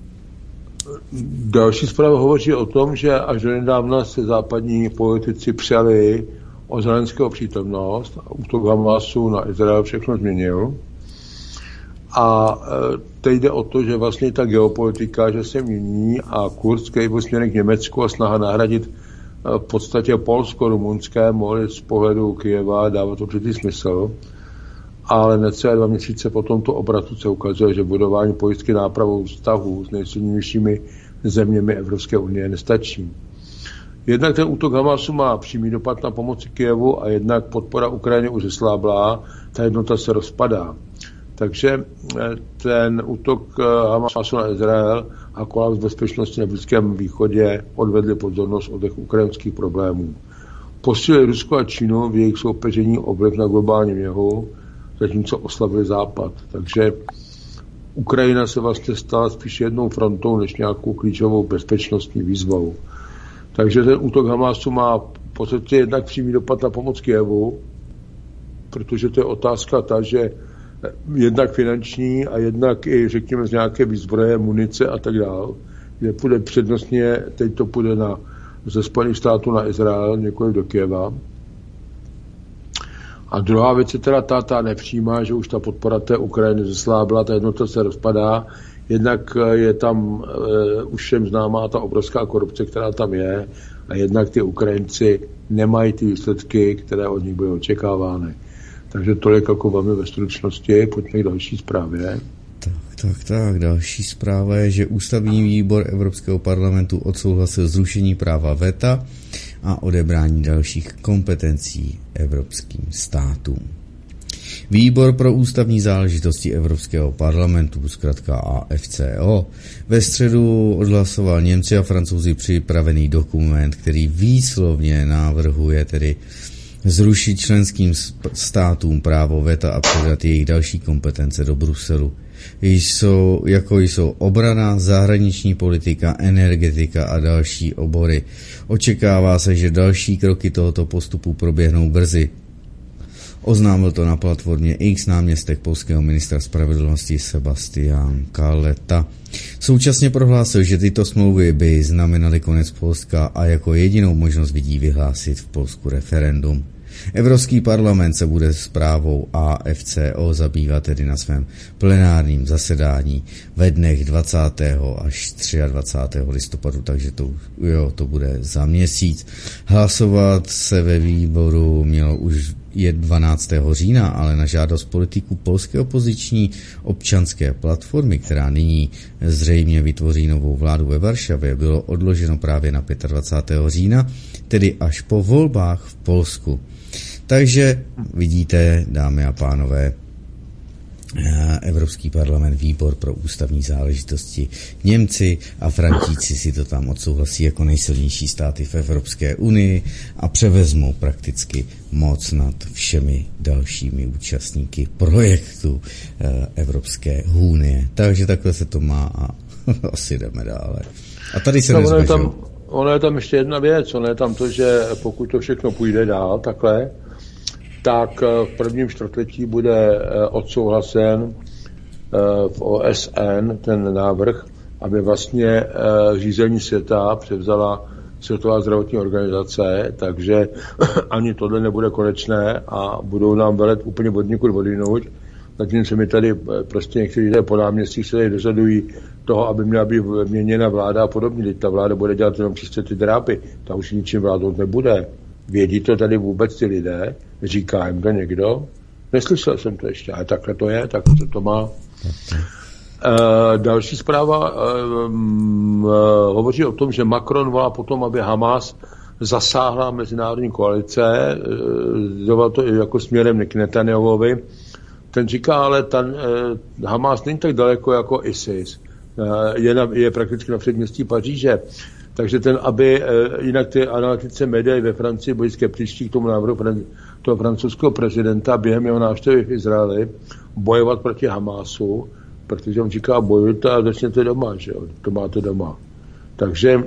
Další zpráva hovoří o tom, že až do nedávna se západní politici přeli o Zelenského přítomnost a útok Hamasu na Izrael všechno změnil. A teď jde o to, že vlastně ta geopolitika, že se mění a kurz, který byl směrem k Německu a snaha nahradit v podstatě Polsko-rumunské, mohli z pohledu Kyjeva dávat určitý smysl. Ale necelé 2 měsíce po tomto obratu se ukazuje, že budování pojistky nápravou vztahů s nejsilnějšími zeměmi Evropské unie nestačí. Jednak ten útok Hamasu má přímý dopad na pomoci Kyjevu a jednak podpora Ukrajiny už zesláblá, ta jednota se rozpadá. Takže ten útok Hamasu na Izrael a kolaps bezpečnosti na Blízkém východě odvedli pozornost od těch ukrajinských problémů. Posílili Rusko a Čínu v jejich soupeření vliv na globálním jihu, zatímco oslabili Západ. Takže Ukrajina se vlastně stala spíš jednou frontou než nějakou klíčovou bezpečnostní výzvou. Takže ten útok Hamasu má v podstatě jednak přímý dopad na pomoc Kyjevu, protože to je otázka ta, že jednak finanční a jednak i, řekněme, z nějaké výzbroje, munice a tak dále, kde půjde přednostně, teď to půjde ze Spojených států na Izrael, několik do Kyjeva. A druhá věc je teda ta nepřímá, že už ta podpora té Ukrajiny zeslábla, ta jednota se rozpadá, jednak je tam už všem známá ta obrovská korupce, která tam je, a jednak ty Ukrajinci nemají ty výsledky, které od nich byly očekávány. Takže tolik jako velmi ve stručnosti, pojďme k další zprávě. Tak, další zpráva je, že ústavní výbor Evropského parlamentu odsouhlasil zrušení práva veta a odebrání dalších kompetencí evropským státům. Výbor pro ústavní záležitosti Evropského parlamentu, zkrátka AFCO, ve středu odhlasoval Němci a Francouzi připravený dokument, který výslovně navrhuje tedy zrušit členským státům právo veta a předat jejich další kompetence do Bruselu. Jsou obrana, zahraniční politika, energetika a další obory. Očekává se, že další kroky tohoto postupu proběhnou brzy. Oznámil to na platformě X náměstek polského ministra spravedlnosti Sebastian Kaleta. Současně prohlásil, že tyto smlouvy by znamenaly konec Polska a jako jedinou možnost vidí vyhlásit v Polsku referendum. Evropský parlament se bude zprávou AFCO zabývat tedy na svém plenárním zasedání ve dnech 20. až 23. listopadu, takže to bude za měsíc. Hlasovat se ve výboru mělo už 12. října, ale na žádost politiků polské opoziční občanské platformy, která nyní zřejmě vytvoří novou vládu ve Varšavě, bylo odloženo právě na 25. října, tedy až po volbách v Polsku. Takže vidíte, dámy a pánové, Evropský parlament, výbor pro ústavní záležitosti. Němci a Frantíci si to tam odsouhlasí jako nejsilnější státy v Evropské unii a převezmou prakticky moc nad všemi dalšími účastníky projektu Evropské unie. Takže takhle se to má a asi jdeme dále. A tady se nezběžou. Ono je tam ještě jedna věc, ono je tam to, že pokud to všechno půjde dál takhle, tak v prvním čtvrtletí bude odsouhlasen v OSN ten návrh, aby vlastně řízení světa převzala Světová zdravotní organizace, takže ani tohle nebude konečné a budou nám velet úplně od někud odjinuť. Zatímco mi tady prostě někteří lidé po náměstích se tady dozadují toho, aby měla být měněna vláda a podobně. Teď ta vláda bude dělat jenom čistě ty drápy, ta už ničím vládnout nebude. Vědí to tady vůbec ty lidé? Říká jim to někdo? Neslyšel jsem to ještě, ale takhle to je, takhle se to má. Další zpráva hovoří o tom, že Macron volá potom, aby Hamas zasáhla mezinárodní koalice, dělal to i jako směrem k Netanyahuovi. Ten říká, ale Hamas není tak daleko jako ISIS. Je prakticky na předměstí Paříže. Takže aby jinak ty analytice média ve Francii byli skeptičtí k tomu návrhu toho francouzského prezidenta během jeho návštěvy v Izraeli bojovat proti Hamásu, protože on říká, bojujte a začněte doma, že jo, to máte doma. Takže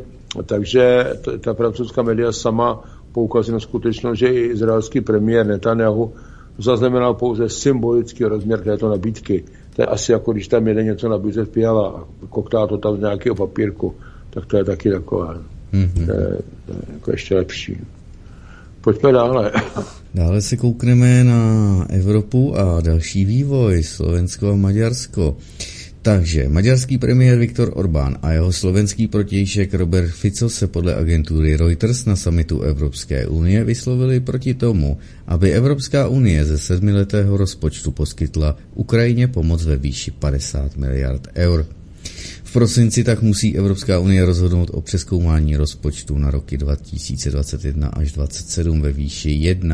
ta francouzská média sama poukazuje na skutečnost, že i izraelský premiér Netanyahu zaznamenal pouze symbolický rozměr této nabídky. To je asi jako když tam jede něco nabízet Fiala a koktá to tam z nějakého papírku, tak to je taky takové. To je jako ještě lepší. Pojďme dále. Dále se koukneme na Evropu a další vývoj, Slovensko a Maďarsko. Takže maďarský premiér Viktor Orbán a jeho slovenský protějšek Robert Fico se podle agentury Reuters na summitu Evropské unie vyslovili proti tomu, aby Evropská unie ze 7letého rozpočtu poskytla Ukrajině pomoc ve výši 50 miliard eur. V prosinci tak musí Evropská unie rozhodnout o přezkoumání rozpočtu na roky 2021 až 2027 ve výši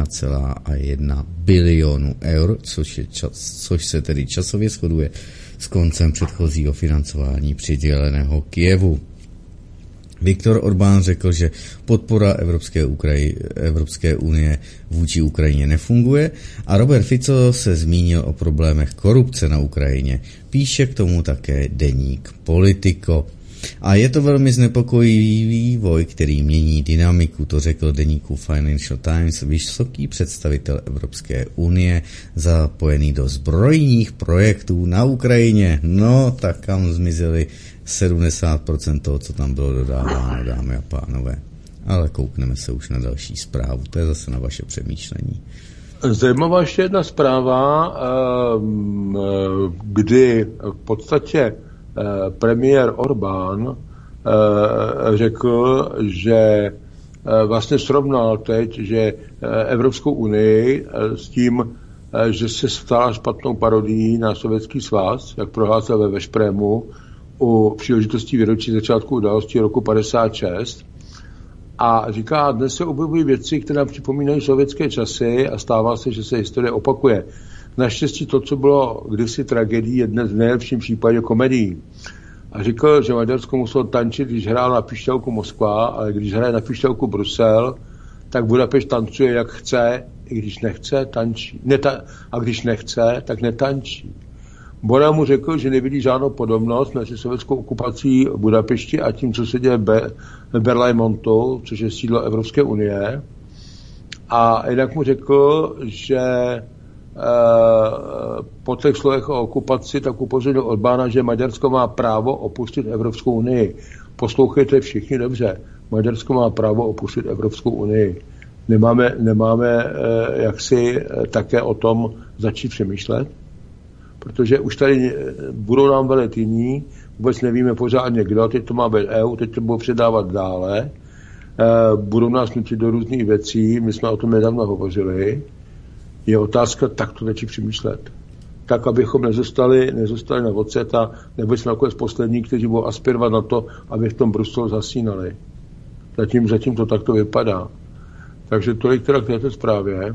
1,1 bilionu eur, což se tedy časově shoduje s koncem předchozího financování přiděleného Kyjevu. Viktor Orbán řekl, že podpora Evropské unie vůči Ukrajině nefunguje a Robert Fico se zmínil o problémech korupce na Ukrajině. Píše k tomu také deník Politico. A je to velmi znepokojivý vývoj, který mění dynamiku, to řekl deníku Financial Times vysoký představitel Evropské unie zapojený do zbrojních projektů na Ukrajině. No, tak kam zmizeli 70% toho, co tam bylo dodáváno, dámy a pánové. Ale koukneme se už na další zprávu, to je zase na vaše přemýšlení. Zajímavá ještě jedna zpráva, kdy v podstatě premiér Orbán řekl, že vlastně srovnal teď, že Evropskou unii s tím, že se stala špatnou parodií na Sovětský svaz, jak prohlásil ve Veszprému u příležitosti výročí začátku událostí roku 56. A říká, dnes se objevují věci, které nám připomínají sovětské časy a stává se, že se historie opakuje. Naštěstí to, co bylo kdysi tragédií, je dnes v nejlepším případě komedií. A říkal, že Maďarsko muselo tančit, když hrál na pišťalku Moskva, ale když hraje na pišťalku Brusel, tak Budapešť tancuje jak chce, i když nechce, tančí. A když nechce, tak netančí. Bora mu řekl, že nevidí žádnou podobnost mezi sovětskou okupací Budapešti a tím, co se děje v Berlajmontu, což je sídlo Evropské unie. A jinak mu řekl, že po těch slovech o okupaci tak upozornil Orbána, že Maďarsko má právo opustit Evropskou unii. Poslouchejte všichni dobře. Maďarsko má právo opustit Evropskou unii. Nemáme jaksi také o tom začít přemýšlet, protože už tady budou nám velet jiní, vůbec nevíme pořádně kdo, teď to má být EU, teď to budou předávat dále, budou nás nutit do různých věcí, my jsme o tom nedávno hovořili, je otázka takto začít přemýšlet. Tak, abychom nezostali na ocet a nebyli jsme nakonec poslední, kteří budou aspirovat na to, aby v tom Bruselu zasínali. Zatím to takto vypadá. Takže tolik teda k této zprávě.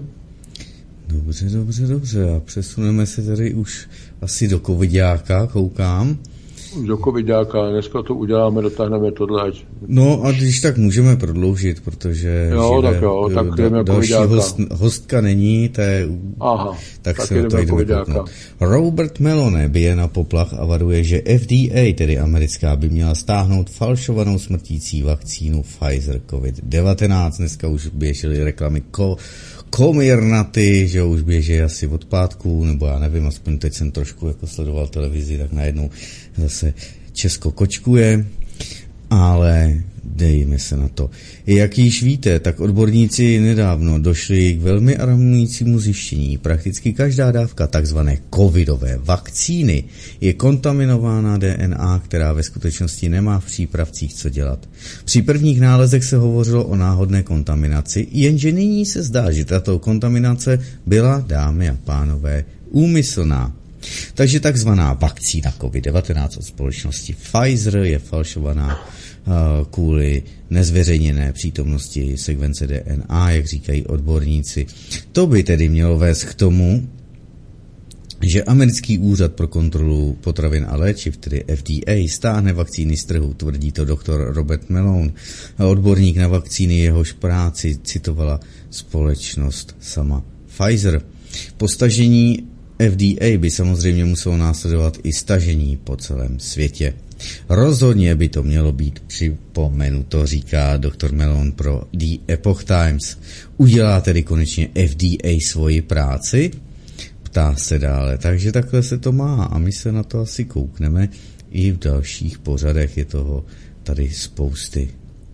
Dobře. A přesuneme se tady už asi do covidáka, koukám. Do covidáka, dneska to uděláme, dotáhneme tohle. No a když tak můžeme prodloužit, protože další hostka není, tak se na to jdeme kouknout. Robert Malone bije na poplach a varuje, že FDA, tedy americká, by měla stáhnout falšovanou smrtící vakcínu Pfizer COVID-19. Dneska už běžely reklamy Comirnaty, že už běží asi od pátku, nebo já nevím, aspoň teď jsem trošku jako sledoval televizi, tak najednou zase Česko kočkuje, ale dejme se na to. Jak již víte, tak odborníci nedávno došli k velmi alarmujícímu zjištění. Prakticky každá dávka takzvané covidové vakcíny je kontaminována DNA, která ve skutečnosti nemá v přípravcích co dělat. Při prvních nálezech se hovořilo o náhodné kontaminaci, jenže nyní se zdá, že tato kontaminace byla, dámy a pánové, úmyslná. Takže takzvaná vakcína COVID-19 od společnosti Pfizer je falšovaná kvůli nezveřejněné přítomnosti sekvence DNA, jak říkají odborníci. To by tedy mělo vést k tomu, že americký úřad pro kontrolu potravin a léčiv, tedy FDA, stáhne vakcíny z trhu, tvrdí to doktor Robert Malone, odborník na vakcíny, jehož práci citovala společnost sama Pfizer. Po stažení FDA by samozřejmě muselo následovat i stažení po celém světě. Rozhodně by to mělo být připomenuto, říká dr. Malone pro The Epoch Times. Udělá tedy konečně FDA svoji práci? Ptá se dále. Takže takhle se to má a my se na to asi koukneme i v dalších pořadech. Je toho tady spousty.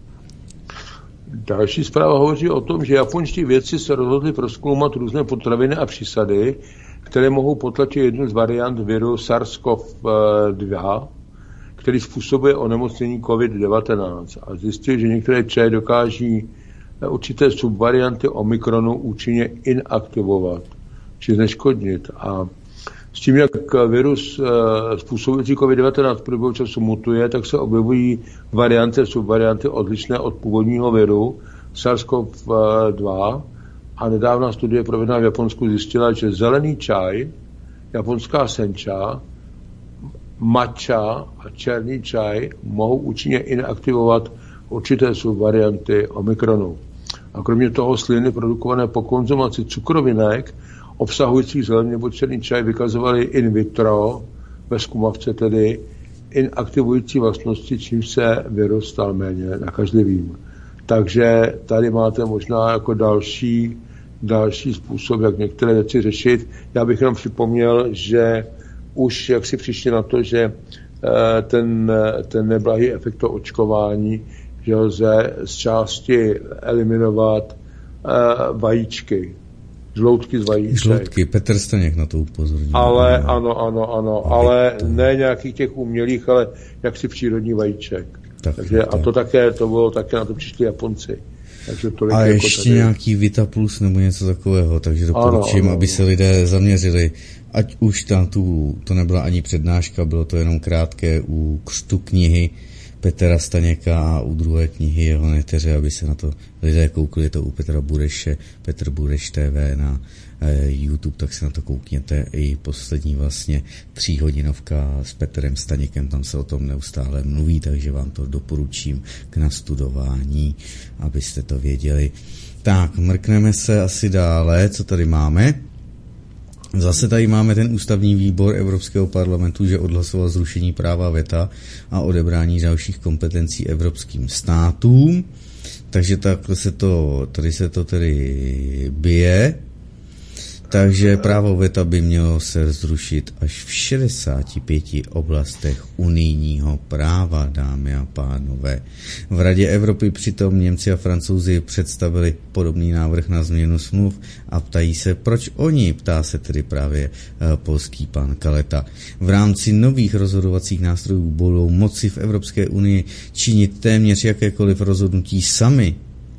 Další zpráva hovoří o tom, že japonští vědci se rozhodli prozkoumat různé potraviny a přísady, které mohou potlačit jednu z variant viru SARS-CoV-2, který způsobuje onemocnění COVID-19. A zjistili, že některé čaje dokáží určité subvarianty Omikronu účinně inaktivovat, či zneškodnit. A s tím, jak virus způsobující COVID-19 v průběhu času mutuje, tak se objevují varianty, subvarianty odlišné od původního viru SARS-CoV-2. A nedávná studie provedená v Japonsku zjistila, že zelený čaj, japonská sencha, matcha a černý čaj mohou účinně inaktivovat určité subvarianty Omikronu. A kromě toho sliny produkované po konzumaci cukrovinek obsahujících zelený nebo černý čaj vykazovaly in vitro, ve zkumavce tedy, inaktivující vlastnosti, čím se virus stal méně nakažlivým. Takže tady máte možná jako další způsob, jak některé věci řešit. Já bych jenom připomněl, že už jak si přišli na to, že ten neblahý efekt toho očkování, že lze z části eliminovat vajíčky, žloutky z vajíček. Žloutky, Petr Staněk na to upozornil. Ale ano, ale ne nějakých těch umělých, ale jaksi přírodní vajíček. Takže a to bylo také, na to přišli Japonci. Takže a ještě tady nějaký Vita Plus nebo něco takového, takže doporučím, aby se lidé zaměřili. Ať už to nebyla ani přednáška, bylo to jenom krátké u křtu knihy Petra Staněka a u druhé knihy jeho neteře, aby se na to lidé koukli, to u Petra Bureše, Petr Bureš TV na YouTube, tak se na to koukněte. I poslední vlastně 3hodinovka s Petrem Staněkem, tam se o tom neustále mluví, takže vám to doporučím k nastudování, abyste to věděli. Tak, mrkneme se asi dále, co tady máme. Zase tady máme ten ústavní výbor Evropského parlamentu, že odhlasoval zrušení práva veta a odebrání dalších kompetencí evropským státům. Takže tady se to bije. Takže právo veta by mělo se zrušit až v 65 oblastech unijního práva, dámy a pánové. V Radě Evropy přitom Němci a Francouzi představili podobný návrh na změnu smluv a ptají se, proč oni, ptá se tedy právě polský pan Kaleta. V rámci nových rozhodovacích nástrojů budou moci v Evropské unii činit téměř jakékoliv rozhodnutí sami,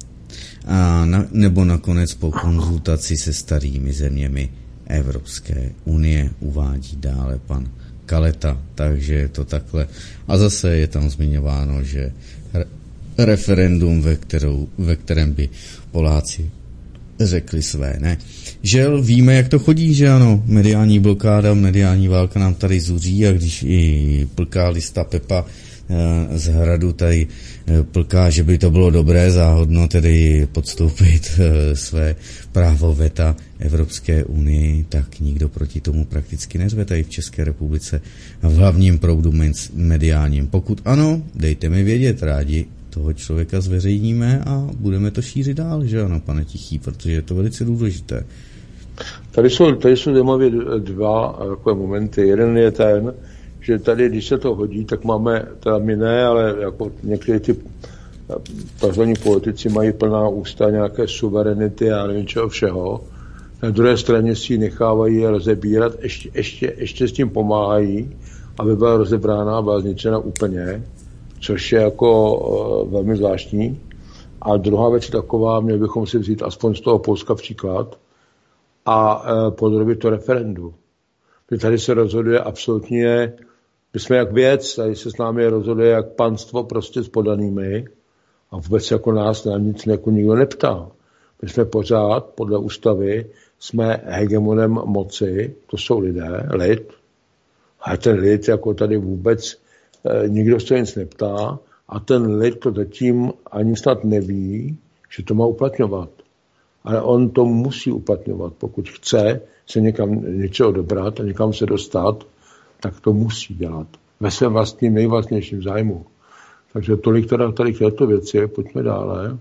nebo nakonec po konzultaci se starými zeměmi Evropské unie, uvádí dále pan Kaleta. Takže je to takhle. A zase je tam zmiňováno, že referendum, ve kterém by Poláci řekli své ne. Žel, víme, jak to chodí, že ano, mediální blokáda, mediální válka nám tady zuří, a když i plká Lista Pepa z Hradu tady plká, že by to bylo dobré záhodno tedy podstoupit své právo veta Evropské unii, tak nikdo proti tomu prakticky neřve tady v České republice v hlavním proudu mediálním. Pokud ano, dejte mi vědět, rádi toho člověka zveřejníme a budeme to šířit dál, že ano, pane Tichý, protože je to velice důležité. Tady jsou zajímavé dva takové momenty. Jeden je ten, že tady, když se to hodí, tak máme, teda my ne, ale jako někteří ty takzvaní politici mají plná ústa nějaké suverenity a nevím čeho všeho. Na druhé straně si ji nechávají rozebírat, ještě s tím pomáhají, aby byla rozebrána, byla zničena úplně, což je jako velmi zvláštní. A druhá věc je taková, měli bychom si vzít aspoň z toho Polska příklad a podrobit to referendu. Tady se rozhoduje absolutně, my jsme jak věc, tady se s námi rozhoduje jak panstvo prostě s podanými a vůbec jako nás na nic jako nikdo neptá. My jsme pořád, podle ústavy, jsme hegemonem moci, to jsou lidé, lid, a ten lid jako tady vůbec nikdo se nic neptá a ten lid to zatím ani snad neví, že to má uplatňovat. Ale on to musí uplatňovat. Pokud chce se někam něčeho dobrat a někam se dostat, tak to musí dělat. Ve svém vlastním nejvlastnějším zájmu. Takže tolik teda tady k této věci, pojďme dále.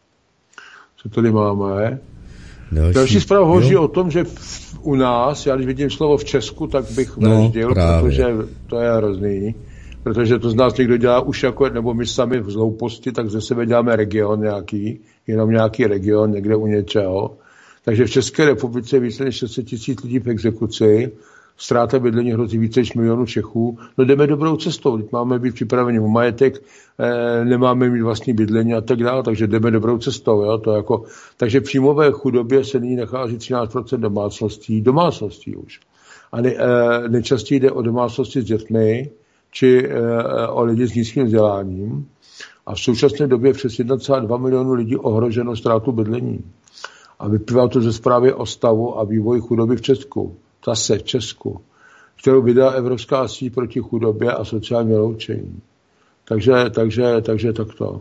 Co tady máme? Další zpráva hovoří o tom, že u nás, já když vidím slovo v Česku, tak bych vraždil, protože to je hrozný. Protože to z nás někdo dělá už jako, nebo my sami v zlouposti, tak ze sebe děláme region nějaký, jenom nějaký region někde u něčeho. Takže v České republice je více než 600 000 lidí v exekuci, ztráta bydlení hrozí více než 1 milionu Čechů. No jdeme dobrou cestou, máme být připraveni o majetek, nemáme mít vlastní bydlení a tak dále, takže jdeme dobrou cestou. Jo? To jako, takže v příjmové chudobě se nyní nachází 13% domácností už. A nejčastěji jde o domácnosti s dětmi, či o lidi s nízkým vzděláním. A v současné době přes 1,2 milionu lidí ohroženo ztrátu bydlení. A vyplývá to ze zprávy o stavu a vývoji chudoby v Česku. Zase v Česku. Kterou vydala Evropská síť proti chudobě a sociální vyloučení. Takže takto.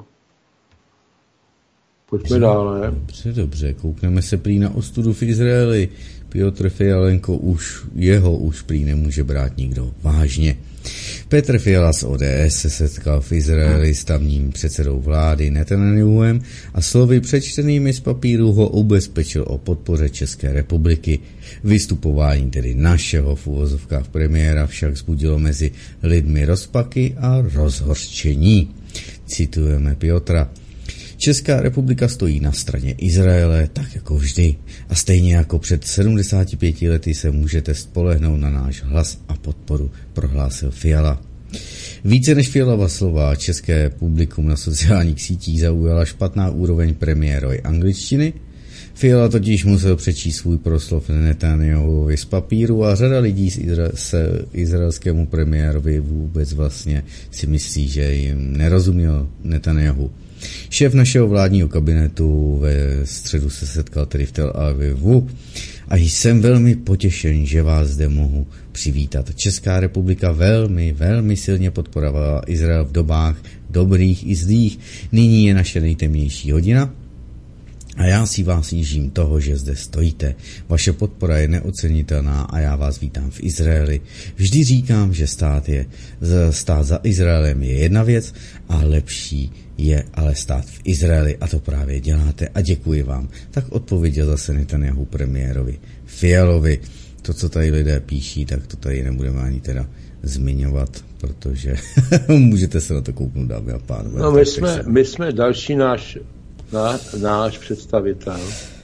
Pojďme dále. Dobře, koukneme se prý na ostudu v Izraeli. Piotr Fialenko už prý nemůže brát nikdo vážně. Petr Fiala z ODS se setkal v Izraeli s tamním předsedou vlády Netanjahuem a slovy přečtenými z papíru ho ubezpečil o podpoře České republiky. Vystupování tedy našeho v uvozovkách premiéra však vzbudilo mezi lidmi rozpaky a rozhořčení. Citujeme Piotra. Česká republika stojí na straně Izraele, tak jako vždy. A stejně jako před 75 lety se můžete spolehnout na náš hlas a podporu, prohlásil Fiala. Více než Fialova slova české publikum na sociálních sítích zaujala špatná úroveň premiérovy angličtiny. Fiala totiž musel přečíst svůj proslov Netanjahuovi z papíru a řada lidí se izraelskému premiérovi vůbec vlastně si myslí, že jim nerozuměl Netanjahu. Šéf našeho vládního kabinetu ve středu se setkal tedy v Tel Avivu a jsem velmi potěšen, že vás zde mohu přivítat. Česká republika velmi, velmi silně podporovala Izrael v dobách dobrých i zlých. Nyní je naše nejtemnější hodina A já si vás jížím toho, že zde stojíte. Vaše podpora je neocenitelná a já vás vítám v Izraeli. Vždy říkám, že stát za Izraelem je jedna věc a lepší je ale stát v Izraeli a to právě děláte a děkuji vám. Tak odpověděl zase Netanyahu premiérovi Fialovi. To, co tady lidé píší, tak to tady nebudeme ani teda zmiňovat, protože můžete se na to kouknout, dámy a pánové. No my jsme další náš představitel.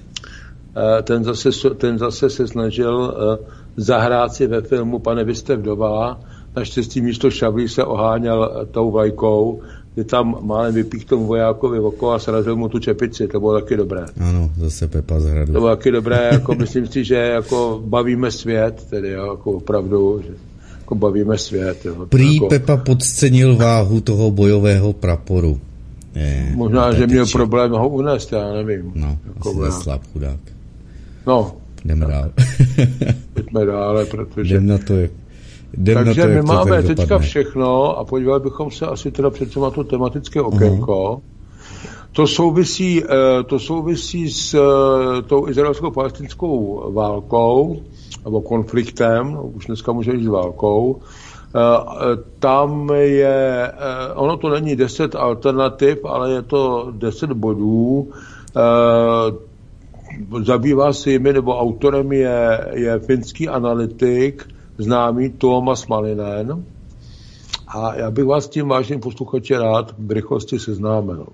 Ten zase se snažil zahrát si ve filmu Pane, vy jste vdova. Naštěstí místo šablí se oháněl tou vlajkou, kdy tam málem vypích tomu vojákovi oko a srazil mu tu čepici. To bylo taky dobré. Ano, zase Pepa z Hradu. To bylo taky dobré, jako myslím si, že jako bavíme svět, tedy jako opravdu, že jako bavíme svět. Jo. Prý jako, Pepa podcenil váhu toho bojového praporu. Možná, že měl problém ho unést, já nevím. No, jako asi zaslab chudák. No. Jdeme dál. Pojďme dále, protože... Jdem na to, takže my máme teďka všechno a podívali bychom se asi teda přece na to tematické okénko. To souvisí s tou izraelsko-palestinskou válkou, nebo konfliktem, už dneska může jít s válkou. Tam je, ono to není 10 alternativ, ale je to 10 bodů. Zabývá se jimi, nebo autorem je finský analytik, známý Tuomas Malinen. A já bych vás tím, vážným posluchači, rád v rychlosti seznámil.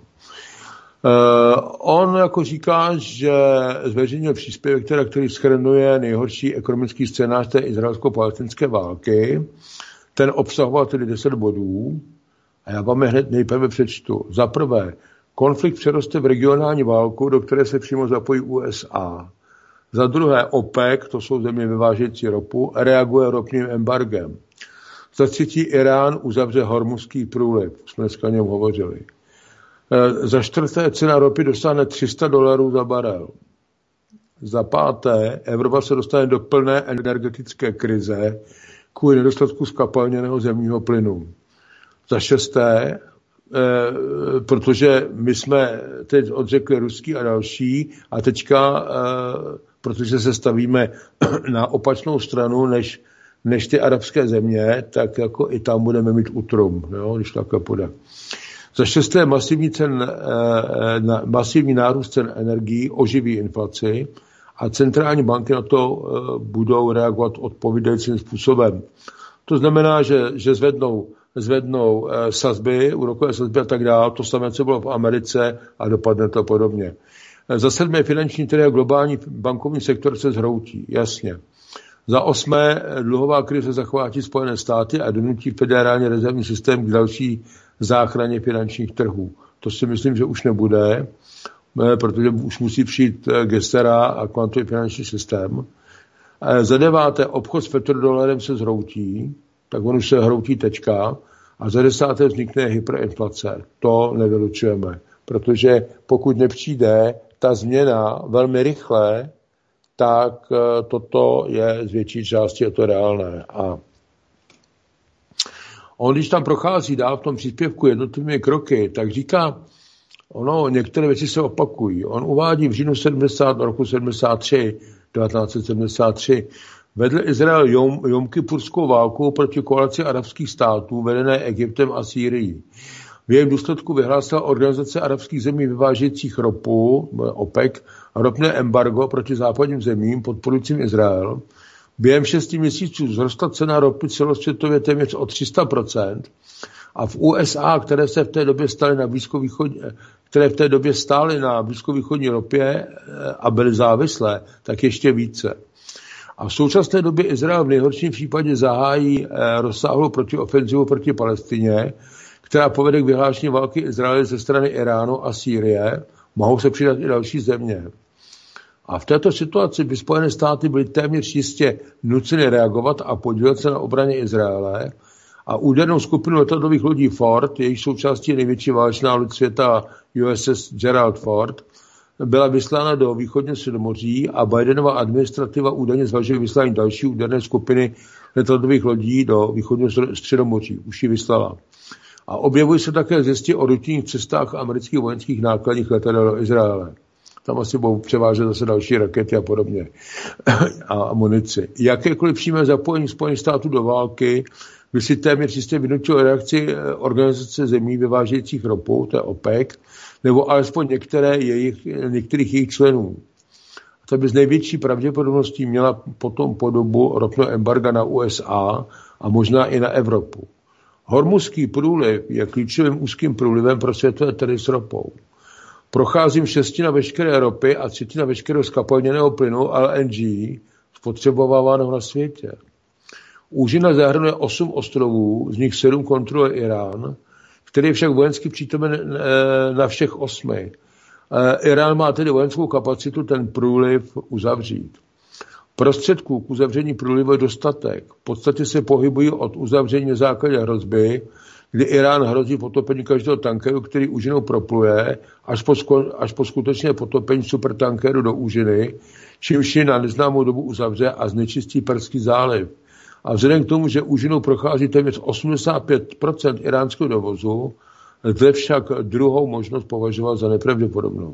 On jako říká, že zveřejnil příspěvek, který shrnuje nejhorší ekonomický scénář té izraelsko-palestinské války. Ten obsahoval tedy 10 bodů a já vám je hned nejprve přečtu. Za prvé, konflikt přeroste v regionální válku, do které se přímo zapojí USA. Za druhé, OPEC, to jsou země vyvážející ropu, reaguje ropným embargem. Za třetí, Irán uzavře Hormuzský průliv, jsme dneska o něm hovořili. Za čtvrté, cena ropy dosáhne $300 za barel. Za páté, Evropa se dostane do plné energetické krize kvůli nedostatku zkapalněného zemního plynu. Za šesté, protože my jsme teď odřekli ruský a další a teďka, protože se stavíme na opačnou stranu než ty arabské země, tak jako i tam budeme mít utrum, jo, když takhle půjde. Za šesté, masivní nárůst cen energií oživí inflaci a centrální banky na to budou reagovat odpovídajícím způsobem. To znamená, že zvednou sazby, úrokové sazby a tak dále, to samé, co bylo v Americe a dopadne to podobně. Za sedmé, finanční trhy a globální bankovní sektor se zhroutí, jasně. Za osmé, dluhová krize zachvátí Spojené státy a donutí federální rezervní systém k další záchraně finančních trhů. To si myslím, že už nebude, protože už musí přijít Gestera a kvantový finanční systém. Za deváté, obchod s petrodolarem se zhroutí, tak on už se hroutí tečka. A za desáté vznikne hyperinflace. To nevylučujeme, protože pokud nepřijde ta změna velmi rychle, tak toto je z větší části je to reálné. A on, když tam prochází dál v tom příspěvku jednotlivými kroky, tak říká, některé věci se opakují. On uvádí v říjnu roku 1973, vedl Izrael jomkipurskou válku proti koalici arabských států vedené Egyptem a Sýrií. V jejím důsledku vyhlásila Organizace arabských zemí vyvážejících ropu, OPEC, ropné embargo proti západním zemím podporujícím Izrael. Během 6 měsíců vzrostla cena ropy celosvětově téměř o 300% a v USA, které v té době stály na blízkovýchodní ropě a byly závislé, tak ještě více. A v současné době Izrael v nejhorším případě zahájí rozsáhlou protiofenzivu proti Palestině, která povede k vyhlášení války Izraele ze strany Iránu a Sýrie. Mohou se přidat i další země. A v této situaci by Spojené státy byly téměř jistě nuceny reagovat a podílet se na obraně Izraele. A údernou skupinu letadlových lodí Ford, jejich součástí největší válečná loď světa USS Gerald Ford, byla vyslána do východního Středomoří a Bidenova administrativa údajně zvažuje vyslání další úderné skupiny letadlových lodí do východního Středomoří. Už ji vyslala. A objevují se také zjistí o rutinních cestách amerických vojenských nákladních letadel do Izraele. tam asi budou převážet zase další rakety a podobně a munici. Jakékoliv přímé zapojení Spojených států do války by si téměř jistě vynutilo reakci organizace zemí vyvážejících ropu, to je OPEC, nebo alespoň některých jejich členů. To by z největší pravděpodobností měla potom podobu ropného embarga na USA a možná i na Evropu. Hormuzský průliv je klíčovým úzkým průlivem pro světové trhy s ropou. Procházím 1/6 veškeré ropy a 1/3 veškerého zkapalněného plynu LNG spotřebováváno na světě. Úžina zahrnuje 8 ostrovů, z nich 7 kontroluje Irán, který je však vojensky přítomen na všech 8. Irán má tedy vojenskou kapacitu ten průliv uzavřít. Prostředků k uzavření průlivu je dostatek. V podstatě se pohybují od uzavření na základě hrozby, kdy Irán hrozí potopení každého tankeru, který úžinou propluje, až po skutečné potopení supertankeru do úžiny, čímž ji na neznámou dobu uzavře a znečistí Perský záliv. A vzhledem k tomu, že úžinou prochází téměř 85% iránského dovozu, lze však druhou možnost považovat za nepravděpodobnou.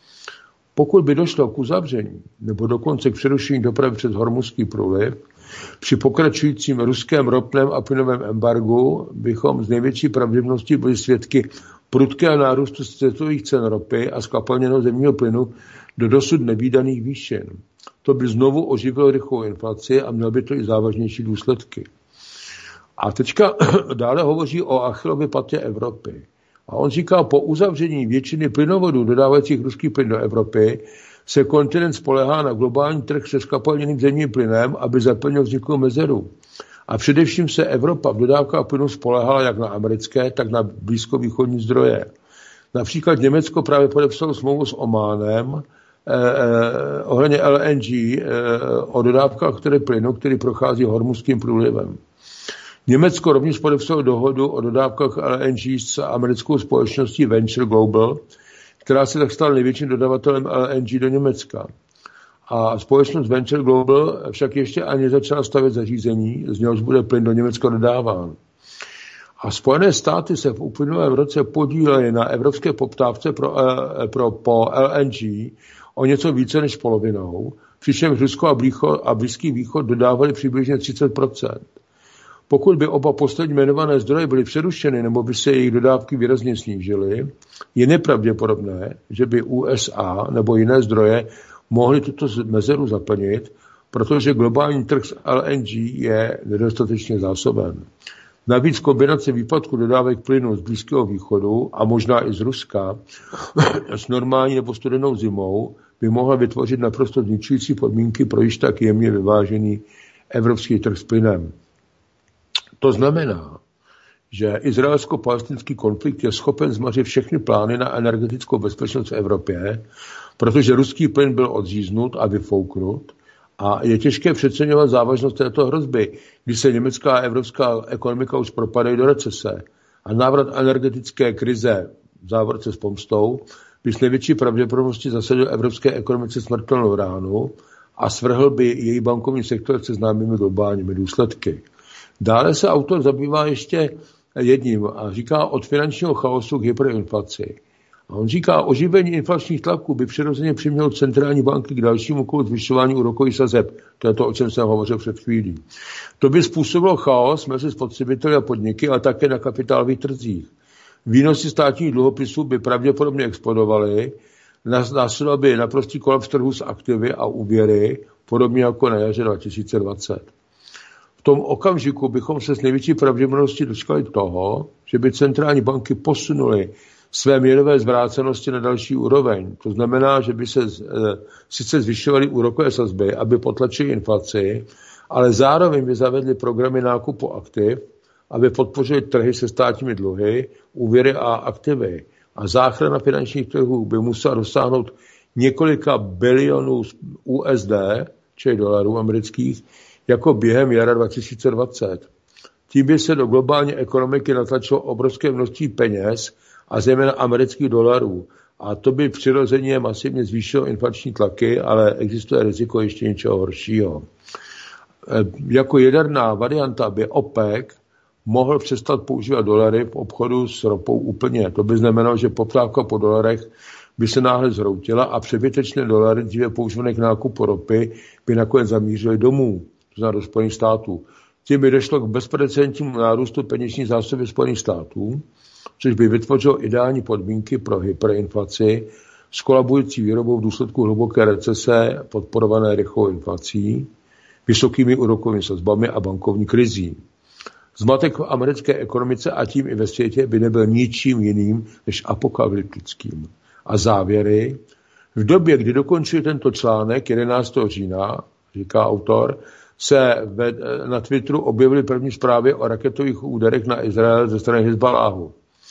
Pokud by došlo k uzavření nebo dokonce k přerušení dopravy přes Hormuzský průliv, při pokračujícím ruském ropném a plynovém embargu bychom z největší pravděpodobností byli svědky prudkého nárůstu světových cen ropy a zkapalněného zemního plynu do dosud nevídaných výšin. To by znovu oživilo rychlou inflaci a mělo by to i závažnější důsledky. A teďka dále hovoří o Achillově patě Evropy. A on říká, po uzavření většiny plynovodů dodávajících ruský plyn do Evropy se kontinent spolehá na globální trh se zkapalněným zemním plynem, aby zaplnil vzniklou mezeru. A především se Evropa v dodávkách plynu spoléhala jak na americké, tak na blízkovýchodní zdroje. Například Německo právě podepsalo smlouvu s Ománem ohledně LNG o dodávkách plynu, který prochází Hormuzským průlivem. Německo rovněž podepsalo dohodu o dodávkách LNG s americkou společností Venture Global, která se tak stala největším dodavatelem LNG do Německa. A společnost Venture Global však ještě ani začala stavět zařízení, z něhož bude plyn do Německa dodáván. A Spojené státy se v uplynulém roce podílely na evropské poptávce po LNG o něco více než polovinou, přičemž Rusko a Blízký východ dodávali přibližně 30%. Pokud by oba poslední jmenované zdroje byly přerušeny nebo by se jejich dodávky výrazně snížily, je nepravděpodobné, že by USA nebo jiné zdroje mohly tuto mezeru zaplnit, protože globální trh s LNG je nedostatečně zásoben. Navíc kombinace výpadku dodávek plynu z Blízkého východu a možná i z Ruska s normální nebo studenou zimou by mohla vytvořit naprosto zničující podmínky pro již tak jemně vyvážený evropský trh s plynem. To znamená, že izraelsko-palestinský konflikt je schopen zmařit všechny plány na energetickou bezpečnost v Evropě, protože ruský plyn byl odříznut a vyfouknut a je těžké přeceňovat závažnost této hrozby, když se německá a evropská ekonomika už propadají do recese a návrat energetické krize v závorce s pomstou by s největší pravděpodobností zasadil evropské ekonomice smrtelnou ránu a svrhl by její bankovní sektor se známými globálními důsledky. Dále se autor zabývá ještě jedním a říká od finančního chaosu k hyperinflaci. A on říká, oživení inflačních tlaků by přirozeně přimělo centrální banky k dalšímu kolu zvyšování úrokových sazeb. To je to, o čem jsem hovořil před chvílí. To by způsobilo chaos mezi spotřebiteli a podniky, ale také na kapitálových trzích. Výnosy státních dluhopisů by pravděpodobně explodovaly, následoval by naprostý kolaps trhu s aktivy a úvěry, podobně jako na jaře 2020. V tom okamžiku bychom se s největší pravděpodobností dočkali toho, že by centrální banky posunuly své měnové zvrácenosti na další úroveň. To znamená, že by se sice zvyšovaly úrokové sazby, aby potlačily inflaci, ale zároveň by zavedly programy nákupu aktiv, aby podpořili trhy se státními dluhy, úvěry a aktivy. A záchrana finančních trhů by musela dosáhnout několika bilionů USD, čili dolarů amerických, jako během jara 2020. Tím by se do globální ekonomiky natlačilo obrovské množství peněz a zejména amerických dolarů. A to by přirozeně masivně zvýšilo inflační tlaky, ale existuje riziko ještě něčeho horšího. Jako jaderná varianta by OPEC mohl přestat používat dolary v obchodu s ropou úplně. To by znamenalo, že poptávka po dolarech by se náhle zhroutila a přebytečné dolary dříve používané k nákupu ropy by nakonec zamířily domů, to znamená do Spojených států. Tím by došlo k bezprecedentnímu nárůstu peněžní zásoby Spojených států, což by vytvořilo ideální podmínky pro hyperinflaci s kolabující výrobou v důsledku hluboké recese podporované rychlou inflací, vysokými úrokovými sazbami a bankovní krizí. Zmatek v americké ekonomice a tím i ve světě by nebyl ničím jiným než apokalyptickým. A závěry. V době, kdy dokončuji tento článek 11. října, říká autor, se na Twitteru objevily první zprávy o raketových úderech na Izrael ze strany Hezballáhu.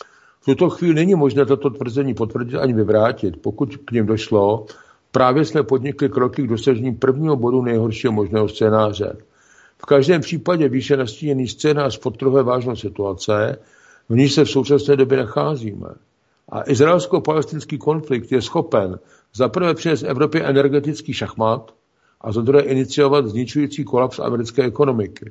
V tuto chvíli není možné toto tvrzení potvrdit ani vyvrátit. Pokud k něm došlo, právě jsme podnikli kroky k dosažení prvního bodu nejhoršího možného scénáře. V každém případě výše nastíněný scénář podtrhuje vážnou situace, v níž se v současné době nacházíme. A izraelsko-palestinský konflikt je schopen za prvé přinést Evropě energetický šachmat a za druhé iniciovat zničující kolaps americké ekonomiky.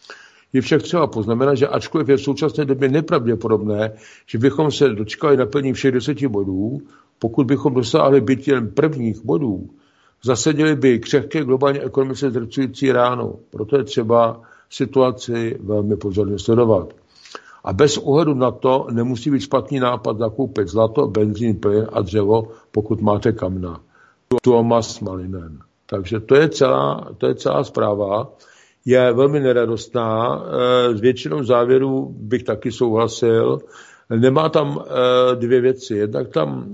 Je však třeba poznamenat, že ačkoliv je v současné době nepravděpodobné, že bychom se dočkali naplnění všech 10 bodů, pokud bychom dosáhli byť jen prvních bodů, zasadili by křehké globální ekonomice zdrcující ránu. Proto je třeba situaci velmi pozorně sledovat. A bez ohledu na to nemusí být špatný nápad zakoupit zlato, benzín, plyn a dřevo, pokud máte kamna. Thomas Malinen. Takže to je celá zpráva. Je velmi neradostná. S většinou závěrů bych taky souhlasil. Nemá tam dvě věci. Jednak tam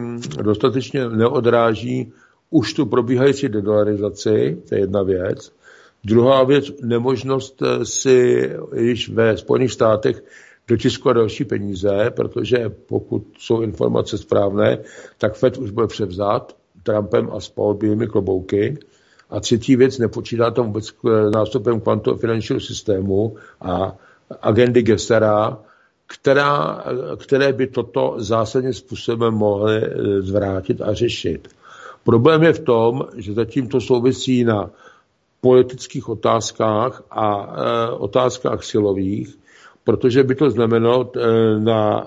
dostatečně neodráží už tu probíhající dedolarizaci, to je jedna věc. Druhá věc, nemožnost si již ve Spojených státech dotiskovat další peníze, protože pokud jsou informace správné, tak FED už byl převzat Trumpem a spal bílými klobouky. A třetí věc, nepočítá tam vůbec nástupem kvantového finančního systému a agendy Gessera, které by toto zásadním způsobem mohly zvrátit a řešit. Problém je v tom, že zatím to souvisí na politických otázkách a otázkách silových, protože by to znamenalo na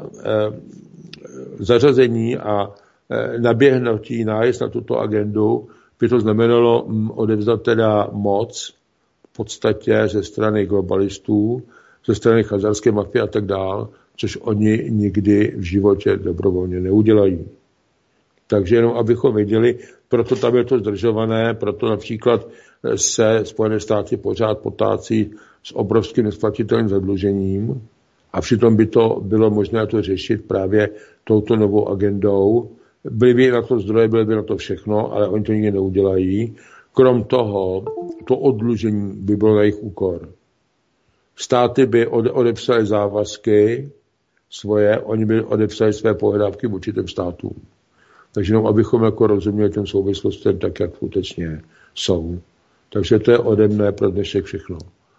zařazení a naběhnutí nájezd na tuto agendu, by to znamenalo odevzdat teda moc v podstatě ze strany globalistů, ze strany chazarské mafie a tak dál, což oni nikdy v životě dobrovolně neudělají. Takže jenom abychom věděli, proto tam je to zdržované, proto například se Spojené státy pořád potácí s obrovským nesplatitelným zadlužením a přitom by to bylo možné to řešit právě touto novou agendou. Byly by na to zdroje, byly by na to všechno, ale oni to nikdy neudělají. Krom toho, to oddlužení by bylo na jejich úkor. Státy by odepsaly závazky svoje, oni by odepsali své pohledávky v určitém státu. Takže jenom abychom jako rozuměli těm souvislostem tak, jak skutečně jsou. Takže to je ode mne pro dnešek všechno.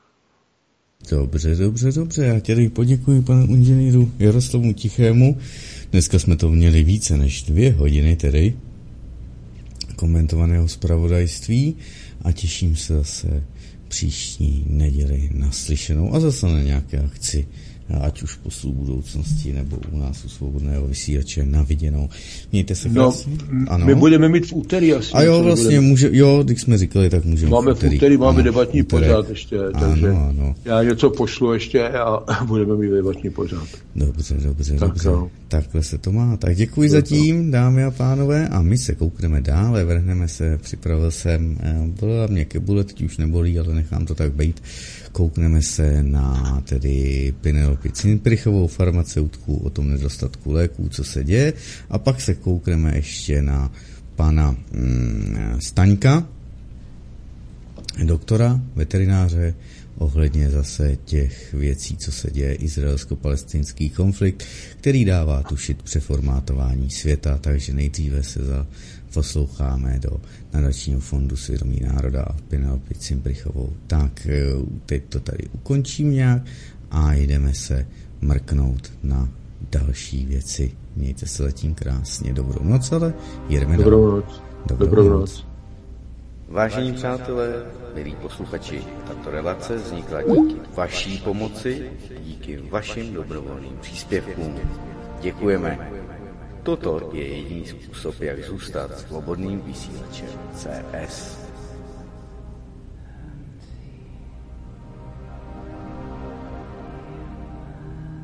Dobře. Já tě poděkuji panu inženýru Jaroslavu Tichému. Dneska jsme to měli více než 2 hodiny tedy komentovaného zpravodajství a těším se zase příští neděli naslyšenou a zase na nějaké akci, ať už poslu budoucnosti nebo u nás u Svobodného vysílače na viděnou. Mějte se krásně. Ano. My budeme mít v úterý asi. A jo, vlastně když jsme říkali, tak můžeme máme v úterý. Máme debatní pořád ještě, takže ano. Já něco pošlu ještě a budeme mít debatní pořád. Dobře. Takhle se to má. Tak děkuji zatím, dámy a pánové, a my se koukneme dále, vrhneme se, připravil jsem, byla mě kebulet, teď už nebolí, ale nechám to tak být. Koukneme se na tedy Penelopi Cimprichovou, farmaceutku, o tom nedostatku léků, co se děje, a pak se koukneme ještě na pana Staňka, doktora, veterináře, ohledně zase těch věcí, co se děje, izraelsko-palestinský konflikt, který dává tušit přeformátování světa, takže nejdříve se posloucháme do Nadačního fondu Svědomí národa a Penelopi Cimprichovou. Tak teď to tady ukončím nějak a jdeme se mrknout na další věci. Mějte se zatím krásně. Dobrou noc, ale jedeme dál. Dobrou noc. Vážení přátelé, milí posluchači, tato relace vznikla díky vaší pomoci, díky vašim dobrovolným příspěvkům. Děkujeme. Toto je jediný způsob, jak zůstat svobodným vysílačem CS.